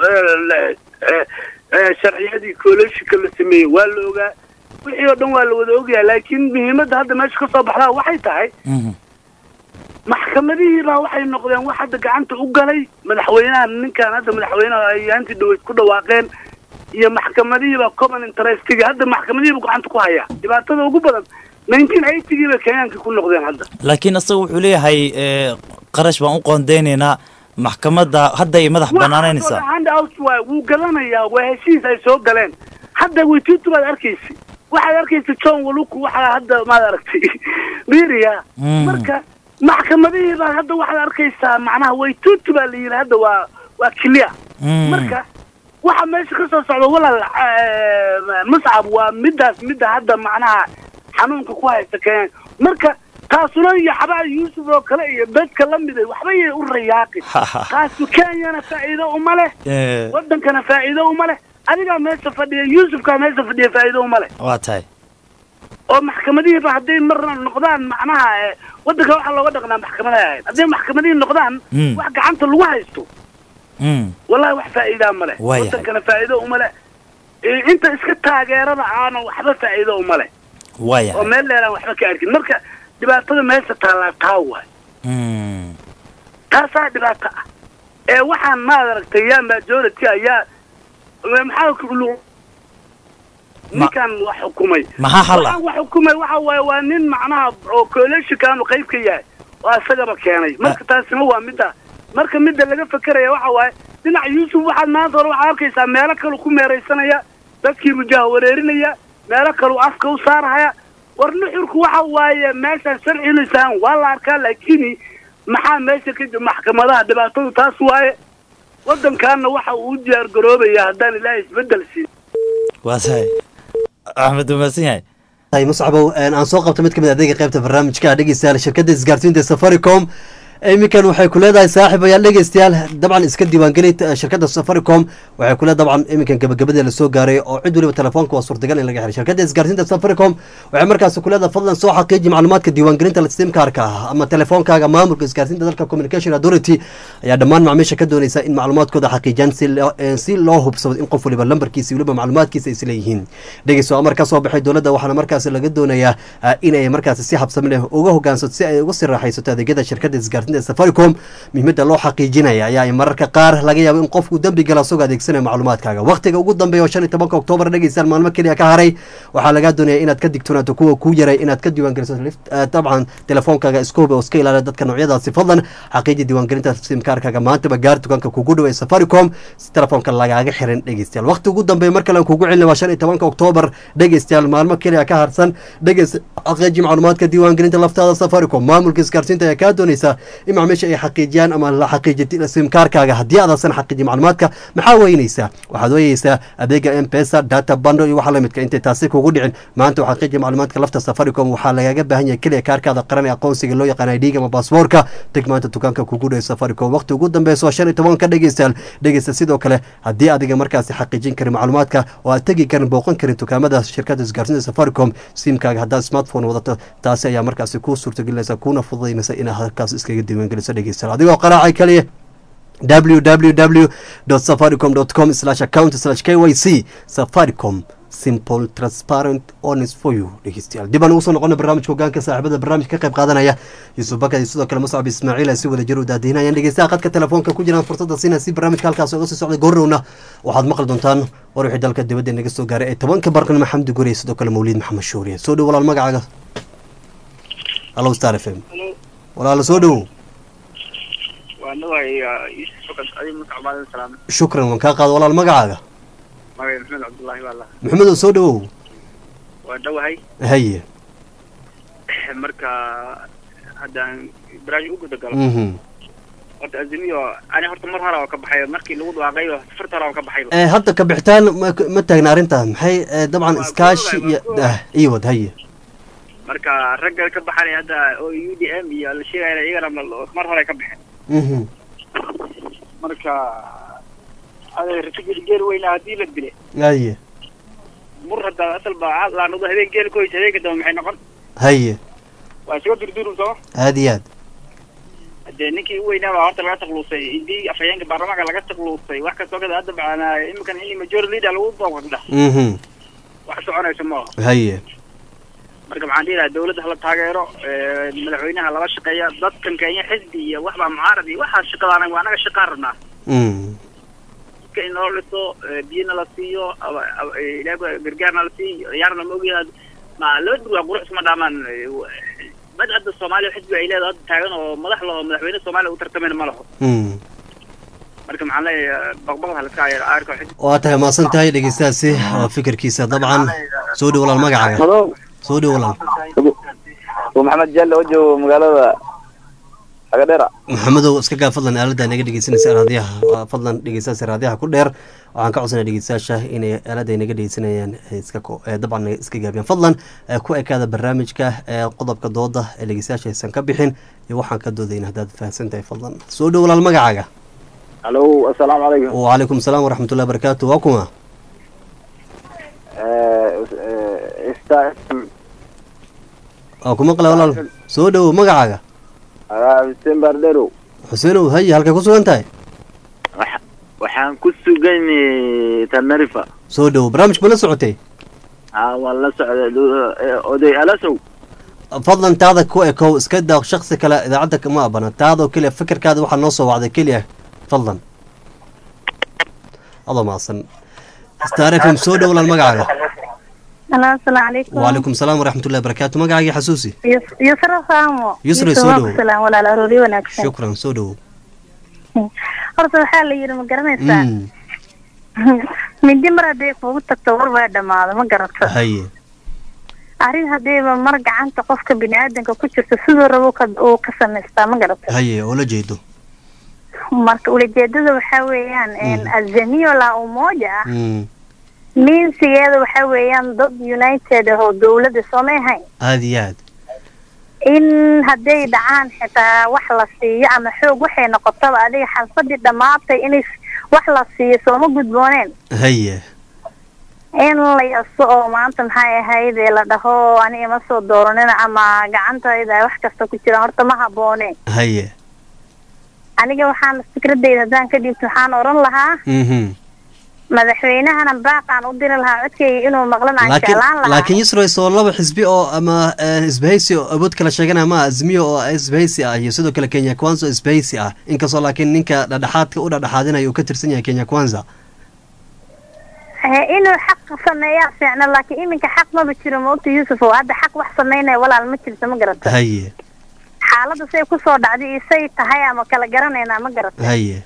sharciyadii coalitionka la sameeyay waa la ogaa wixii oo dhan waa la wada ogyahay laakiin muhiimadda hadda meesha ka soo baxdaa waxay tahay maxkamadihii baa waxay noqdeen wax hadda gacanta u galay madaxweynaha ninkan hadda madaxweynaha ay aanti dhaweyd ku dhawaaqeen iyo maxkamadihii baa common interestiga hadda maxkamadihii buu gacanta ku hayaa dhibaatada ugu badan nineteen eighty ba Kenyaanka ku noqdeen hadda laakiin asagu wuxuu leeyahay qarash baan u qoondeynayna maxkamadda hadda ay madax banaanaysaa hand out waa wuu galanayaa waa heshiis ay soo galeen hadda way tuutu baad arkaysi waxaad arkaysa John Waluku waxa hadda ma aragtay biiriya marka maxkamadihii baa hadda waxaad arkaysaa macnaha way tuutu baa la yiri hadda waa waa clear marka waxa meesha ka soo socdo walaal Muscab waa midaas midda hadda macnaha xanuunka ku haysta Kenya marka taasuna iyo xabaa yuusuf oo kale iyo bedka la miday waxba yay u rayaaqin taasu kenyana faa'iido uma leh waddankana faa'iido uma leh adigaa meesha fadhiya yuusufkaa meesha fadhiya faa'iido uma leh waa tahay oo maxkamadihiiba hadday marna noqdaan macnaha waddanka waxaa looga dhaqnaa maxkamadaha ahayd hadday maxkamadihii noqdaan wax gacanta lagu haysto wallahi wax faa'iidaa ma leh waddankana faa'iido uma leh inta iska taageerada aana waxba faa'iido uma leh waya oo meel dheeraan waxba ka arkin marka dhibaatada meesha taallaa taa waay taasaa dhibaato ah ee waxaan maad aragtay yaa majority ayaa maxaa ninkan wax xukumay maxaa xalla wax xukumay waxa waaye waa nin macnaha oo coalition qayb ka yahay waa isagaba keenay marka taasina waa midda marka midda laga fakeraya waxa waaye dhinaca yuusuf waxaad maanta hore waxaad arkaysaa meelo kale ku meeraysanaya dadkii mujaha wareerinaya meelo kale afka u saarhaya war nuxurku waxa waaye meeshaan sharci lisaan waa la arkaa laakiin maxaa meesha ka jira maxkamadaha dhibaatadu taas waaye waddankaana waxa uu diyaar garoobaya haddaan ilaahay isbedel siin waa sahay axmed umaasan yahay hay muscabow aan soo qabto mid ka mid adeega qaybta barnaamijka dhegeystayaal shirkadda isgaarsiinta Safaricom iminkan waxay ku leedahay saaxiibayaal dhegeystayaal dabcan iska diiwaangeli shirkadda Safaricom waxay ku leedahay dabcan iminkan gabagabada la soo gaaray oo cid waliba telefoonka waa suurtagal in laga xiro shirkadda isgaarsiinta Safaricom waxay markaas ku leedahay fadlan soo xaqiiji macluumaadka diiwaangelinta sim card-ka ama telefoonkaaga maamulka isgaarsiinta dalka Communication Authority ayaa dhammaan macaamiisha ka doonaysa in macluumaadkooda xaqiijiyaan si loo hubsado in qof waliba lambarkiisa waliba macluumaadkiisa isla yihiin dhegeyso amar ka soo baxay dowladda waxaana markaas laga doonayaa in ay markaas si habsami leh uga hoggaansato si ay uga sii raaxaysato adeegyada shirkadda isgaarsiinta Safaricom muhiimada loo xaqiijinaya ayaa mararka qaar laga yaabo in qofku dambi gala soo adeegsanayo macluumaadkaaga waqtiga ugu dambeeyo shan iyo tobanka Oktoobar dhageysan maalmo kaliya ka haray waxaa laga doonayaa inaad ka digtoonaato kuwa ku yaray inaad ka diiwaangeliso dabcan telefoonkaaga iskooba oo iska ilaaliya dadka noocyadaasi fadlan xaqiiji diiwaangelinta sim card-kaaga maantaba gaar dukaanka kugu dhow ee Safaricom si telefoonka lagaaga xiran dhegeystayaal waqti ugu dambeeyo marka la kugu celin waa shan iyo tobanka Oktoobar dhegeystayaal maalmo kaliya ka harsan dhageys xaqiiji macluumaadka diiwaangelinta laftaada Safaricom maamulka isgaarsiinta ayaa ka doonaysa in macaamiisha ay xaqiijiyaan ama la xaqiijiyay sim card-kaaga haddii aadsan xaqiijin macluumaadka maxaa weynaysaa waxaad weynaysaa adeega M-Pesa data bundle iyo waxa la midka intay taasi kugu dhicin maanta waxaad xaqiijin macluumaadka lafta Safaricom waxaa lagaga baahan yahay kaliya kaarkaada qaran ee aqoonsiga loo yaqaan I D-ga ama baasaboorka tag maanta dukaanka kugu dhow Safaricom waqti ugu dambeeyo shan iyo toban ka dhageystayaal dhageysta sidoo kale haddii adiga markaas xaqiijin karin macluumaadka oo aad tagi karin booqan karin dukaamada shirkadda isgaarsiinta Safaricom sim-kaaga haddaad smartphone wadato taasi ayaa markaas ku suurtagelinaysa kuna fududaynaysa inaad halkaas iskaga diiwaangeliso dhegeystayaal adigoo qaraacay kaliya w w w dot safaricom dot com slash account slash k y c Safaricom simple transparent honest for you dhegeystayaal dib aan ugu soo noqona barnaamijka hoggaanka saaxiibada barnaamijka ka qayb qaadanaya Yuusuf Bakar iyo sidoo kale Muscab Ismaaciil ay si wada jir u daadinayaan dhegeystayaal qadka telefoonka ku jiraan fursadda siinaa si barnaamijka halkaas uga sii socday goornowna waxaad maqli doontaan war wixii dalka dibadda naga soo gaaray ee tobanka barqanimo Xamdi Guri iyo sidoo kale Mawlid Maxamed Shuuriye soo dhow walaal magacaaga Hello Star F M walaal soo dhow shukran waan kaa qaado walaal magacaaga maxamed cabdullaahi wallah maxamed soo dhawow waa dhawahay haye marka haddaan barnaamij u guda galo horta azimiyo ani horta mar hore oo ka baxay markii lagu dhawaaqay farta hore oo ka baxay ee hadda ka bixitaan ma taagna arrinta maxay dabcan iskaashi iyo iiwad haye marka ragga ka baxay hadda oo U D M iyo la sheegay iyagana mar hore ka baxay marka aday rafigii geel weyn hadii la dilay haye mur hadda asal baa la noqdo habeen geel koys habeenka daba maxay noqon haye waa soo dirdiru soo aad iyo aad hadee ninkii weynaa baa horta laga taqluusay indii afayeenka baarlamaanka laga taqluusay wax ka soo gada hadda bacana imkan in majority leader lagu booqda mhm wax soconayso ma haye marka maxaan dhihi lahaa dawladda hala taageero madaxweynaha lala shaqeeya dadkan Kenya xisbi iyo waxba mucaarad iyo waxa shaqadaan waa anaga shaqo rabnaa ka in loo liso biyana la siiyo ilaahay gargaarna la siiyo yarna ma ogiyaad ma loo duwa qurux ma dhaaman badada Soomaaliya xisbi ay leedahay taagan oo madax loo madaxweyne Soomaaliya u tartameen ma laho marka maxaan leeyahay baqbaqda la kaayo aarka xisbi waa tahay ma san tahay dhageystaasi fikirkiisa dabcan soo dhaw walaal magacaaga soo dhaw walaal ومحمد جل وجه مقالة agadheera maxamedow iska gaa fadlan aalada naga dhegeysanaysa raadiyaha fadlan dhegeystayaasha raadiyaha ku dheer waxaan ka codsanaya dhegeystayaasha inay aalada naga dhegeysanayaan iska dabcan iska gaabiyaan fadlan ku ekaada barnaamijka qodobka dooda ee dhegeystayaasha aysan ka bixin iyo waxaan ka doodayna haddaad fahamsan tahay fadlan soo dhow walaal magacaaga alo assalaamu calaykum wacalaykum asalaam waraxmatullahi barakaatu waa kuma waa ku maqla walaal soo dhow magacaaga xuseen baardherow xuseenow haye halkay ku sugan tahay waxaan ku sugan tanarifa soo dhow barnaamijka ma la socotay haa waan la socday oday alasow fadlan taada ku ekow iska daa shaksi kale idaacadda kama abana taadoo keliya fikirkaada waxaa noo soo wacday keliya fadlan adoo maasan star f m soo dhow walaal magacaaga السلام عليكم وعليكم السلام ورحمة الله وبركاته ما قاعد حسوسي يسرى سامو يسرى سودو السلام ولا الأروري ونكسر شكرا سودو horta waxaa la yidhi ma garanaysaa mindi mar hadday kugu tagto war waa dhamaada ma garato haye arrin haddiiba mar gacanta qofka bini-aadanka ku jirto siduu rabo uu ka samaystaa ma garato haye oo la jeedo marka ulajeedada waxaa weeyaan azamiyo la umoja miinsigeeda waxaa weeyaan dad united ah oo dawladda soomay ahayn aada iyo aad in hadday dhacaan xitaa wax la siiyo ama xoog waxay noqotaba adiga xalfadii dhammaatay in wax la siiyo sooma gudbooneen haye in la yaso oo maanta maxay ahayd ee la dhaho ani ima soo dooranina ama gacantayda wax kasta ku jiraan horta ma habbooneen haye aniga waxaan fikradeyda haddaan ka dhiibto waxaan oran lahaa madaxweynahana baaqaan u diri lahaa codkayga inuu maqlan aan jeclaan lahaa laakiin yusra soo laba xisbi oo ama isbahaysi oo awood kala sheeganaya ma azmiyo oo isbahaysi ah iyo sidoo kale Kenya Kwanza isbahaysi ah inkastoo laakiin ninka dhadhaxaadka u dhadhaxaadinayo uu ka tirsan yahay Kenya Kwanza inuu xaq sameeyaa fiicna laakiin iminka xaq maba jiro moogta Yusuf oo hadda xaq wax sameynaya walaal ma jirto ma garato haye xaaladda say ku soo dhacday isay tahay ama kala garanayna ma garato haye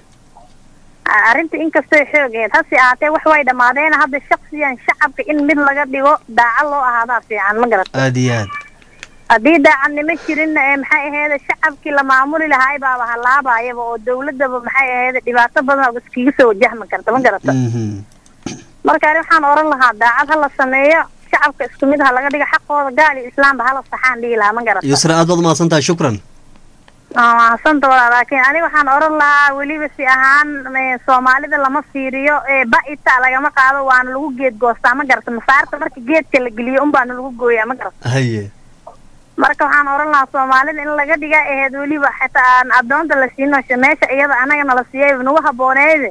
arrinta inkastoo xoogeed hase ahaatee wax way dhammaadeen hadda shaksiyan shacabka in mid laga dhigo daaca loo ahaadaa fiican ma garato aada iyo aad haddii daacadnimo jirinna ee maxay ahayd shacabkii la maamuli lahaay baaba halaabayaba oo dawladaba maxay ahayd dhibaato badan iskaga soo wajahmi karta ma garato marka ani waxaan oran lahaa daacad hala sameeyo shacabka isku mid ha laga dhigo xaqooda gaal iyo islaamba hala saxaan dhihi lahaa ma garato yusra aad baad umahadsan tahay shukran mahadsan tahay laakiin aniga waxaan oran lahaa weliba si ahaan soomaalida lama fiiriyo ba-ita lagama qaado waana lagu geed goostaa ma garata masaarta marka geedka la geliyo unbaana lagu gooyaa ma garata haye marka waxaan oran lahaa soomaalida in laga dhiga aheyd weliba xitaa aan addoonta la siino meesha iyada anagana la siiyay nagu habbooneede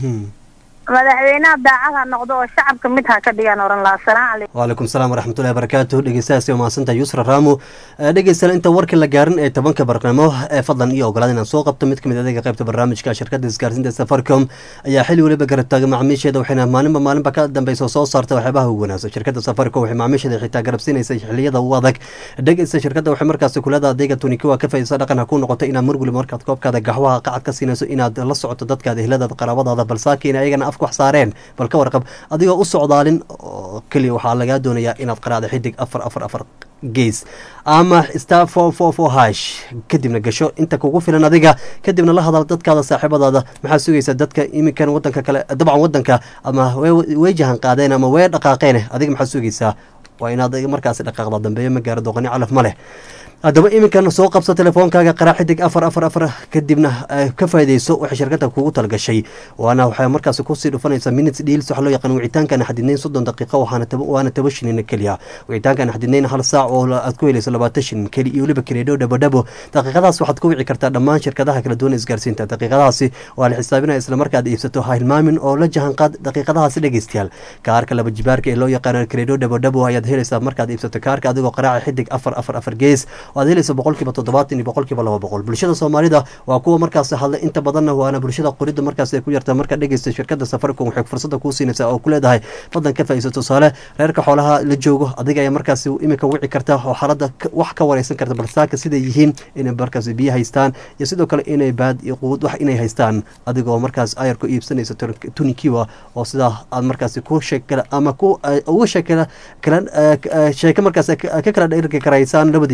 madaxweynaha daacad ha noqdo oo shacabka mid ha ka dhigaan oran lahaa assalaamu calaykum wacalaykum salaam waraxmatullahi wabarakaatu dhegeystayaasi waa mahadsantahay yusra raamo dhegeystana inta warkii la gaarin ee tobanka barnaamo ee fadlan iyo ogolaada inaan soo qabto mid kamid adeega qaybta barnaamijka shirkadda isgaarsiinta safaricom ayaa xilli weliba garab taagay macaamiisheeda waxayna maalinba maalinba ka dambeysa soo saarta waxyaabaha ugu wanaagsan shirkadda safaricom waxay macaamiisheeda xitaa garab siinaysa xilliyada u adag dhegeysta shirkadda waxay markaasi kulada adeega tunikiwa ka faa'iideysa dhaqan ha ku noqoto inaad mar weliba markaad koobkaada gaxwaha qacad ka siinayso inaad la socoto dadkaada ehladaada qaraabadaada balsaakiina ayagana afka wax saareen bal ka warqab adigoo u socdaalin oo keliya waxaa lagaa doonayaa inaad qaraacdo xidig afar afar afar gees ama star four four four hash kadibna gasho inta kugu filan adiga kadibna la hadal dadkaada saaxiibadaada maxaa sugaysaa dadka iminkan wadanka kale dabcan wadanka ama way jahan qaadeen ama way dhaqaaqeen adiga maxaa sugaysaa waa inaad markaasi dhaqaaqda dambeeyo ma gaaro doqoni calaf ma leh haddaba iminkan soo qabso telefoonkaaga qaraac xidig afar afar afar kadibna ka faa'iideyso waxay shirkadda kugu talgashay waana waxay markaasi kusii dhufanaysaa minutes deals waxa loo yaqaan wicitaankan xadidnayn soddon daqiiqo waxaana waana toban shilin keliya wicitaankan xadidnayn hal saac oo aad ku helayso labaatan shilin keli iyo weliba kireedho dhabodhabo daqiiqadaas waxaad ku wici kartaa dhammaan shirkadaha kala duwan isgaarsiinta daqiiqadahaasi waa la xisaabinaya isla markaad iibsato ha hilmaamin oo la jahanqaad daqiiqadahaasi dhegeystayaal kaarka laba jibaarka ee loo yaqaano kireedho dhabodhabo ayaad helaysaa markaad iibsato kaarka adigoo qaraaca xidig afar afar afar gees waad helaysa boqolkiiba toddobaatan iyo boqolkiiba laba boqol bulshada soomaalida waa kuwa markaas hadla inta badanna waana bulshada qorida markaas ay ku yartaa marka dhegeysta shirkadda safaricom waxay fursada kuu siinaysaa oo ku leedahay fadlan ka faa'iideyso tusaale reerka xoolaha la joogo adiga ayaa markaas iminka wici karta oo xaaladda wax ka wareysan karta balsaaka siday yihiin inay markaas biyo haystaan iyo sidoo kale inay baad iyo quud wax inay haystaan adigoo markaas ayarku iibsanaysa tunikiwa oo sidaa aad markaas ku sheekala ama ku ugu sheekala kala sheeka markaas ka kala dherki karaysaan labadiinaba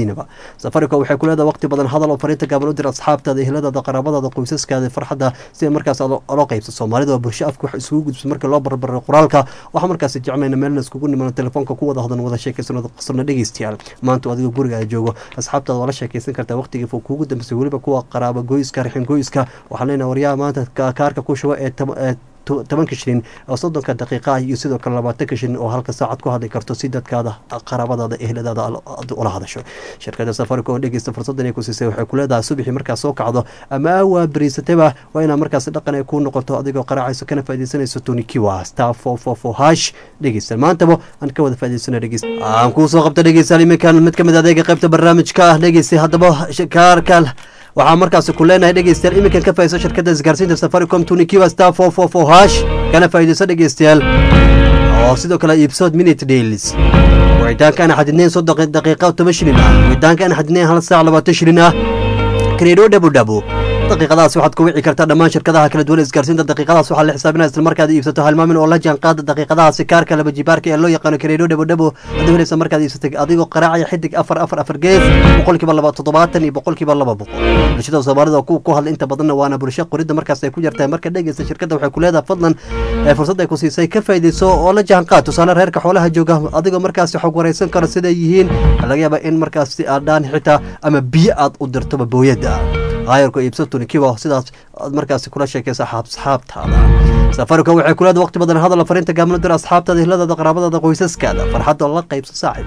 safaricom waxay ku leedahay waqti badan hadal oo fariinta gaaban u dir asxaabtaada eheladaada qaraabadaada qoysaskaada farxadda si markaas loo qaybso soomaalida waa bulsho afka wax isugu gudbiso marka loo barbaro qoraalka waxaa markaas jeclayna meelna iskugu nimano telefoonka ku wada hadlan wada sheekaysano qasabna dhegeystayaal maanta adiga guriga joogo asxaabtaada waa la sheekaysan kartaa waqtigii fog kuugu dambeysay weliba kuwa qaraaba goyska rixin goyska waxaan leenahay waryaha maanta kaarka ku shuba ee tobanka shilin oo soddonka daqiiqa ah iyo sidoo kale labaatanka shilin oo halka saacad ku hadli karto si dadkaada qaraabadaada eheladaada ula hadasho shirkada safaricom oo dhegeysta fursadan ay ku siisay waxay ku leedahay subaxii markaas soo kacdo ama waa bariisataba waa inaa markaas dhaqan ay ku noqoto adigoo qaraacayso kana faaidaysanayso tonikiwa star four four four hash dhegeysta maantaba aan ka wada faa'idaysana dhegeysta aan kuu soo qabta dhegeystayaal iminkan mid ka mid adeega qaybta barnaamijka ah dhegeystay haddaba kaarka waxaa markaasi ku leenahay dhegeystayaal iminkan ka faa'iidayso shirkadda isgaarsiinta safaricom tunikiwa star four four four hash kana faa'iidayso dhegeystayaal oo sidoo kale iibsood minute dailies wicitaanka aan xadidnayn soddon daqiiqa toban shilin ah wicitaanka aan xadidnayn hal saac labaatan shilin ah kredo dhabu dhabu daqiiqadaas waxaad ku wici kartaa dhammaan shirkadaha kala duwan isgaarsiinta daqiiqadaas waxaa la xisaabinaya isla markaad iibsato halmaamin oo la jaanqaada daqiiqadahaasi kaarka laba jibaarka ee loo yaqaano kredo dhabo dhabo haduu helaysa markaad iibsatay adigoo qaraacaya xidig afar afar afar gees boqolkiiba laba toddobaatan iyo boqolkiiba laba boqol bulshada soomaalida ku ku hadla inta badanna waana bulsho qoridda markaas ay ku jirtaa marka dhegeysta shirkadda waxay ku leedahay fadlan fursad ay ku siisay ka faa'iidayso oo la jaanqaad tusaale reerka xoolaha jooga adigoo markaas xog wareysan karo siday yihiin laga yaabaa in markaas aadhaan xitaa ama biyo aad u dirtoba booyada غايركو يبسطوني كيوا سيداس مركز كل شيء كصحاب صحاب هذا سفركم waxay kula waqti badan hadal fariinta gaamno dir asxaabtada ehelada qaraabada qoysaskada farxad Allah qayb saaxib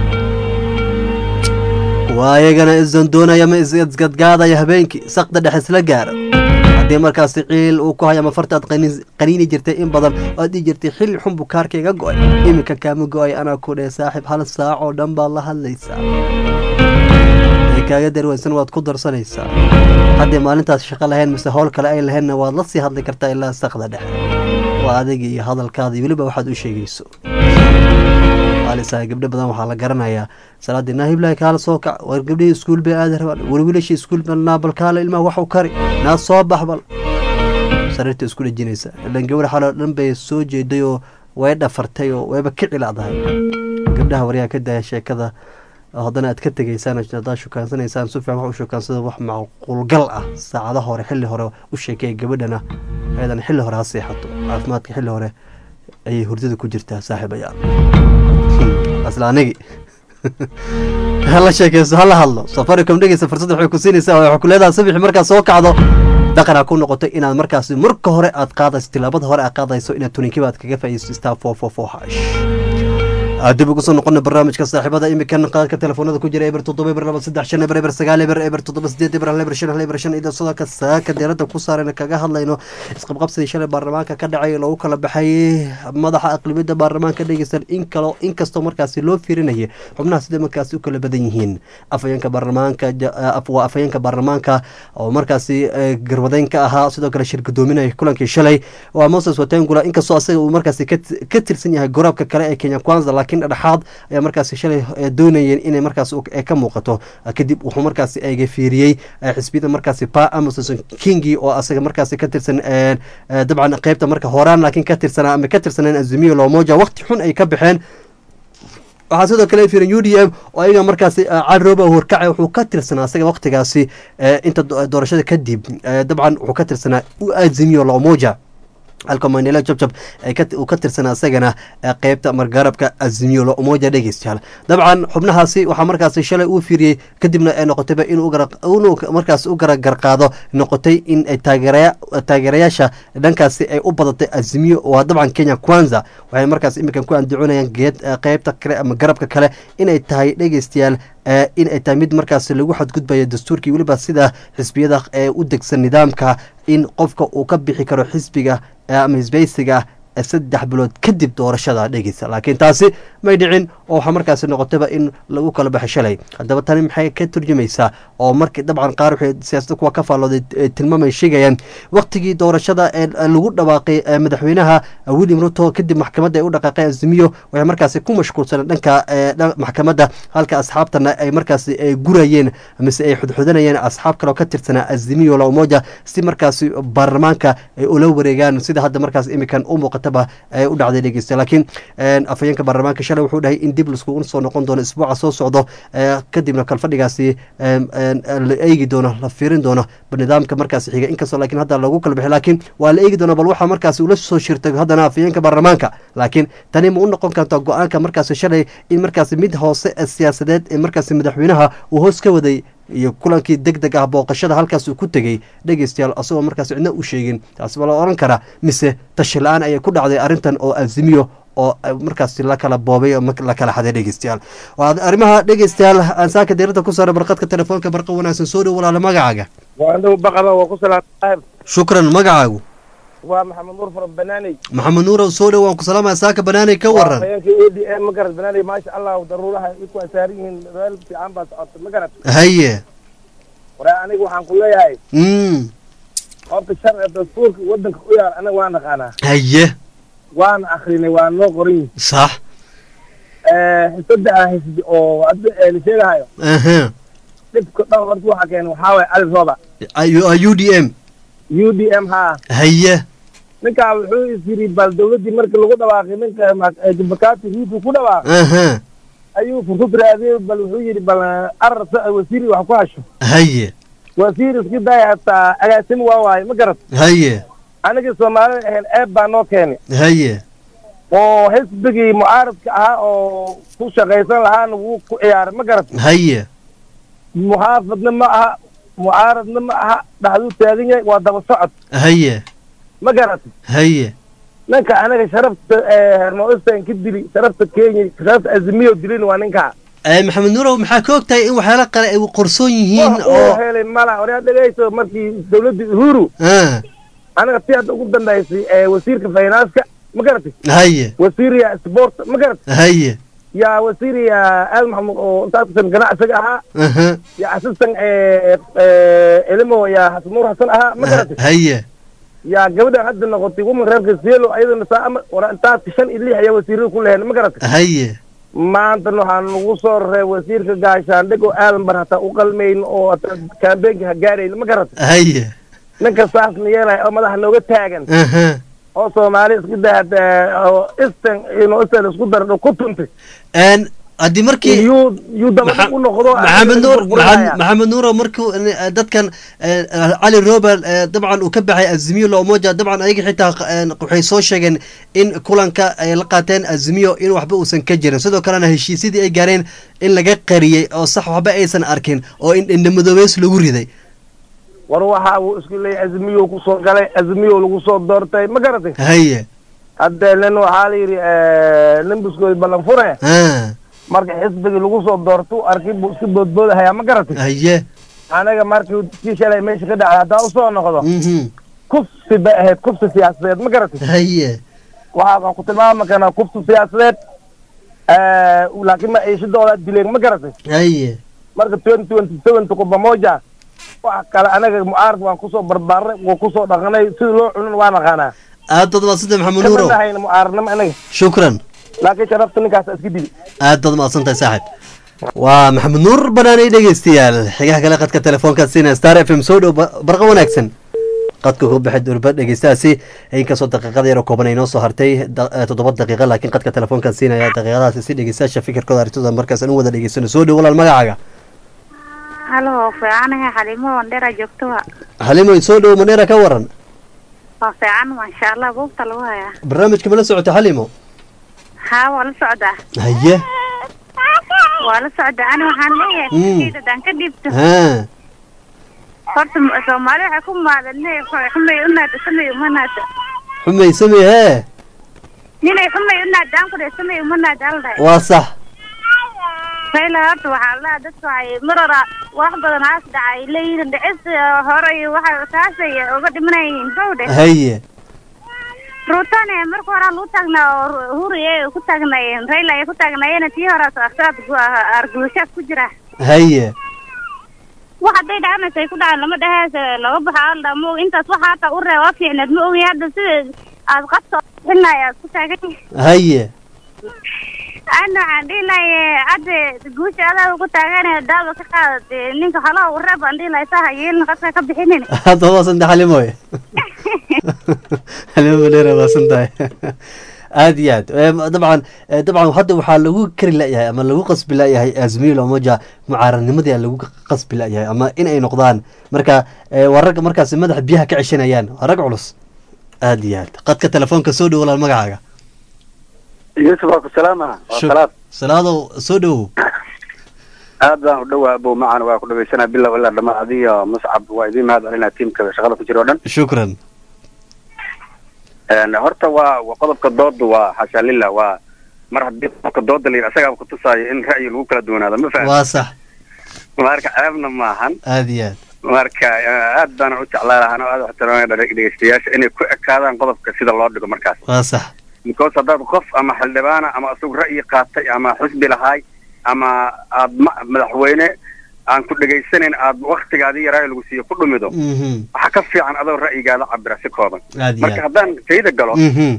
waayagana izan doonaya ma isgadgaadaya habeenkii saqda dhaxis la gaaro hadii markaas ciil uu ku hayo ma fartaad qaniini jirtay in badan oo dhig jirtay xil xun bukaarkayga go'ay imika kaama go'ay ana ku dheer saaxib hal saac oo dhan baa la hadlaysa kaaga darwaysan waad ku darsanaysaa haddii maalintaas shaqo lahayn mise howl kale ay lahaynna waad la sii hadli kartaa ilaa saqda dhexe waa adiga iyo hadalkaada iyo weliba waxaad u sheegayso alisaa gabdho badan waxaa la garanayaa salaadii naahiblahi kaala soo kac war gabdhihii iskuul bay aadi rabaan war wiilashii iskuul naabal kaala ilmaha wax u kari naa soo baxbal sariirta isku dhejinaysa ilan gabadha xaloo dhan bay soo jeeday oo way dhafartay oo wayba ka cilaadahay gabdhaha waryaa ka daya sheekada haddana aad ka tegaysaan hadaad shukaansanaysaan si fiican wax u shukaansada wax macquulgal ah saacada hore xilli hore u sheekeeya gabadhana ayadan xilli hore ha seexato caafimaadka xilli hore ayay hurdada ku jirtaa saaxiibayaal asla anigi hala sheekeyso hala hadlo safaricom dhegeysa fursad waxay ku siinaysaa waxay ku leedahay subaxi markaad soo kacdo dhaqanaa ku noqotay inaad markaas marka hore aad qaadayso tilaabada hore aad qaadayso inaad tuninkiba aad kaga faa'iidayso star four four four hash dib ugu soo noqona barnaamijka saaxiibada imikan qaadka telefoonada ku jira eber toddoba eber laba saddex shan eber eber sagaal eber eber toddoba sideed eber hal eber shan hal eber shan ida sodonka saaka deerada ku saarayna kaga hadlayno isqabqabsidii shalay baarlamaanka ka dhacay loogu kala baxay madaxa aqlibiyadda baarlamaanka dhegeysan in kalo inkastoo markaasi loo fiirinayay xubnaha sida markaasi u kala badan yihiin afayeenka baarlamaanka waa afayeenka baarlamaanka oo markaasi garwadeyn ka ahaa sidoo kale shir gudoominaya kulankii shalay waa Moses Wetangula inkastoo asaga uu markaasi ka tirsan yahay goroobka kale ee Kenya Kwanza dhexaad ayaa markaasi shalay doonayeen inay markaas ka muuqato kadib wuxuu markaasi eega fiiriyey xisbiyada markaasi pa Amason Kingi oo asaga markaasi ka tirsan dabcan qaybta marka horaan laakiin ka tirsanaa ama ka tirsaneen Azimio la Umoja waqti xun ay ka baxeen waxaa sidoo kale fiirin U D M oo ayaga markaasi carooba horkacay wuxuu ka tirsanaa asaga waqtigaasi inta doorashada kadib dabcan wuxuu ka tirsanaa Azimio la Umoja alkomanela jabjab ay ka uu ka tirsanaa asagana qaybta margarabka Azimio la Umoja dhegeystayaal dabcan xubnahaasi waxa markaas shalay uu fiiriyay kadibna ay noqotay inuu inuu markaas u garagar qaado noqotay in ay taageeraya taageerayaasha dhankaasi ay u badatay Azimio waa dabcan Kenya Kwanza waxay markaas imikan ku andacoonayaan geed qaybta kale ama garabka kale inay tahay dhegeystayaal in ay tahay mid markaas lagu xadgudbayo dastuurkii weliba sida xisbiyada ee u degsan nidaamka in qofka uu ka bixi karo xisbiga ama xisbiyada saddex bilood kadib doorashada dhegeysa laakiin taasi may dhicin oo waxa markaas noqotay in lagu kala baxay shalay hadaba tani maxay ka turjumaysaa oo markii dabcan qaar waxay siyaasadda kuwa ka faalooday tilmaamay sheegayaan waqtigii doorashada ee lagu dhawaaqay madaxweynaha William Ruto kadib maxkamadda ay u dhaqaaqay Azimio waxay markaas ku mashquulsan dhanka maxkamadda halka asxaabtana ay markaas ay gurayeen mise ay xudxudanayeen asxaab kale oo ka tirsanaa Azimio la Umoja si markaas baarlamaanka ay ula wareegaan sida hadda markaas imikan u muuqata ay u dhacday dhegeysta laakiin afayeenka baarlamaanka shalay wuxuu dhahay in dib laiskugu soo noqon doono isbuuca soo socdo kadibna kalfadhigaasi la eegi doono la fiirin doono nidaamka markaasi xiga inkastoo laakiin hadda lagu kala bixi laakiin waa la eegi doona bal waxaa markaasi ula soo shirtay haddana afayeenka baarlamaanka laakiin tani ma u noqon karta go-aanka markaasi shalay in markaasi mid hoose siyaasadeed ee markaasi madaxweynaha uu hoos ka waday iyo kulankii deg deg ah booqashada halkaas uu ku tegey dhegeystayaal asagoo markaas cidna u sheegin taasi baa la oran karaa mise tashi la-aan ayay ku dhacday arrintan oo azimiyo oo markaasi la kala boobay oo la kala xaday dhegeystayaal arrimaha dhegeystayaal aan saaka diirada ku saaray barqadka telefoonka barqa wanaagsan soo dhow walaala magacaaga waandhow baqada waa ku salaam shukran magacaagu waa maxamed nuur from banaaney maxamed nuur soo dhow waan ku salaamaya saaka banaaney ka waran ma garad banaaney maasha allah daruuraha ku saaran yihiin meel fiican baa socota ma garad haye waraa aniga waxaan ku leeyahay mm qofka sharci dastuurka wadanka u yaal anaga waan naqaanaa haye waan akrinay waan noo qoran sax saddex xisbi oo hadda la sheegahayo aha dhibka dhan horta waxa keenay waxaa waye cali rooba u d m u d m ha haye ninkaa wuxuu is yiri bal dawladdii markii lagu dhawaaqay ninka jubakaati ruutu ku dhawaaqay aha ayuu fursad raadiyey bal wuxuu yidhi bal ararta wasiiri wax ku hasho haye wasiir iski daya hataa agaasimo waa waaye ma garat haye anigii soomaalida ahayn ceeb baa noo keenay haye oo xisbigii mucaaradka ahaa oo ku shaqaysan lahaana wuu ku ciyaaray ma garat haye muxaafadna ma aha mucaaradna ma aha dhaxduu taagan yahay waa daba socod haye ma garat haye ninka anaga sharafta hermoistan ka dili sharafta kenya sharafta azimiyo dilin waa ninkaa maxamed nuurow maxaa ka ogtahay in waxyaala qale ay qorsoon yihiin oo helay mala hore dhageyso markii dawladda uhuru anaga si hadda ugu dambaysay wasiirka finance-ka ma garatay haye wasiiriya sport ma garatay haye yaa wasiiriya aal maxamud oo intaaskan ganacsiga ahaa ya asistan elimo yaa xasanuur xasan ahaa ma garatay haye yaa gabadhan hadda noqotay woman reerka sielo ayadana saa ama wara intaas shan iyo lix ayaa wasiirada ku leheen ma garatay haye maanta waxaan nagu soo rarey wasiirka gaashaandhig oo aadan bar hataa u qalmayn oo kaambeenka ha gaarayn ma garatay haye ninka saasna yeelaya oo madaxa nooga taagan oo soomaali isku dahad oo istan inuu istan isku dardho ku tuntay haddii markii yuu dabadhig u noqdo maxamed nuur maxamed nuuro markuu dadkan cali robert dabcan uu ka baxay azimiyo la umoja dabcan ayaga xitaa waxay soo sheegeen in kulanka ay la qaateen azimiyo in waxba uusan ka jirin sidoo kalena heshiisyadii ay gaareen in laga qariyey oo sax waxba aysan arkin oo in indhamadoobeys lagu riday war waxa uu isku leeyahay azimiyo ku soo galay azimiyo lagu soo doortay ma garatay haye hadda nin waxaa la yidhi nin buskooy ballan fure marka xisbigii lagu soo doorto arkay buu iska boodboodahayaa ma garatay haye anaga markii kii shalay meesha ka dhacay haddaa usoo noqdo kufsi bay ahayd kufsi siyaasadeed ma garatay haye waxaan ku tilmaami karnaa kufsi siyaasadeed laakiin ma ciishadooda dileen ma garatay haye marka twenty twenty seven kubamoja wax kale anaga mucaarad waan kusoo barbaaray waan kusoo dhaqnay sida loo cunin waa naqaanaa aad dad maasanta maxamed nuuro kama nahayna mucaaradnimo anaga shukran laakiin sharafta ninkaas iska dili aad dad maadsantahay saaxib waa maxamed nuur banaanay dhegeystayaal xigaha kale qadka telefoonka siina star f m soo dhow barqa wanaagsan qadka ku baxay durba dhegeystaasi inkastoo daqiiqada yar oo kooban ay noo soo hartay toddoba daqiiqo laakiin qadka telefoonkan siinaya daqiiqadaasi si dhegeystayaasha fikirkooda arintooda markaas aan u wada dhegeysano soo dhow walaal magacaaga halo fiicanahay xalimo mandheera joogtoa xalimo soo dhow mandheera ka waran waa fiican maasha allah buugta lagu hayaa barnaamijka ma la socota xalimo haa waa la socdaa haye waa la socdaa ani waxaan leeyahay dadaan ka dhiibto horta soomaali waxay ku maadanay xumay u naada samay uma naada xumay samay hee ninay xumay u naadaan ku dheh samay uma naada aldhahay waa sax fayla horta waxaa la dadka waxay marora wax badan aas dhacay leeyihiin dhicis hore waxay taasay uga dhimanayeen bawde haye ruutane marka hore lagu taagnaa oo huriye ku taagnaayeen rayla ay ku taagnaayeen tii hore asaad argushaad ku jira haye wax hadday dhacnaysa ay ku dhacaan lama dhahees laga baxo aldhamo intaas waxa hata u reeba fiicneed ma ogi hadda sida aad qabto xilnaya aad ku taagan haye ana waxaan dhihi lahay hadde guusha adaa ugu taagan daaba ka qaadad ninka halaha u reeb aan dhihi lahay saa hayeelin qadka ka bixinin hadda waa santa xalimoy xalimo madeera waa santahay aad iyo aad dabcan dabcan hadda waxaa lagu kari layahay ama lagu qasbi layahay azmiil omoja mucaaradnimadii lagu qasbi layahay ama in ay noqdaan marka waa rag markaasi madaxa biyaha ka ceshanayaan waa rag culus aad iyo aad qadka telefoonka soo dhow walaal magacaaga yusuf waa ku salaama waa salaad salaadow soo dhowow aad baan u dhowaa abow macan waa ku dhageysanaa bilow ilaa dhammaan adiyo muscab waa idiin mahad celinaa tiimka shaqada ku jira o dhan shukran horta waa qodobka dooda waa xashaa lillah waa mar haddii qodobka dooda la yidhi asagaa kutusaayo in ra'yi lagu kala duwanaado ma fahmi waa sax marka ceebna maahan aad iyo aad marka aad baana u jeclaa lahaan oo aad uxtiraamaya dhegeystayaasha inay ku ekaadaan qodobka sida loo dhigo markaas waa sax because haddaad qof ama xildhibaana ama isagu ra'yi qaatay ama xisbi lahaay ama aad madaxweyne aan ku dhegaysanayn aad waktigaadii yaraayo lagu siiyo ku dhumido waxaa ka fiican adoo ra'yigaada cabira si kooban marka haddaan sayda galo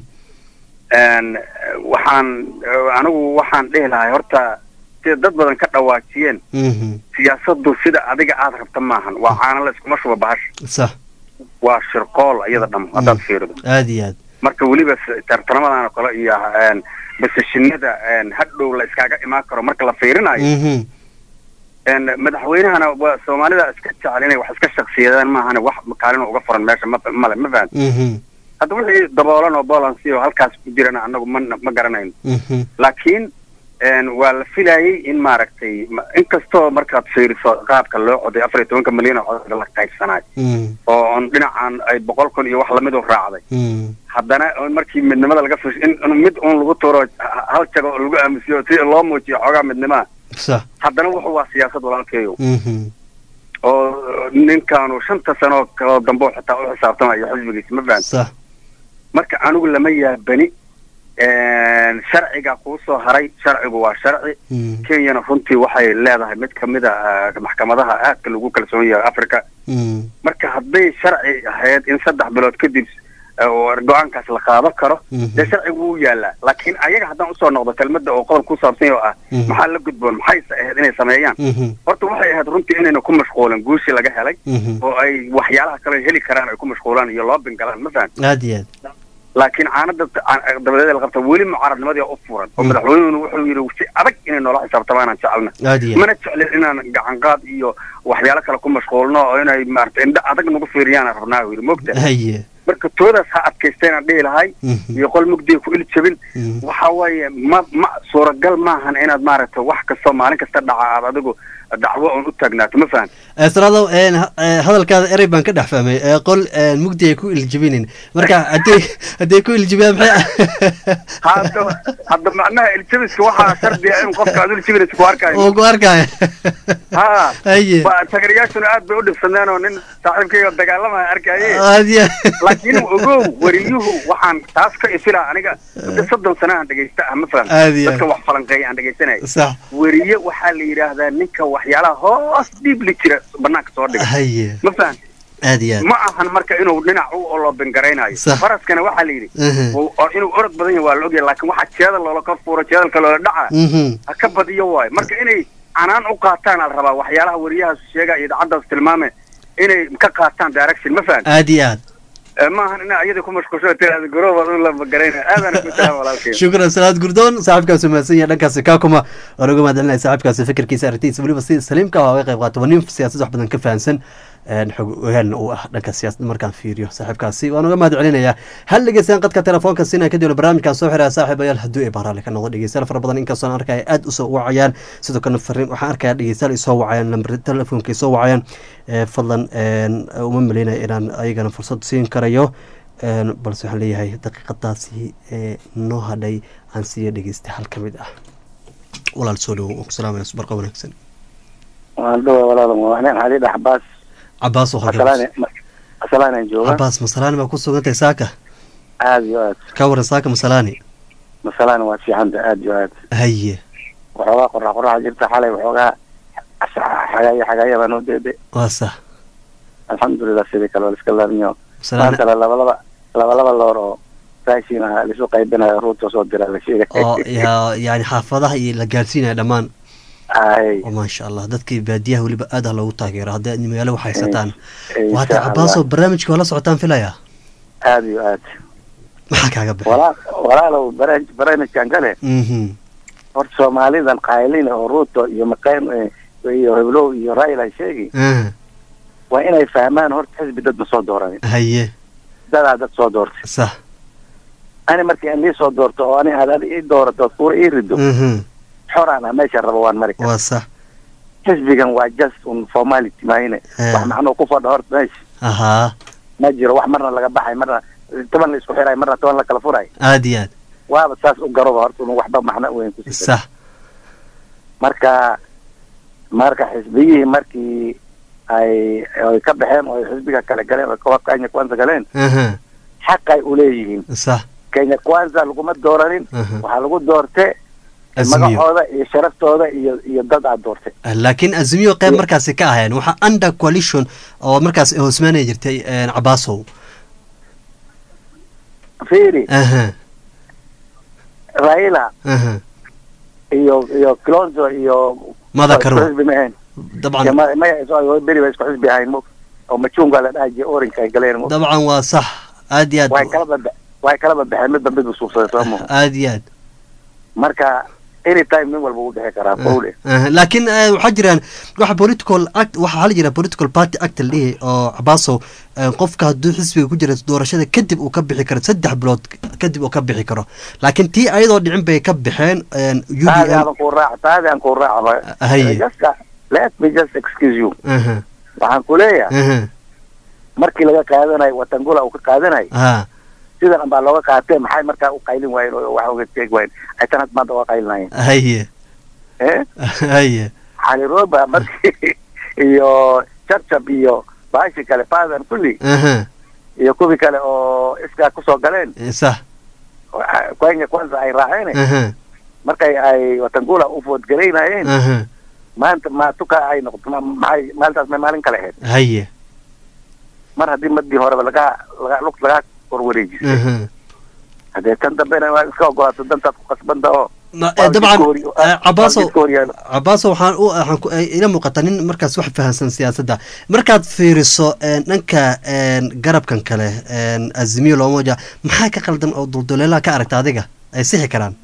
waxaan anigu waxaan dhihi lahay horta sida dad badan ka dhawaajiyeen siyaasaddu sida adiga aad rabta maahan waa caana la iskuma shuba bahasha sax waa shirqool iyada dham haddaad fiirido aad iyo aad marka weliba tartamadan oo kale iyo basashinada hadhow la iskaaga imaan karo marka la fiirinayo madaxweynahana waa soomaalida iska jecel inay wax iska shaksiyadaan maahane wax kaalin uga furan meesha male ma fahan hadda wixii daboolan oo bolancy oo halkaas ku jirana anagu ma ma garanayno laakiin waa la filayay in maaragtay inkastoo markaad fiiriso qaabka loo coday afar iyo tobanka milyan oo codad la qaybsanaay oo on dhinacan ay boqol kun iyo wax lamid u raacday haddana markii midnimada laga fish in mid uun lagu tuuro hal jago oo lagu aamusiyo si loo muujiyo xoogaa midnimada haddana wuxuu waa siyaasad walaalkeeyo oo ninkaanu shanta sano kaloo dambe xitaa u xisaabtamayo xisbigiisa ma fahan marka anigu lama yaabani sharciga kuu soo haray sharcigu waa sharci kenyana runtii waxay leedahay mid kamid a maxkamadaha aadka lagu kalsoon yahay africa marka hadday sharci ahayd in saddex bilood kadib go-aankaas la qaadan karo dee sharcigu wuu yaalaa laakiin ayaga haddaan usoo noqdo kelmada oo qodob ku saabsan oo ah maxaa la gudboon maxayse ahayd inay sameeyaan horta waxay ahayd runtii inayna ku mashquulan guushii laga helay oo ay waxyaalaha kale heli karaan ay ku mashquulaan iyo loo bingalaan ma fahan aad iyo aad laakiin caanada dabadeed la qabta weli mucaaradnimadii u furan oo madaxweynuhu wuxuu yidhi si adag inay noola xisaabtamaan aan jecelna mana jeclin inaan gacan qaad iyo waxyaalo kale ku mashquulno oo inay maaragtay indha adag nagu fiiriyaan rabnaa yidhi moogta marka toodaas ha adkaysteen aan dhihi lahay iyo qol mugdiya ku ili jabin waxa waaye ma ma suuragal maahan inaad maaragtay wax kastoo maalin kasta dhaca aad adigu dacwo oon u taagnaato ma fahan salaado hadalkaada erey baan ka dhex fahmay qol mugdi ay ku iljabinin marka hadday hadday ku iljabiyaan maxay hadda hadda macnaha iljabiska waxaa shardiya in qofka aad iljabinaysa ku arkaayo oo ku arkaayo ha haye tagariyaashuna aad bay u dhibsadeen oo nin saaxiibkayga dagaalamaya arkaaye aadiya laakiin ogow wariyuhu waxaan taas ka ifilaa aniga muddo soddon sana aan dhegaysta ah ma fahan dadka wax falanqeeya aan dhegaysanaya sax weriye waxaa la yidhaahdaa ninka waxyaalaha hoos dhiibli jira banaanka soo dhiga ma fahan aad iyo aad ma ahan marka inuu dhinac u olobingaraynayo faraskana waxaa la yidhi inuu orod badan yahay waa la ogyahay laakiin waxaa jeedal loola ka fuuro jeedalka loola dhaca ha ka badiyo waayo marka inay canaan u qaataan al rabaa waxyaalaha weriyahaas sheega iyo idaacaddaas tilmaame inay ka qaataan direction ma fahan aad iyo aad maahan ina ayada ku mashquulsho tiraada garoobaad u labagarayna aadana ku salaam walaalkay shukran salaad gurdoon saaxiibkaasi mahadsan yahay dhankaasi kaakuma waan uga mahadcelinaya saaxiibkaasi fikirkiisa aragtiisa weliba sida saliimka waa uga qayb qaato waa nin siyaasad wax badan ka fahansan xog ogaana uu ah dhanka siyaasadda markaan fiiriyo saaxiibkaasi waan uga mahad celinayaa hal dhegeystaan qadka telefoonka sina kadibna barnaamijkan soo xiraa saaxiibayaal hadduu ay bahraale ka noqdo dhegeystayaal fara badan inkastoo aan arkaya aada usoo wacayaan sidoo kalena fariin waxaan arkaya dhegeystayaal isoo wacayaan lambar telefoonka isoo wacayaan fadlan uma maleynaya inaan ayagana fursad siin karayo balse waxaan leeyahay daqiiqadaasi noo hadhay aan siiya dhegeysta hal ka mid ah walaal soo dhowo oo ku salaamaya subarqa wanaagsan waan dhowa walaal waxaan xali dhaxbaas cabaas oo masalaan jooga cabaas masalaani baa ku sugantahay saaka aad iyo aad ka waran saaka masalaani masalaani waa fiicanta aad iyo aad haye waxoogaa qorax qoraxa jirta xalay waxoogaa xagaya xagaya baa noo deede waa sax alxamdulilah sidii kale waa iska laabniyo maanta la laba laba laba laba loor oo raashin ah lisu qaybinayo ruuta soo dira la sheegay oo yani xaafadaha iyo la gaarsiinaya dhammaan maasha allah dadkii baadiyaha weliba aad ah loogu taageero haddii aad magaalo wax haysataan waata cabaasoo barnaamijka waa la socotaan filaya aad iyo aad maxaa kaaga bixi walaa walaalow barnaamij barnaamijkan kale horta soomaalidan qaylin oo ruuto iyo maqayn iyo heblow iyo raila sheegi waa inay fahmaan horta xisbi dad ma soo dooran haye dadaa dad soo doortay sax ani markii aan ii soo doorto oo ani aad ii doorato kuura ii rido xoraan ah meesha rabo waan mari waa sax xisbigan waa just un formality maayne wax macnoo ku fadha horta meesha ahaa ma jiro wax marna laga baxay marna toban la isku xiray marna toban la kala furay aad iyo aad waaba saas u garoba horta un waxba macno weyn ku sii sax marka marka xisbiyihii markii ay ay ka baxeen oo xisbiga kala galeen oo koox Kenya Kwanza galeen xaq ay u leeyihiin sax Kenya Kwanza laguma dooranin waxa lagu doortay magacooda iyo sharaftooda iyo iyo dad aad doortay laakiin azmiyo qayb markaas ka ahayn waxa under coalition oo markaas hoosmaanay jirtay Cabaasow fiiri aha Raila aha iyo iyo Kilonzo iyo ماذا كروا طبعا ما ما يسوي بري بس كحس بهاي مو او مچونغا لا داجي اورن كاي غلين طبعا وصح ادياد واي كلا بد واي كلا بد مid dambe u suuqsado ادياد marka any time min walba uu dhaxay karaa qowle laakiin waxa jiraan waxa political act waxa hal jira political party act leh oo Cabaaso qofka haduu xisbiga ku jira doorashada kadib uu ka bixi karo saddex bilood kadib uu ka bixi karo laakiin tii ayadoo dhicin bay ka bixeen U D M aan ku raacay aan ku raacay just let me just excuse you waxaan ku leeyahay markii laga qaadanayo watangula uu ka qaadanayo sidan baa looga qaatay maxay markaa u qaylin waayeen oo wax uga teeg waayeen ay tanad maanta waa qaylinayeen haye eh haye xali rooba markii iyo chapchap iyo baashi kale faadan kulli iyo kuwi kale oo iska ku soo galeen sax Kenya Kwanza ay raaceen markay ay watangula u food gareynayeen maanta ma tuka ay noqdo maxay maalintaas ma maalin kale ahayd haye mar haddii madii hore laga laga lug laga warwareejisay hadee tan dambena waa iska ogolaato dantaad ku qasbanta oo dabcan Cabaaso Cabaaso waxaan u waxaan ila muuqata nin markaas wax fahansan siyaasadda markaad fiiriso dhanka garabkan kale azmiyo loomoja maxaa ka qaldan oo dulduleela ka aragta adiga ay sixi karaan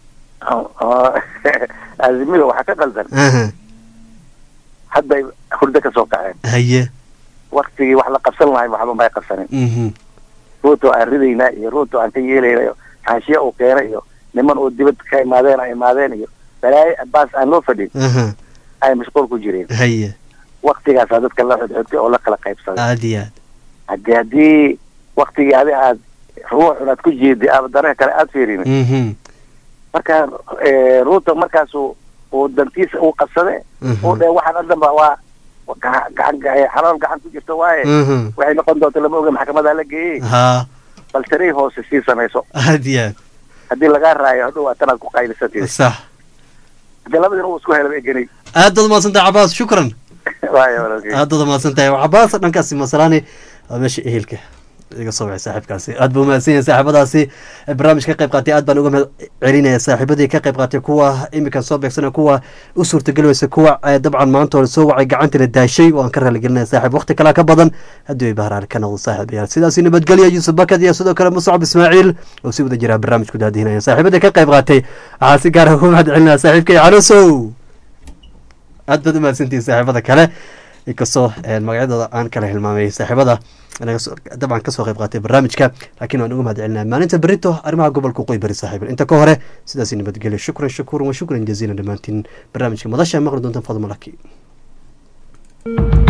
azmiyo waxa ka qaldan hadda hurda ka soo kaceen haye waqtigii wax la qabsan lahaay waxba ma qabsanin ruuto aan ridayna iyo ruuto aan ka yeelayna xaashiya uu keenay iyo niman oo dibad ka imaadeen ay imaadeen iyo balaay baas aan loo fadhin ay mashquul ku jireen haye waqtigaas dadka la xidhxidhay oo la kala qaybsaday aad iyo aad haddii haddii waqtigii adi aad ruux unaad ku jeeday ama danaha kale aad fiirin marka ruuto markaasuu uu dantiisa uu qabsade uu dhe waxaan dhanba waa gacan xalool gacan ku jirto waaye waxay noqon doonta lama oga maxkamada la geeyey bal taray hoose sii samayso aad iyo aad haddii lagaa raayo hadhow waa tanaad ku qaylisatid sax haddii labadina uu isku helaba egenay aad baad mahadsantahay Cabaas shukran aad baad mahadsantahay Cabaas dhankaasi masalaani meesha ehelka iga soo wixii saaxiibkaasi aad buu mahadsan yahay saaxiibadaasi barnaamijka qayb qaatay aad baan uga mahad celinaya saaxiibadii ka qayb qaatay kuwa imika soo beegsana kuwa u suurtagelinaysa kuwa dabcan maanta oo soo wacay gacantana daashay waan ka raali gelinaya saaxiib waqti kale ka badan haddii ay bahraar ka noqdo saaxiib yaal sidaas nabadgelyo Yuusuf Bakad iyo sidoo kale Muscab Ismaaciil oo si wada jira barnaamijku daadinaya saaxiibada ka qayb qaatay waxaa si gaar ah uga mahad celinaya saaxiibkay Carusow aad baad u mahadsantihiin saaxiibada kale inkastoo magacyadooda aan kala hilmaamay saaxiibada dabcan kasoo qayb qaatay barnaamijka laakiin waan uga mahad celinaa maalinta berito arrimaha gobolka qoy bari saaxiib inta ka hore sidaas nabadgelyo shukran shakuran wa shukran jaziilan dhammaantiin barnaamijka madasha maqli doontaan fadlan malaki